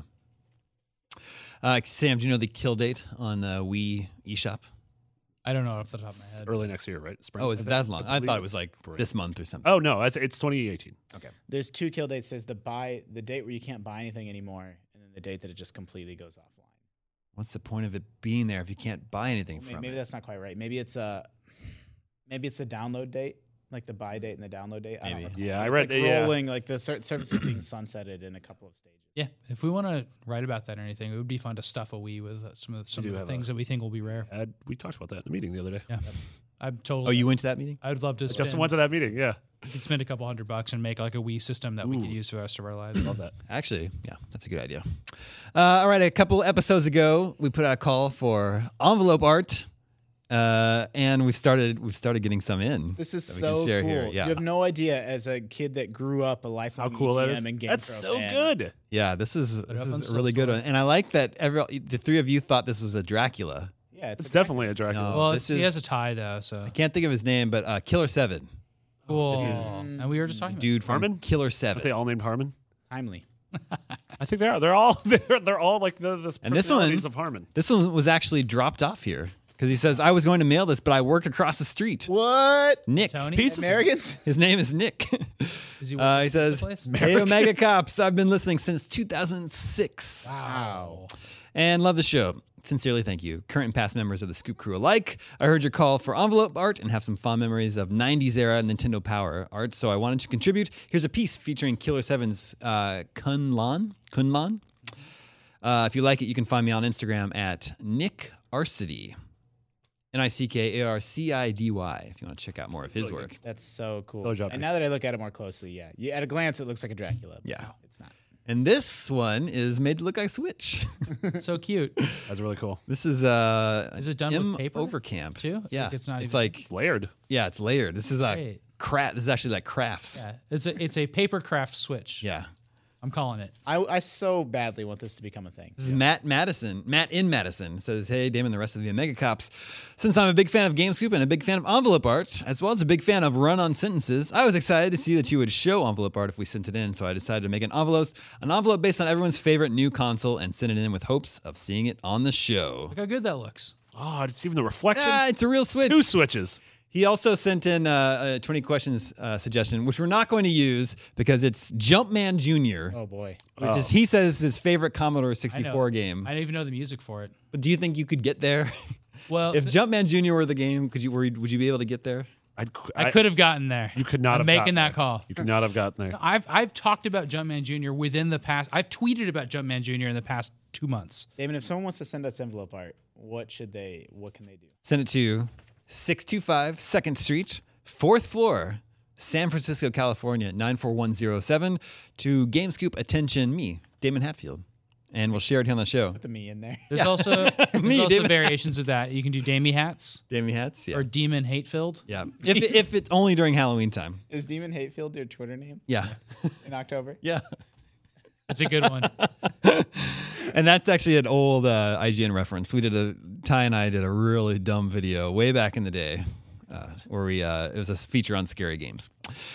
[SPEAKER 6] Uh, Sam, do you know the kill date on the Wii eShop?
[SPEAKER 4] I don't know off the top of my head.
[SPEAKER 3] Early next year, right? Spring.
[SPEAKER 6] Oh, is
[SPEAKER 3] I
[SPEAKER 6] it
[SPEAKER 3] think.
[SPEAKER 6] that long? I
[SPEAKER 3] believe
[SPEAKER 6] thought it was
[SPEAKER 3] it's
[SPEAKER 6] like
[SPEAKER 3] spring.
[SPEAKER 6] this month or something.
[SPEAKER 3] Oh no, I th- it's twenty eighteen.
[SPEAKER 6] Okay.
[SPEAKER 5] There's two kill dates. There's the buy, the date where you can't buy anything anymore, and then the date that it just completely goes offline.
[SPEAKER 6] What's the point of it being there if you can't buy anything
[SPEAKER 5] Maybe,
[SPEAKER 6] from
[SPEAKER 5] maybe
[SPEAKER 6] it?
[SPEAKER 5] that's not quite right. Maybe it's a, maybe it's the download date, like the buy date and the download date. I don't
[SPEAKER 6] Maybe.
[SPEAKER 5] know.
[SPEAKER 3] Yeah, I
[SPEAKER 5] It's
[SPEAKER 3] read-
[SPEAKER 5] like
[SPEAKER 3] yeah.
[SPEAKER 5] rolling, like the certain services being sunsetted in a couple of stages.
[SPEAKER 4] Yeah, if we want to write about that or anything, it would be fun to stuff a Wii with uh, some of some
[SPEAKER 3] do
[SPEAKER 4] of the
[SPEAKER 3] have
[SPEAKER 4] things
[SPEAKER 3] a-
[SPEAKER 4] that we think will be rare.
[SPEAKER 3] Uh, we talked about that in a meeting the other day.
[SPEAKER 4] Yeah, I'm totally.
[SPEAKER 6] Oh, you went to that meeting?
[SPEAKER 4] I'd love to.
[SPEAKER 3] Justin
[SPEAKER 4] spend,
[SPEAKER 3] went to that meeting. Yeah,
[SPEAKER 4] We could spend a couple hundred bucks and make like a Wii system that we could
[SPEAKER 3] Ooh.
[SPEAKER 4] use for the rest of our lives.
[SPEAKER 3] love that.
[SPEAKER 6] Actually, yeah, that's a good idea. Uh, all right, a couple episodes ago, we put out a call for envelope art, uh, and we've started we've started getting some in.
[SPEAKER 5] This is
[SPEAKER 6] that we can
[SPEAKER 5] so
[SPEAKER 6] share
[SPEAKER 5] cool.
[SPEAKER 6] here. Yeah,
[SPEAKER 5] You have no idea, as a kid that grew up a lifelong
[SPEAKER 3] How cool that
[SPEAKER 5] E G
[SPEAKER 3] is.
[SPEAKER 5] M and Game
[SPEAKER 3] That's
[SPEAKER 5] Pro
[SPEAKER 3] so
[SPEAKER 5] fan.
[SPEAKER 3] good.
[SPEAKER 6] yeah. This is
[SPEAKER 4] it
[SPEAKER 6] this
[SPEAKER 4] up on
[SPEAKER 6] is a
[SPEAKER 4] Still
[SPEAKER 6] really good
[SPEAKER 4] Story.
[SPEAKER 6] one, and I like that every the three of you thought this was a Dracula.
[SPEAKER 5] Yeah, it's,
[SPEAKER 3] It's
[SPEAKER 5] a
[SPEAKER 3] definitely a Dracula.
[SPEAKER 6] No.
[SPEAKER 4] Well,
[SPEAKER 6] this
[SPEAKER 4] it's, he
[SPEAKER 6] is-
[SPEAKER 4] has a tie though, so
[SPEAKER 6] I can't think of his name, but uh, Killer Seven,
[SPEAKER 4] cool.
[SPEAKER 3] is-
[SPEAKER 4] And we were just talking
[SPEAKER 6] dude from
[SPEAKER 3] Harmon?
[SPEAKER 6] Killer
[SPEAKER 3] Aren't
[SPEAKER 6] Seven.
[SPEAKER 3] they all named Harmon?
[SPEAKER 5] timely.
[SPEAKER 3] I think they are. They're all they're, they're all like the, the
[SPEAKER 6] And this one-
[SPEAKER 3] personalities of Harmon.
[SPEAKER 6] This one was actually dropped off here because he says I was going to mail this, but I work across the street.
[SPEAKER 5] What?
[SPEAKER 6] Nick.
[SPEAKER 4] Tony.
[SPEAKER 3] Pieces-
[SPEAKER 5] Americans?
[SPEAKER 6] His name is Nick.
[SPEAKER 4] Is he,
[SPEAKER 6] Uh, he says,
[SPEAKER 4] place?
[SPEAKER 6] "Hey, Omega Cops, I've been listening since two thousand six
[SPEAKER 5] Wow.
[SPEAKER 6] and love the show. Sincerely, thank you. Current and past members of the Scoop Crew alike. I heard your call for envelope art and have some fond memories of nineties era Nintendo Power art, so I wanted to contribute. Here's a piece featuring Killer seven's uh, Kunlan. Kunlan. Uh, if you like it, you can find me on Instagram at Nick Arcidi. N I C K A R C I D Y, if you want to check out more of his
[SPEAKER 3] Really
[SPEAKER 6] work.
[SPEAKER 5] That's so cool.
[SPEAKER 3] Good job,
[SPEAKER 5] and
[SPEAKER 3] Nick.
[SPEAKER 5] now that I look at it more closely, yeah. You, at a glance, it looks like a Dracula. but
[SPEAKER 6] Yeah.
[SPEAKER 5] no, it's not.
[SPEAKER 6] And this one is made to look like Switch.
[SPEAKER 4] so cute.
[SPEAKER 3] That's really cool.
[SPEAKER 6] This is uh
[SPEAKER 4] Is it done with
[SPEAKER 6] M
[SPEAKER 4] paper,
[SPEAKER 6] Overcamp
[SPEAKER 4] too?
[SPEAKER 6] Yeah,
[SPEAKER 4] Like it's not
[SPEAKER 6] it's
[SPEAKER 4] even-
[SPEAKER 6] like
[SPEAKER 3] It's layered.
[SPEAKER 6] yeah, it's layered. This is a
[SPEAKER 4] Great.
[SPEAKER 6] craft. This is actually like crafts.
[SPEAKER 4] Yeah, it's a it's a paper craft Switch.
[SPEAKER 6] Yeah.
[SPEAKER 4] I'm calling it.
[SPEAKER 5] I, I so badly want this to become a thing.
[SPEAKER 6] This is Matt Madison. Matt in Madison says, "Hey, Damon, and the rest of the Omega Cops. Since I'm a big fan of GameScoop and a big fan of envelope art, as well as a big fan of run-on sentences, I was excited to see that you would show envelope art if we sent it in. So I decided to make an envelope, an envelope based on everyone's favorite new console, and send it in with hopes of seeing it on the show.
[SPEAKER 4] Look how good that looks.
[SPEAKER 3] Oh, it's even the reflection.
[SPEAKER 6] Ah, it's a real Switch.
[SPEAKER 3] Two switches.
[SPEAKER 6] He also sent in uh, a twenty questions uh, suggestion, which we're not going to use because it's Jumpman Junior,
[SPEAKER 5] Oh, boy.
[SPEAKER 6] which is he says his favorite Commodore
[SPEAKER 4] I know.
[SPEAKER 6] sixty-four game.
[SPEAKER 4] I don't even know the music for it.
[SPEAKER 6] But do you think you could get there?
[SPEAKER 4] Well,
[SPEAKER 6] if
[SPEAKER 4] so-
[SPEAKER 6] Jumpman Junior were the game, could you were, you- would you be able to get there?
[SPEAKER 3] I'd,
[SPEAKER 4] I could have gotten there.
[SPEAKER 3] You could not
[SPEAKER 4] I'm
[SPEAKER 3] have
[SPEAKER 4] making
[SPEAKER 3] gotten
[SPEAKER 4] that
[SPEAKER 3] there.
[SPEAKER 4] call.
[SPEAKER 3] You could not have gotten there.
[SPEAKER 4] I've I've talked about Jumpman Junior within the past. I've tweeted about Jumpman Junior in the past two months.
[SPEAKER 5] Damon, if someone wants to send us envelope art, what should they, what can they do?
[SPEAKER 6] Send it to six two five second Street, fourth floor, San Francisco, California, nine four one zero seven to GameScoop Attention me, Damon Hatfield. And we'll share it here on the show.
[SPEAKER 5] Put the me in there.
[SPEAKER 4] There's also there's
[SPEAKER 6] Me,
[SPEAKER 4] also
[SPEAKER 6] David.
[SPEAKER 4] variations of that. You can do Damie hats
[SPEAKER 6] Damon Hats? Yeah.
[SPEAKER 4] or Demon Hate Filled.
[SPEAKER 6] yeah. If, if it's only during Halloween time.
[SPEAKER 5] Is Demon Hatefield your Twitter name
[SPEAKER 6] Yeah.
[SPEAKER 5] in October?
[SPEAKER 6] Yeah.
[SPEAKER 4] That's a good one.
[SPEAKER 6] And that's actually an old uh, I G N reference. We did a Ty and I did a really dumb video way back in the day, uh, where we uh, it was a feature on scary games.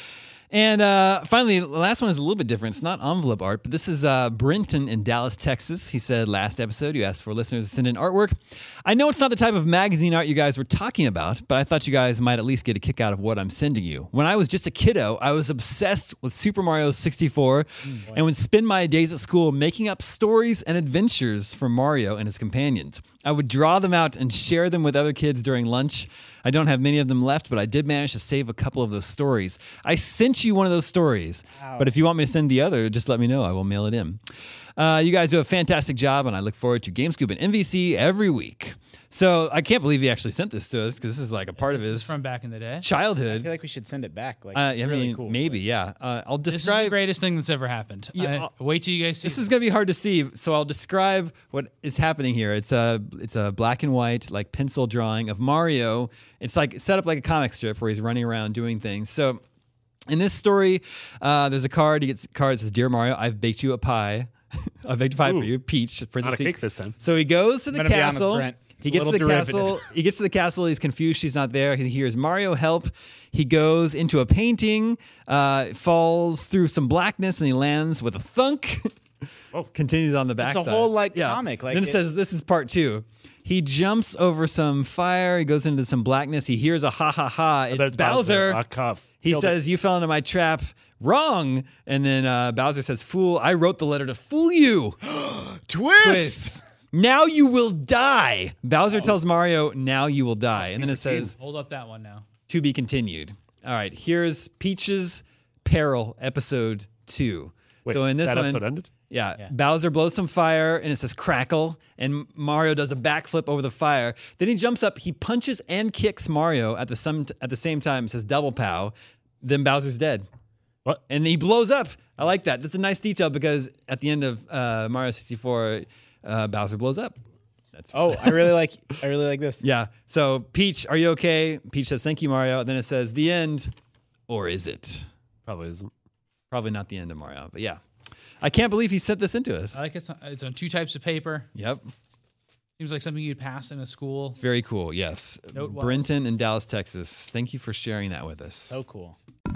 [SPEAKER 6] And uh, finally, the last one is a little bit different. It's not envelope art, but this is uh, Brenton in Dallas, Texas. He said, last episode, you asked for listeners to send in artwork. I know it's not the type of magazine art you guys were talking about, but I thought you guys might at least get a kick out of what I'm sending you. When I was just a kiddo, I was obsessed with Super Mario sixty-four mm, and would spend my days at school making up stories and adventures for Mario and his companions. I would draw them out and share them with other kids during lunch. I don't have many of them left, but I did manage to save a couple of those stories. I sent you one of those stories, wow. But if you want me to send the other, just let me know. I will mail it in. Uh, you guys do a fantastic job, and I look forward to GameScoop and M V C every week. So I can't believe he actually sent this to us because this is like a part
[SPEAKER 4] this
[SPEAKER 6] of his
[SPEAKER 4] is from back in the day.
[SPEAKER 6] childhood.
[SPEAKER 5] I feel like we should send it back. Like,
[SPEAKER 6] Uh,
[SPEAKER 5] it's
[SPEAKER 6] I
[SPEAKER 5] really
[SPEAKER 6] mean,
[SPEAKER 5] cool.
[SPEAKER 6] maybe, yeah. Uh, I'll
[SPEAKER 4] This is
[SPEAKER 6] describe.
[SPEAKER 4] the greatest thing that's ever happened.
[SPEAKER 6] Yeah,
[SPEAKER 4] I- wait till you guys see
[SPEAKER 6] This is gonna be hard to see, so I'll describe what is happening here. It's a it's a black and white like pencil drawing of Mario. It's like set up like a comic strip where he's running around doing things. So in this story, uh, there's a card. He gets a card that says, "Dear Mario, I've baked you a pie. I baked a pie
[SPEAKER 3] Ooh.
[SPEAKER 6] for you, Peach, Princess
[SPEAKER 3] Not a
[SPEAKER 6] Peach."
[SPEAKER 3] cake this time.
[SPEAKER 6] So he goes to the
[SPEAKER 5] I'm gonna be honest,
[SPEAKER 6] castle.
[SPEAKER 5] Brent. It's
[SPEAKER 6] He
[SPEAKER 5] a
[SPEAKER 6] gets to the
[SPEAKER 5] little derivative.
[SPEAKER 6] castle. He gets to the castle. He's confused. She's not there. He hears Mario help. He goes into a painting, uh, falls through some blackness, and he lands with a thunk.
[SPEAKER 3] Oh.
[SPEAKER 6] Continues on the back.
[SPEAKER 5] It's a whole, like, comic, like
[SPEAKER 6] then it,
[SPEAKER 5] it-
[SPEAKER 6] says this is part two. He jumps over some fire. He goes into some blackness. He hears a ha ha ha. It's
[SPEAKER 3] That's
[SPEAKER 6] Bowser.
[SPEAKER 3] Ah, cough.
[SPEAKER 6] He
[SPEAKER 3] Killed it.
[SPEAKER 6] says, "You fell into my trap." Wrong. And then uh, Bowser says, "Fool, I wrote the letter to fool you."
[SPEAKER 5] Twist.
[SPEAKER 6] Twist. Now you will die. Bowser tells Mario, "Now you will die." And then it says,
[SPEAKER 4] Hold up that one now.
[SPEAKER 6] "To be continued." All right, here's Peach's Peril, episode two.
[SPEAKER 3] Wait,
[SPEAKER 6] so in this
[SPEAKER 3] that
[SPEAKER 6] one,
[SPEAKER 3] episode ended?
[SPEAKER 6] Yeah,
[SPEAKER 5] Yeah.
[SPEAKER 6] Bowser blows some fire, and it says crackle, and Mario does a backflip over the fire. Then he jumps up, he punches and kicks Mario at the some at the same time. It says double pow. Then Bowser's dead.
[SPEAKER 3] What?
[SPEAKER 6] And he blows up. I like that. That's a nice detail because at the end of uh, Mario sixty-four, uh, Bowser blows up. That's
[SPEAKER 5] Oh, I really like. I really like this.
[SPEAKER 6] yeah. So Peach, are you okay? Peach says, "Thank you, Mario." Then it says the end, or is it?
[SPEAKER 3] Probably isn't.
[SPEAKER 6] Probably not the end of Mario, but yeah. I can't believe he sent this into us.
[SPEAKER 4] I like it's on, it's on two types of paper.
[SPEAKER 6] Yep.
[SPEAKER 4] Seems like something you'd pass in a school.
[SPEAKER 6] Very cool. Yes.
[SPEAKER 4] Note well.
[SPEAKER 6] Brenton in Dallas, Texas. Thank you for sharing that with us.
[SPEAKER 5] So cool.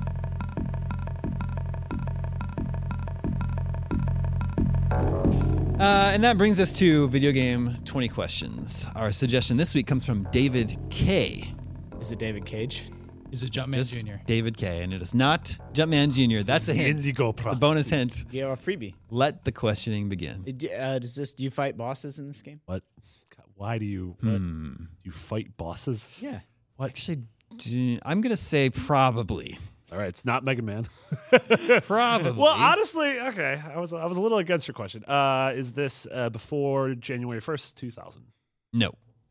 [SPEAKER 6] Uh, and that brings us to video game twenty questions. Our suggestion this week comes from David K.
[SPEAKER 5] Is it David Cage?
[SPEAKER 4] Is it Jumpman
[SPEAKER 6] Just
[SPEAKER 4] Junior?
[SPEAKER 6] David K. And it is not Jumpman Junior That's a hint.
[SPEAKER 3] Indigo
[SPEAKER 6] It's a bonus hint.
[SPEAKER 5] You have a freebie.
[SPEAKER 6] Let the questioning begin.
[SPEAKER 5] It- Uh, does this? Do you fight bosses in this game?
[SPEAKER 3] What? God, why do you
[SPEAKER 6] Hmm.
[SPEAKER 3] what? you fight bosses?
[SPEAKER 5] Yeah.
[SPEAKER 3] What?
[SPEAKER 6] Actually, do- I'm going to say probably.
[SPEAKER 3] All right, it's not Mega Man.
[SPEAKER 6] Probably.
[SPEAKER 3] Well, honestly, okay. I was I was a little against your question. Uh, is this uh, before January first, two thousand?
[SPEAKER 6] No.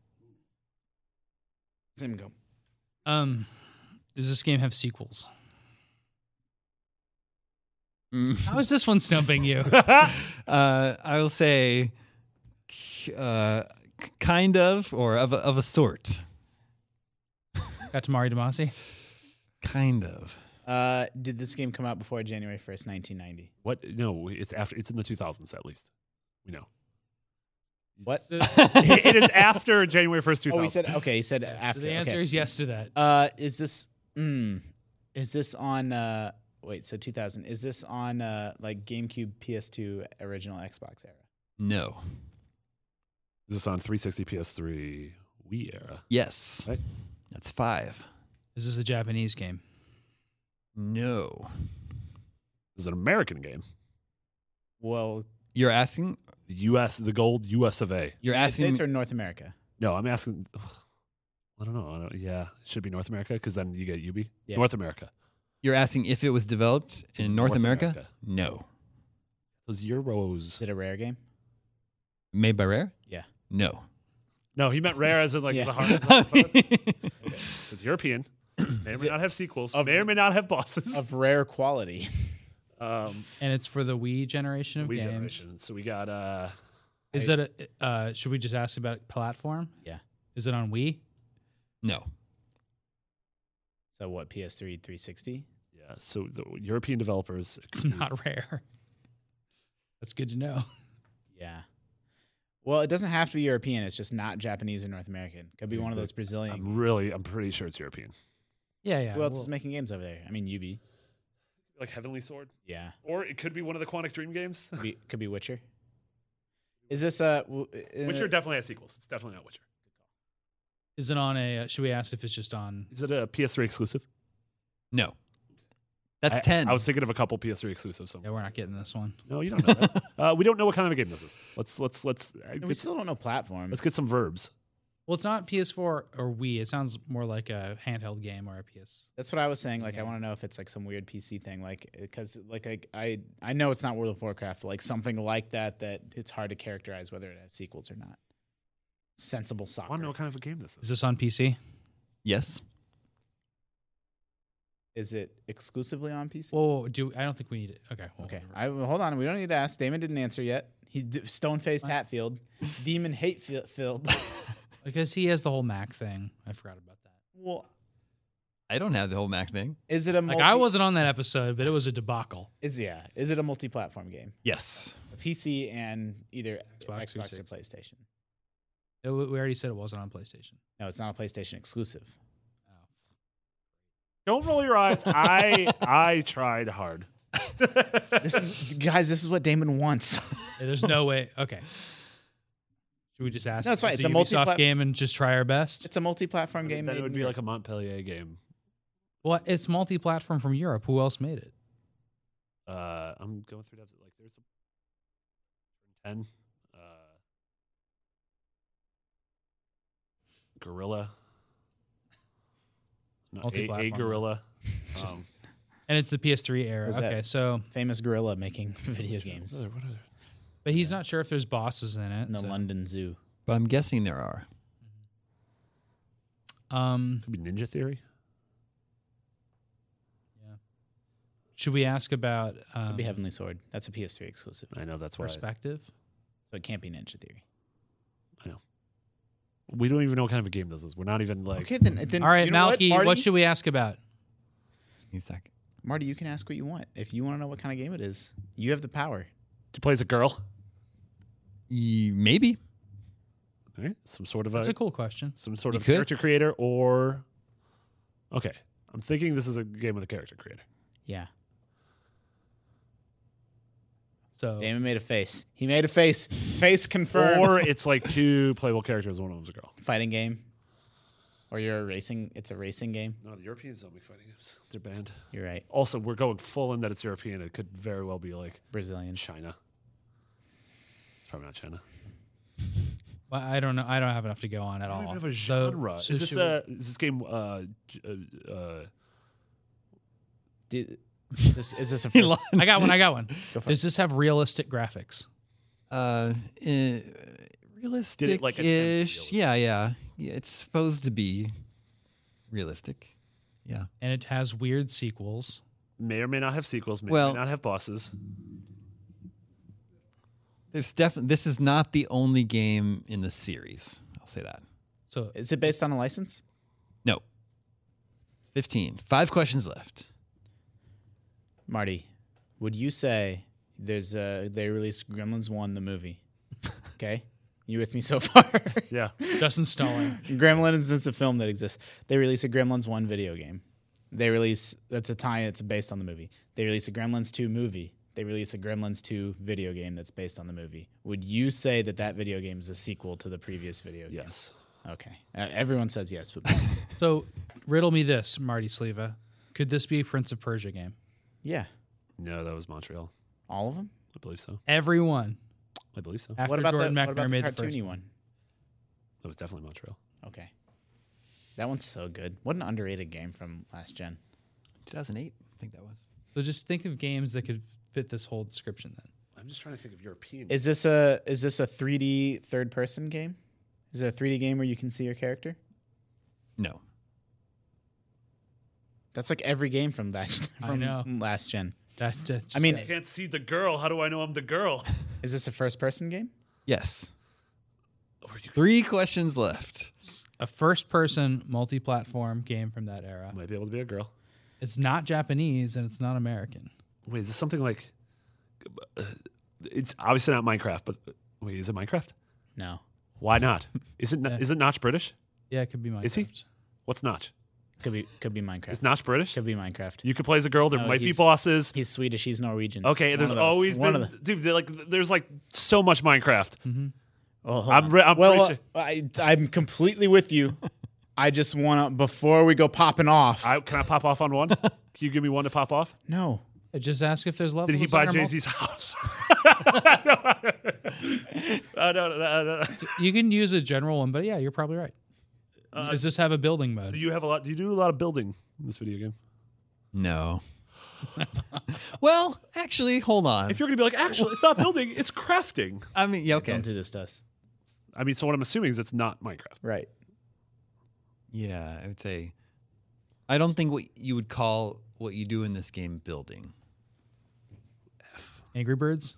[SPEAKER 5] Let him go.
[SPEAKER 4] Um, does this game have sequels?
[SPEAKER 6] Mm.
[SPEAKER 4] How is this one stumping you?
[SPEAKER 6] Uh, I will say uh, k- kind of or of a, of a sort.
[SPEAKER 4] Got to Mario Damasi?
[SPEAKER 6] Kind of.
[SPEAKER 5] Uh, did this game come out before January first, nineteen ninety?
[SPEAKER 3] What? No, it's after. It's in the two thousands at least. We know.
[SPEAKER 5] What?
[SPEAKER 3] it is after January first, two
[SPEAKER 5] Oh,
[SPEAKER 3] thousand.
[SPEAKER 5] he said. Okay, he said
[SPEAKER 4] So
[SPEAKER 5] after.
[SPEAKER 4] the answer
[SPEAKER 5] okay.
[SPEAKER 4] is yes to that.
[SPEAKER 5] Uh, is this? Mm, is this on? Uh, wait. So two thousand. Is this on? Uh, like GameCube, P S two, original Xbox era?
[SPEAKER 6] No.
[SPEAKER 3] Is this on three sixty, P S three, Wii era?
[SPEAKER 6] Yes.
[SPEAKER 3] Right.
[SPEAKER 6] That's five.
[SPEAKER 4] Is this a Japanese game?
[SPEAKER 6] No.
[SPEAKER 3] This is an American game.
[SPEAKER 5] Well,
[SPEAKER 6] You're asking?
[SPEAKER 3] The U S, the gold U S of A.
[SPEAKER 6] You're
[SPEAKER 5] United
[SPEAKER 6] asking?
[SPEAKER 5] States or North America?
[SPEAKER 3] No, I'm asking. I don't know. I don't, yeah, it should be North America because then you get Ubi.
[SPEAKER 5] Yeah.
[SPEAKER 3] North America.
[SPEAKER 6] You're asking if it was developed in North,
[SPEAKER 3] North
[SPEAKER 6] America?
[SPEAKER 3] America.
[SPEAKER 6] No.
[SPEAKER 3] Those Euros.
[SPEAKER 5] Is it a rare game?
[SPEAKER 6] Made by Rare?
[SPEAKER 5] Yeah.
[SPEAKER 6] No.
[SPEAKER 3] No, he meant rare as in like
[SPEAKER 5] Yeah.
[SPEAKER 3] the hard. It's European. May or
[SPEAKER 5] Is
[SPEAKER 3] may
[SPEAKER 5] it
[SPEAKER 3] not have sequels.
[SPEAKER 5] of-
[SPEAKER 3] May or may not have bosses.
[SPEAKER 5] Of rare quality.
[SPEAKER 3] Um,
[SPEAKER 4] And it's for the Wii generation of
[SPEAKER 3] Wii
[SPEAKER 4] games.
[SPEAKER 3] generation. So we got. Uh,
[SPEAKER 4] Is it a, uh, should we just ask about platform?
[SPEAKER 5] Yeah.
[SPEAKER 4] Is it on Wii?
[SPEAKER 6] No.
[SPEAKER 5] So what? P S three, three sixty.
[SPEAKER 3] yeah. So the European developers.
[SPEAKER 4] It's not rare. That's good to know.
[SPEAKER 5] Yeah. Well, it doesn't have to be European. It's just not Japanese or North American. Could be one of those Brazilian.
[SPEAKER 3] I'm really, I'm pretty sure it's European.
[SPEAKER 4] Yeah, yeah.
[SPEAKER 5] Who else
[SPEAKER 4] well,
[SPEAKER 5] is making games over there? I mean, Ubi.
[SPEAKER 3] Like Heavenly Sword,
[SPEAKER 5] Yeah.
[SPEAKER 3] or it could be one of the Quantic Dream games.
[SPEAKER 5] Could be, could be Witcher. Is this a w- uh,
[SPEAKER 3] Witcher definitely has sequels. It's definitely not Witcher.
[SPEAKER 4] Is it on a? Uh, should we ask if it's just on?
[SPEAKER 3] Is it a P S three exclusive?
[SPEAKER 6] No. That's
[SPEAKER 3] I,
[SPEAKER 6] ten.
[SPEAKER 3] I was thinking of a couple P S three exclusives. So.
[SPEAKER 4] Yeah, we're not getting this one.
[SPEAKER 3] No, you don't know that. uh, we don't know what kind of a game this is. Let's let's let's uh,
[SPEAKER 5] We
[SPEAKER 3] get,
[SPEAKER 5] still don't know platform.
[SPEAKER 3] let's get some verbs.
[SPEAKER 4] Well, it's not P S four or Wii. It sounds more like a handheld game or a P S.
[SPEAKER 5] That's what I was saying. Like, I want to know if it's like some weird P C thing, like because like I, I I know it's not World of Warcraft, but like something like that that it's hard to characterize whether it has sequels or not. Sensible
[SPEAKER 3] I
[SPEAKER 5] soccer.
[SPEAKER 3] want to know what kind of a game this
[SPEAKER 4] Is
[SPEAKER 3] is.
[SPEAKER 4] this on P C?
[SPEAKER 6] Yes.
[SPEAKER 5] Is it exclusively on P C?
[SPEAKER 4] Whoa, do I don't think we need it. Okay. Well,
[SPEAKER 5] okay,
[SPEAKER 4] whatever.
[SPEAKER 5] I well, hold on. We don't need to ask. Damon didn't answer yet. He d- stone faced Hatfield, demon hate fi- filled.
[SPEAKER 4] Because he has the whole Mac thing. I forgot about that.
[SPEAKER 5] Well,
[SPEAKER 6] I don't have the whole Mac thing.
[SPEAKER 5] is it a
[SPEAKER 4] Like
[SPEAKER 5] multi-
[SPEAKER 4] I wasn't on that episode, but it was a debacle.
[SPEAKER 5] Is yeah? Is it a multi-platform game?
[SPEAKER 6] Yes.
[SPEAKER 5] So P C and either
[SPEAKER 4] Xbox
[SPEAKER 5] Xbox,
[SPEAKER 4] three
[SPEAKER 5] or
[SPEAKER 4] sixty.
[SPEAKER 5] PlayStation.
[SPEAKER 4] It- we already said it wasn't on PlayStation.
[SPEAKER 5] No, it's not a PlayStation exclusive.
[SPEAKER 3] Don't roll your eyes. I I tried hard.
[SPEAKER 5] This is guys. This is what Damon wants.
[SPEAKER 4] Yeah, there's no way. Okay. Should we just ask?
[SPEAKER 5] No, it's fine.
[SPEAKER 4] if
[SPEAKER 5] It's a
[SPEAKER 4] Ubisoft
[SPEAKER 5] multi-plat-
[SPEAKER 4] game and just try our best.
[SPEAKER 5] It's a multi-platform game.
[SPEAKER 3] Then
[SPEAKER 5] made
[SPEAKER 3] it would
[SPEAKER 5] in
[SPEAKER 3] be
[SPEAKER 5] Europe.
[SPEAKER 3] like a Montpellier game.
[SPEAKER 4] Well, it's multi-platform from Europe. Who else made it?
[SPEAKER 3] Uh, I'm going through that. Like, there's a ten. Uh, Gorilla. No, a, a
[SPEAKER 4] Multi-platform.
[SPEAKER 3] Gorilla.
[SPEAKER 5] Just-
[SPEAKER 3] Um,
[SPEAKER 4] And it's the P S three era.
[SPEAKER 5] Is that-
[SPEAKER 4] Okay, so
[SPEAKER 5] famous gorilla making video games
[SPEAKER 3] what are- what are-
[SPEAKER 4] but he's not sure if there's bosses in it.
[SPEAKER 5] in the
[SPEAKER 4] so-
[SPEAKER 5] London Zoo.
[SPEAKER 6] But I'm guessing there are.
[SPEAKER 4] Um,
[SPEAKER 3] Could be Ninja Theory.
[SPEAKER 4] should we ask about um,
[SPEAKER 5] Could be Heavenly Sword. That's a P S three exclusive,
[SPEAKER 3] I know that's why.
[SPEAKER 4] perspective?
[SPEAKER 5] so it can't be Ninja Theory.
[SPEAKER 3] We don't even know what kind of a game this is. We're not even like.
[SPEAKER 5] Okay, then. then
[SPEAKER 4] All right,
[SPEAKER 5] you know
[SPEAKER 4] Malky,
[SPEAKER 5] what,
[SPEAKER 4] what,
[SPEAKER 5] Marty?
[SPEAKER 4] should we ask about?
[SPEAKER 6] Give me a second.
[SPEAKER 5] Marty, you can ask what you want. If you want to know what kind of game it is, you have the power.
[SPEAKER 3] To play as a girl.
[SPEAKER 6] Ye- maybe.
[SPEAKER 3] All right. Some sort of
[SPEAKER 4] That's
[SPEAKER 3] a,
[SPEAKER 4] a cool question.
[SPEAKER 3] some sort
[SPEAKER 6] You
[SPEAKER 3] of
[SPEAKER 6] could.
[SPEAKER 3] character creator or. Okay, I'm thinking this is a game with a character creator.
[SPEAKER 5] Yeah.
[SPEAKER 4] So
[SPEAKER 5] Damon made a face. He made a face. Face confirmed.
[SPEAKER 3] Or it's like two playable characters, one of them's a girl.
[SPEAKER 5] Fighting game. Or you're a racing. It's a racing game.
[SPEAKER 3] No, the Europeans don't make fighting games. They're banned.
[SPEAKER 5] You're right.
[SPEAKER 3] Also, we're going full in that it's European. It could very well be like
[SPEAKER 5] Brazilian.
[SPEAKER 3] China. It's probably not China.
[SPEAKER 4] well, I don't know. I don't have enough to go on at
[SPEAKER 3] I don't
[SPEAKER 4] all.
[SPEAKER 3] even have a
[SPEAKER 4] So-
[SPEAKER 3] genre.
[SPEAKER 4] so
[SPEAKER 3] is this
[SPEAKER 4] should we-
[SPEAKER 3] uh is this game uh, j- uh, uh
[SPEAKER 5] Did, is this is this a first?
[SPEAKER 4] I got one. I got one.
[SPEAKER 5] Go for
[SPEAKER 4] Does this have realistic graphics?
[SPEAKER 6] Uh, eh, realistic
[SPEAKER 3] like, attempt
[SPEAKER 6] ish.
[SPEAKER 3] realistic?
[SPEAKER 6] Yeah, yeah. Yeah, it's supposed to be realistic. Yeah.
[SPEAKER 4] And it has weird sequels.
[SPEAKER 3] may or may not have sequels, may or
[SPEAKER 6] Well-
[SPEAKER 3] may not have bosses.
[SPEAKER 6] There's definitely this is not the only game in the series. I'll say that.
[SPEAKER 4] So
[SPEAKER 5] Is it based on a license?
[SPEAKER 6] No. fifteen. Five questions left.
[SPEAKER 5] Marty, would you say there's a they released Gremlins one the movie? Okay, you with me so far?
[SPEAKER 3] Yeah.
[SPEAKER 4] Justin Stalling.
[SPEAKER 5] Gremlins is a film that exists. They release a Gremlins one video game. They release that's a tie. It's based on the movie. They release a Gremlins two movie. They release a Gremlins two video game that's based on the movie. Would you say that that video game is a sequel to the previous video game?
[SPEAKER 3] Yes.
[SPEAKER 5] Okay. Uh, everyone says yes, but
[SPEAKER 4] So riddle me this, Marty Sleva. Could this be a Prince of Persia game?
[SPEAKER 5] yeah,
[SPEAKER 3] No, that was Montreal.
[SPEAKER 5] all of them.
[SPEAKER 3] I believe so.
[SPEAKER 4] Everyone.
[SPEAKER 3] I believe so.
[SPEAKER 4] After
[SPEAKER 5] what about
[SPEAKER 4] Jordan
[SPEAKER 5] the what
[SPEAKER 4] McNamara
[SPEAKER 5] about the
[SPEAKER 4] made the first
[SPEAKER 5] cartoony
[SPEAKER 4] one.
[SPEAKER 5] one?
[SPEAKER 3] That was definitely Montreal.
[SPEAKER 5] Okay, that one's so good. What an underrated game from last gen.
[SPEAKER 6] two thousand eight, I think that was.
[SPEAKER 4] So just think of games that could fit this whole description then.
[SPEAKER 3] I'm just trying to think of European.
[SPEAKER 5] Is this a is this a three D third person game? Is it a three D game where you can see your character?
[SPEAKER 6] No.
[SPEAKER 5] That's like every game from that
[SPEAKER 4] I
[SPEAKER 5] from
[SPEAKER 4] know.
[SPEAKER 5] last gen.
[SPEAKER 4] That, that's
[SPEAKER 5] I mean-
[SPEAKER 3] I can't see the girl. How do I know I'm the girl?
[SPEAKER 5] Is this a first person game?
[SPEAKER 6] Yes.
[SPEAKER 3] Or you
[SPEAKER 6] Three questions left.
[SPEAKER 4] a first person multi platform game from that era.
[SPEAKER 3] might be able to be a girl.
[SPEAKER 4] It's not Japanese and it's not American.
[SPEAKER 3] Wait, is this something like uh, It's obviously not Minecraft, but wait, is it Minecraft?
[SPEAKER 5] No.
[SPEAKER 3] Why not? Is it
[SPEAKER 4] Yeah.
[SPEAKER 3] is it Notch British?
[SPEAKER 4] Yeah, it could be Minecraft.
[SPEAKER 3] Is he? What's Notch?
[SPEAKER 5] Could be could be Minecraft.
[SPEAKER 3] Is Notch British?
[SPEAKER 5] Could be Minecraft.
[SPEAKER 3] You could play as a girl. There
[SPEAKER 5] No,
[SPEAKER 3] might be
[SPEAKER 5] he's-
[SPEAKER 3] bosses.
[SPEAKER 5] He's Swedish. He's Norwegian.
[SPEAKER 3] Okay,
[SPEAKER 5] One
[SPEAKER 3] there's
[SPEAKER 5] of those.
[SPEAKER 3] always
[SPEAKER 5] One
[SPEAKER 3] been,
[SPEAKER 5] of the-
[SPEAKER 3] dude. they're Like, there's like so much Minecraft.
[SPEAKER 5] Oh, hold
[SPEAKER 3] I'm
[SPEAKER 5] on.
[SPEAKER 3] re- I'm
[SPEAKER 5] well,
[SPEAKER 3] pretty
[SPEAKER 5] uh, I, I'm completely with you. I just want to before we go popping off.
[SPEAKER 3] I, can I pop off on one? Can you give me one to pop off?
[SPEAKER 5] no.
[SPEAKER 4] Uh, Just ask if there's levels.
[SPEAKER 3] Did he buy
[SPEAKER 4] on our
[SPEAKER 3] Jay
[SPEAKER 4] mul-
[SPEAKER 3] Z's house? Uh, no, no, no, no.
[SPEAKER 4] You can use a general one, but yeah, you're probably right.
[SPEAKER 3] Uh,
[SPEAKER 4] Does this have a building mode?
[SPEAKER 3] Do you have a lot? Do you do a lot of building in this video game?
[SPEAKER 6] No. Well, actually, hold on.
[SPEAKER 3] If you're gonna be like, actually, it's not building, it's crafting.
[SPEAKER 6] I mean, yeah, okay.
[SPEAKER 5] Don't do this to us.
[SPEAKER 3] I mean, so what I'm assuming is it's not Minecraft.
[SPEAKER 5] Right.
[SPEAKER 6] Yeah, I would say. I don't think what you would call what you do in this game building.
[SPEAKER 4] Angry Birds.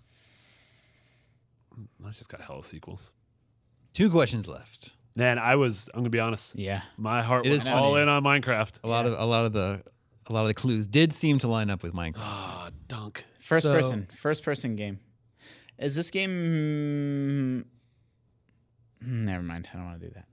[SPEAKER 3] I just got hella sequels.
[SPEAKER 6] Two questions left.
[SPEAKER 3] Man, I was. I'm gonna be honest.
[SPEAKER 5] Yeah.
[SPEAKER 3] My heart
[SPEAKER 6] It
[SPEAKER 3] was
[SPEAKER 6] is
[SPEAKER 3] all
[SPEAKER 6] funny.
[SPEAKER 3] in on Minecraft.
[SPEAKER 6] A lot of a lot of the a lot of the clues did seem to line up with Minecraft.
[SPEAKER 3] Ah, dunk.
[SPEAKER 5] First
[SPEAKER 4] So-
[SPEAKER 5] person. First person game. Is this game? Hmm, Never mind. I don't want to do that.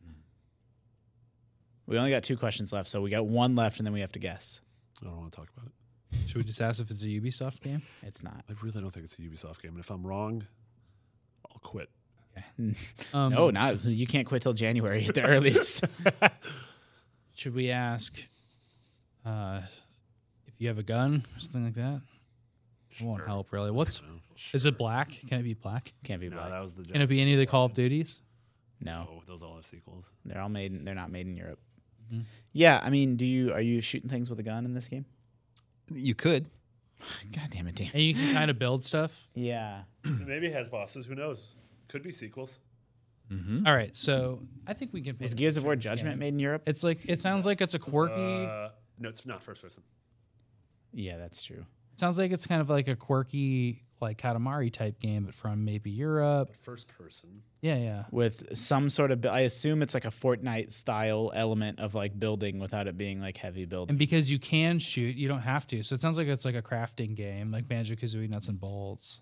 [SPEAKER 5] We only got two questions left, so we got one left, and then we have to guess.
[SPEAKER 3] I don't want to talk about it.
[SPEAKER 4] Should we just ask if it's a Ubisoft game?
[SPEAKER 5] It's not.
[SPEAKER 3] I really don't think it's a Ubisoft game, and if I'm wrong, I'll quit.
[SPEAKER 4] Um,
[SPEAKER 5] No, not. You can't quit till January at the earliest.
[SPEAKER 4] Should we ask uh, if you have a gun or something like that? It won't help really. What's is it black? Can it be black?
[SPEAKER 5] Can't be
[SPEAKER 3] No,
[SPEAKER 5] black.
[SPEAKER 3] that was the.
[SPEAKER 4] Can it be any of the Call of Duties?
[SPEAKER 5] No,
[SPEAKER 3] Oh, those all have sequels.
[SPEAKER 5] they're all made. in- They're not made in Europe.
[SPEAKER 3] Mm-hmm.
[SPEAKER 5] Yeah, I mean, do you are you shooting things with a gun in this game?
[SPEAKER 6] You could.
[SPEAKER 5] God damn it, Dan.
[SPEAKER 4] And you can kind of build stuff.
[SPEAKER 5] Yeah.
[SPEAKER 3] Maybe it has bosses. Who knows? Could be sequels.
[SPEAKER 4] All right, so I think we can.
[SPEAKER 5] Was
[SPEAKER 4] paint a
[SPEAKER 5] Gears of
[SPEAKER 4] picture
[SPEAKER 5] War
[SPEAKER 4] this
[SPEAKER 5] Judgment
[SPEAKER 4] game.
[SPEAKER 5] made in Europe?
[SPEAKER 4] It's like it sounds like it's a quirky.
[SPEAKER 3] Uh, no, it's not first person.
[SPEAKER 5] Yeah, that's true.
[SPEAKER 4] It sounds like it's kind of like a quirky, like Katamari type game, but from maybe Europe.
[SPEAKER 3] First person.
[SPEAKER 4] Yeah, yeah.
[SPEAKER 5] With some sort of, I assume it's like a Fortnite style element of like building without it being like heavy building.
[SPEAKER 4] And because you can shoot, you don't have to. So it sounds like it's like a crafting game, like Banjo-Kazooie Nuts and Bolts.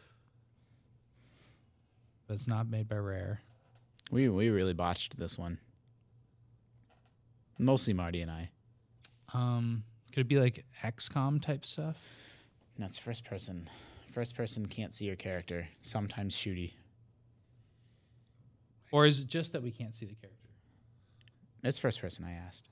[SPEAKER 4] But it's not made by Rare.
[SPEAKER 5] We we really botched this one. Mostly Marty and I.
[SPEAKER 4] Um, could it be like X COM type stuff?
[SPEAKER 5] That's first person. First person can't see your character. Sometimes shooty.
[SPEAKER 4] Or is it just that we can't see the character?
[SPEAKER 5] It's first person. I asked.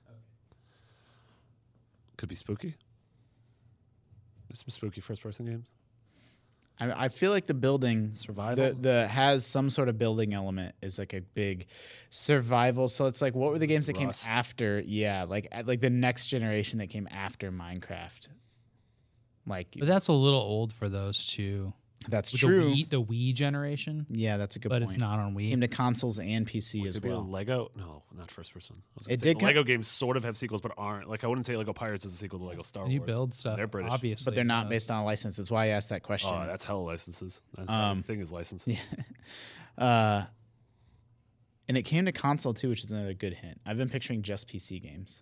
[SPEAKER 3] Could be spooky. There's some spooky first person games.
[SPEAKER 5] I, I feel like the building
[SPEAKER 3] Survival?
[SPEAKER 5] the, the has some sort of building element is like a big survival. So it's like what were the games that
[SPEAKER 3] Rust.
[SPEAKER 5] came after? Yeah, like like the next generation that came after Minecraft. Like
[SPEAKER 4] But that's a little old for those two.
[SPEAKER 5] that's
[SPEAKER 4] With
[SPEAKER 5] true.
[SPEAKER 4] The Wii, the Wii generation,
[SPEAKER 5] Yeah, that's a good
[SPEAKER 4] but
[SPEAKER 5] point.
[SPEAKER 4] it's not on Wii.
[SPEAKER 5] Came to consoles and P C as
[SPEAKER 3] Could be a
[SPEAKER 5] well.
[SPEAKER 3] Lego. No, not first person. I was gonna
[SPEAKER 5] It
[SPEAKER 3] say,
[SPEAKER 5] did
[SPEAKER 3] the
[SPEAKER 5] co-
[SPEAKER 3] Lego games sort of have sequels, but aren't. Like I wouldn't say Lego Pirates is a sequel to Lego Star
[SPEAKER 4] And you
[SPEAKER 3] Wars.
[SPEAKER 4] build stuff.
[SPEAKER 3] They're British.
[SPEAKER 4] Obviously,
[SPEAKER 5] But they're not
[SPEAKER 4] uh,
[SPEAKER 5] based on a license. That's why I asked that question.
[SPEAKER 3] Oh, that's hella licenses. That
[SPEAKER 5] Um,
[SPEAKER 3] thing is licensed.
[SPEAKER 5] Uh, and it came to console too, which is another good hint. I've been picturing just P C games.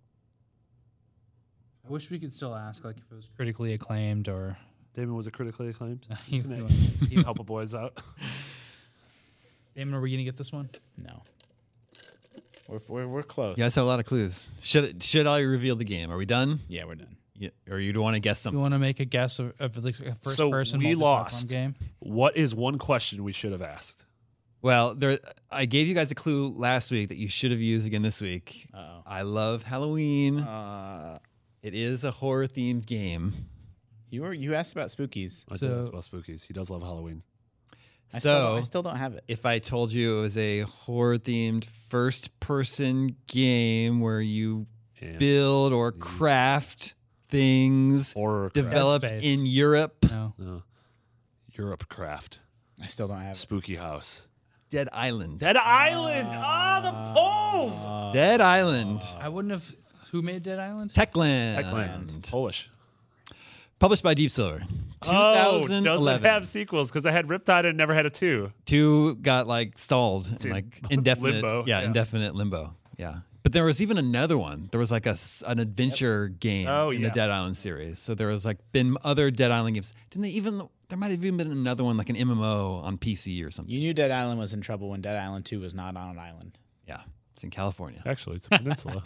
[SPEAKER 4] I wish we could still ask like if it was critically acclaimed or
[SPEAKER 3] Damon was it critically acclaimed?
[SPEAKER 4] You-
[SPEAKER 3] Can I- can you help a boys out?
[SPEAKER 4] Damon, are we gonna get this one?
[SPEAKER 5] No, we're we're, we're close.
[SPEAKER 6] You guys have a lot of clues. Should should I reveal the game? Are we done?
[SPEAKER 5] Yeah, we're done.
[SPEAKER 6] Yeah, or you want to guess
[SPEAKER 4] You
[SPEAKER 6] something?
[SPEAKER 4] want to make a guess of, of like a first
[SPEAKER 3] So
[SPEAKER 4] person
[SPEAKER 3] we
[SPEAKER 4] multi-platform
[SPEAKER 3] lost.
[SPEAKER 4] game?
[SPEAKER 3] What is one question we should have asked?
[SPEAKER 6] Well, there. I gave you guys a clue last week that you should have used again this week.
[SPEAKER 5] Uh-oh.
[SPEAKER 6] I love Halloween.
[SPEAKER 5] Uh,
[SPEAKER 6] It is a horror themed game.
[SPEAKER 5] you were you asked about spookies.
[SPEAKER 3] I
[SPEAKER 4] So-
[SPEAKER 3] did ask about spookies. He does love Halloween.
[SPEAKER 5] I still, don't,
[SPEAKER 6] So
[SPEAKER 5] I still don't have it.
[SPEAKER 6] if I told you it was a horror themed first person game where you
[SPEAKER 3] And
[SPEAKER 6] build or craft things
[SPEAKER 3] horror craft.
[SPEAKER 6] developed
[SPEAKER 4] Space.
[SPEAKER 6] in Europe,
[SPEAKER 4] No.
[SPEAKER 3] No. Europe craft.
[SPEAKER 5] I still don't have it.
[SPEAKER 3] Spooky house.
[SPEAKER 6] Dead Island.
[SPEAKER 3] Dead Island. Ah, the polls.
[SPEAKER 6] Dead Island.
[SPEAKER 4] I wouldn't have. Who made Dead Island?
[SPEAKER 6] Techland.
[SPEAKER 3] Techland. Polish.
[SPEAKER 6] Published by Deep Silver.
[SPEAKER 3] Oh,
[SPEAKER 6] twenty eleven.
[SPEAKER 3] doesn't have sequels because I had Riptide and never had a two.
[SPEAKER 6] Two got like stalled,
[SPEAKER 3] in
[SPEAKER 6] like indefinite.
[SPEAKER 3] limbo,
[SPEAKER 6] Yeah,
[SPEAKER 3] yeah.
[SPEAKER 6] indefinite limbo. Yeah. But there was even another one. There was like a s an adventure game
[SPEAKER 3] Oh,
[SPEAKER 6] in
[SPEAKER 3] yeah.
[SPEAKER 6] the Dead Island series. So there was like been other Dead Island games. Didn't they even? There might have even been another one like an M M O on P C or something.
[SPEAKER 5] You knew Dead Island was in trouble when Dead Island two was not on an island.
[SPEAKER 6] Yeah, it's in California.
[SPEAKER 3] Actually, it's a peninsula.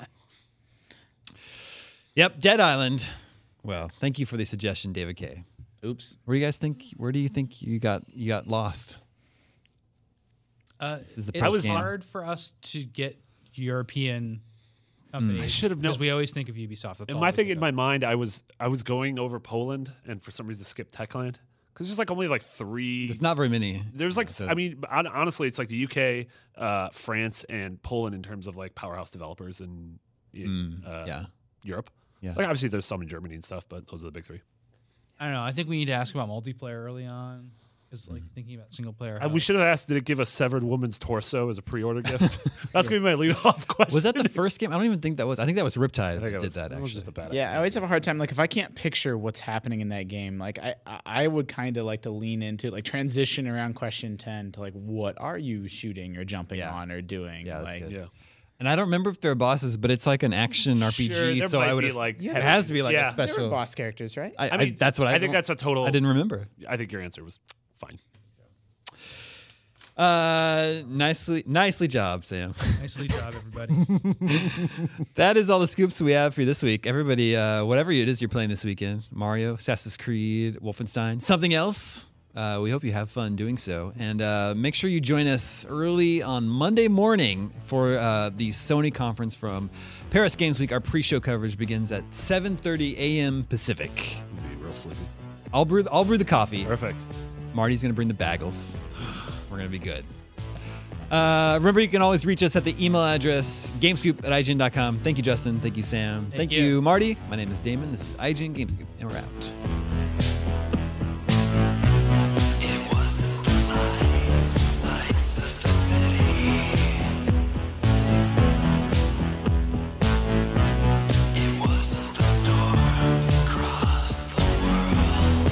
[SPEAKER 6] Yep, Dead Island. Well, thank you for the suggestion, David K.
[SPEAKER 5] Oops.
[SPEAKER 6] Where do you guys think? Where do you think you got you got lost?
[SPEAKER 4] Uh,
[SPEAKER 6] is the
[SPEAKER 4] it's
[SPEAKER 6] first game.
[SPEAKER 4] hard for us to get European companies.
[SPEAKER 3] I should have known.
[SPEAKER 4] because we always think of Ubisoft. That's
[SPEAKER 3] In
[SPEAKER 4] all
[SPEAKER 3] my
[SPEAKER 4] we
[SPEAKER 3] thing,
[SPEAKER 4] think
[SPEAKER 3] in
[SPEAKER 4] of.
[SPEAKER 3] my mind, I was I was going over Poland, and for some reason skipped Techland because there's like only like three.
[SPEAKER 6] It's not very many.
[SPEAKER 3] There's like
[SPEAKER 6] So-
[SPEAKER 3] I mean, hon- honestly, it's like the U K, uh, France, and Poland in terms of like powerhouse developers in, in uh,
[SPEAKER 6] yeah.
[SPEAKER 3] Europe.
[SPEAKER 6] Yeah.
[SPEAKER 3] Like obviously there's some in Germany and stuff, but those are the big three.
[SPEAKER 4] I don't know. I think we need to ask about multiplayer early on. Because like thinking about single player.
[SPEAKER 3] Uh, we should have asked, did it give a severed woman's torso as a pre-order gift? That's gonna be my lead-off question.
[SPEAKER 6] Was that the first game? I don't even think that was. I think that was Riptide
[SPEAKER 3] I think
[SPEAKER 6] that
[SPEAKER 3] it
[SPEAKER 6] did
[SPEAKER 3] was,
[SPEAKER 6] that.
[SPEAKER 3] it
[SPEAKER 6] Actually,
[SPEAKER 3] was just a bad.
[SPEAKER 5] Yeah, I always have a hard time. Like, if I can't picture what's happening in that game, like, I I I would kind of like to lean into, like, transition around question ten to, like, what are you shooting or jumping
[SPEAKER 6] Yeah.
[SPEAKER 5] on or doing?
[SPEAKER 6] Yeah, that's
[SPEAKER 5] like,
[SPEAKER 6] good.
[SPEAKER 3] Yeah.
[SPEAKER 6] And I don't remember if there are bosses, but it's like an action R P G.
[SPEAKER 3] Sure, there
[SPEAKER 6] so
[SPEAKER 3] might
[SPEAKER 6] I would
[SPEAKER 3] be,
[SPEAKER 6] ass-
[SPEAKER 3] like,
[SPEAKER 6] it has to be like
[SPEAKER 3] yeah.
[SPEAKER 6] a
[SPEAKER 5] There were
[SPEAKER 6] special.
[SPEAKER 5] boss characters, right?
[SPEAKER 6] I,
[SPEAKER 3] I mean,
[SPEAKER 6] I, that's what I.
[SPEAKER 3] I think
[SPEAKER 6] don't-
[SPEAKER 3] that's a total.
[SPEAKER 6] I didn't remember.
[SPEAKER 3] I think your answer was fine.
[SPEAKER 6] Uh, nicely, nicely job, Sam.
[SPEAKER 4] Nicely job, everybody.
[SPEAKER 6] That is all the scoops we have for you this week. Everybody, uh, whatever it is you're playing this weekend, Mario, Assassin's Creed, Wolfenstein, something else. Uh, we hope you have fun doing so. And uh, make sure you join us early on Monday morning for uh, the Sony conference from Paris Games Week. Our pre-show coverage begins at seven thirty a m Pacific.
[SPEAKER 3] Be real sleepy.
[SPEAKER 6] I'll brew, I'll brew the coffee.
[SPEAKER 3] Perfect.
[SPEAKER 6] Marty's going to bring the bagels. We're going to be good. Uh, remember, you can always reach us at the email address gamescoop at I G N dot com. Thank you, Justin. Thank you, Sam. Thank,
[SPEAKER 4] Thank
[SPEAKER 6] you.
[SPEAKER 4] you.
[SPEAKER 6] Marty. My name is Damon. This is I G N Gamescoop, and we're out.
[SPEAKER 7] It wasn't the lights and sights of the city. It wasn't the storms across the world.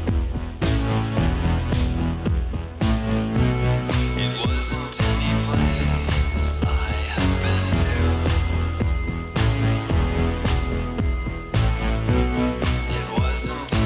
[SPEAKER 7] It wasn't any place I have been to. It wasn't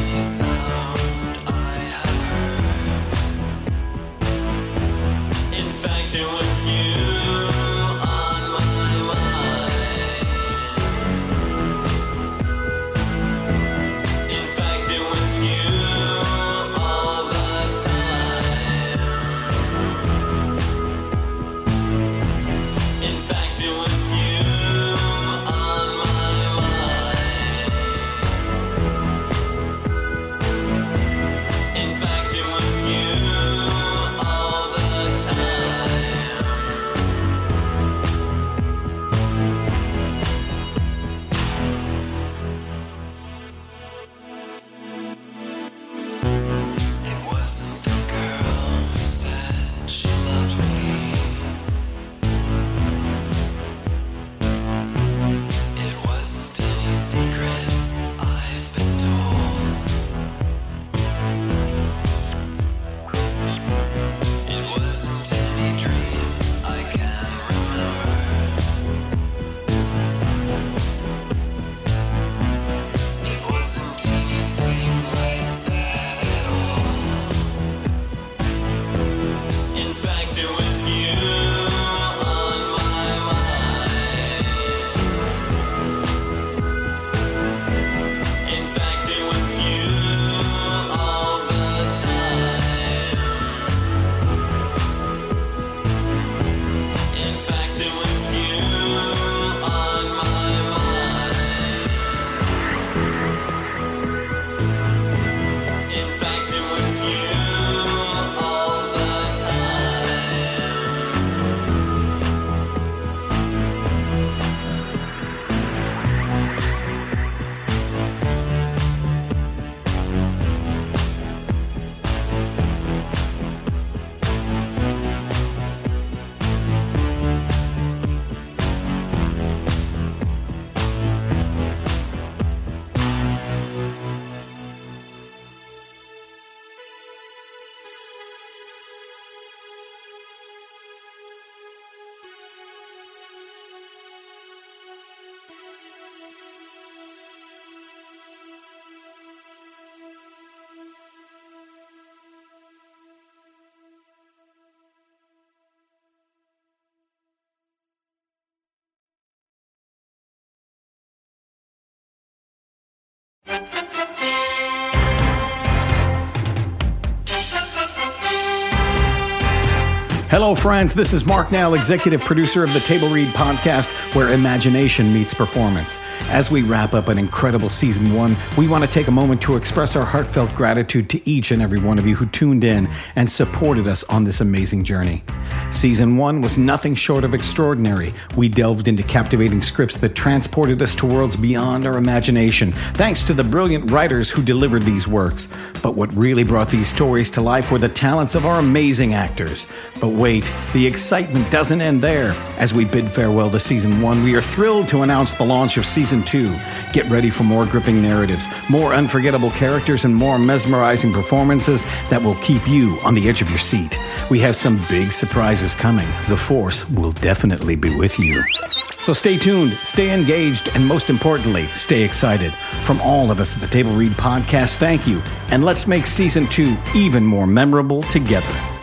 [SPEAKER 8] Hello, friends. This is Mark Nell, executive producer of the Table Read podcast, where imagination meets performance. As we wrap up an incredible season one, we want to take a moment to express our heartfelt gratitude to each and every one of you who tuned in and supported us on this amazing journey. Season one was nothing short of extraordinary. We delved into captivating scripts that transported us to worlds beyond our imagination, thanks to the brilliant writers who delivered these works. But what really brought these stories to life were the talents of our amazing actors. But wait, the excitement doesn't end there. As we bid farewell to season one, we are thrilled to announce the launch of season two. Get ready for more gripping narratives, more unforgettable characters, and more mesmerizing performances that will keep you on the edge of your seat. We have some big surprises coming. The Force will definitely be with you. So stay tuned, stay engaged, and most importantly, stay excited. From all of us at the Table Read podcast, thank you. And let's make season two even more memorable together.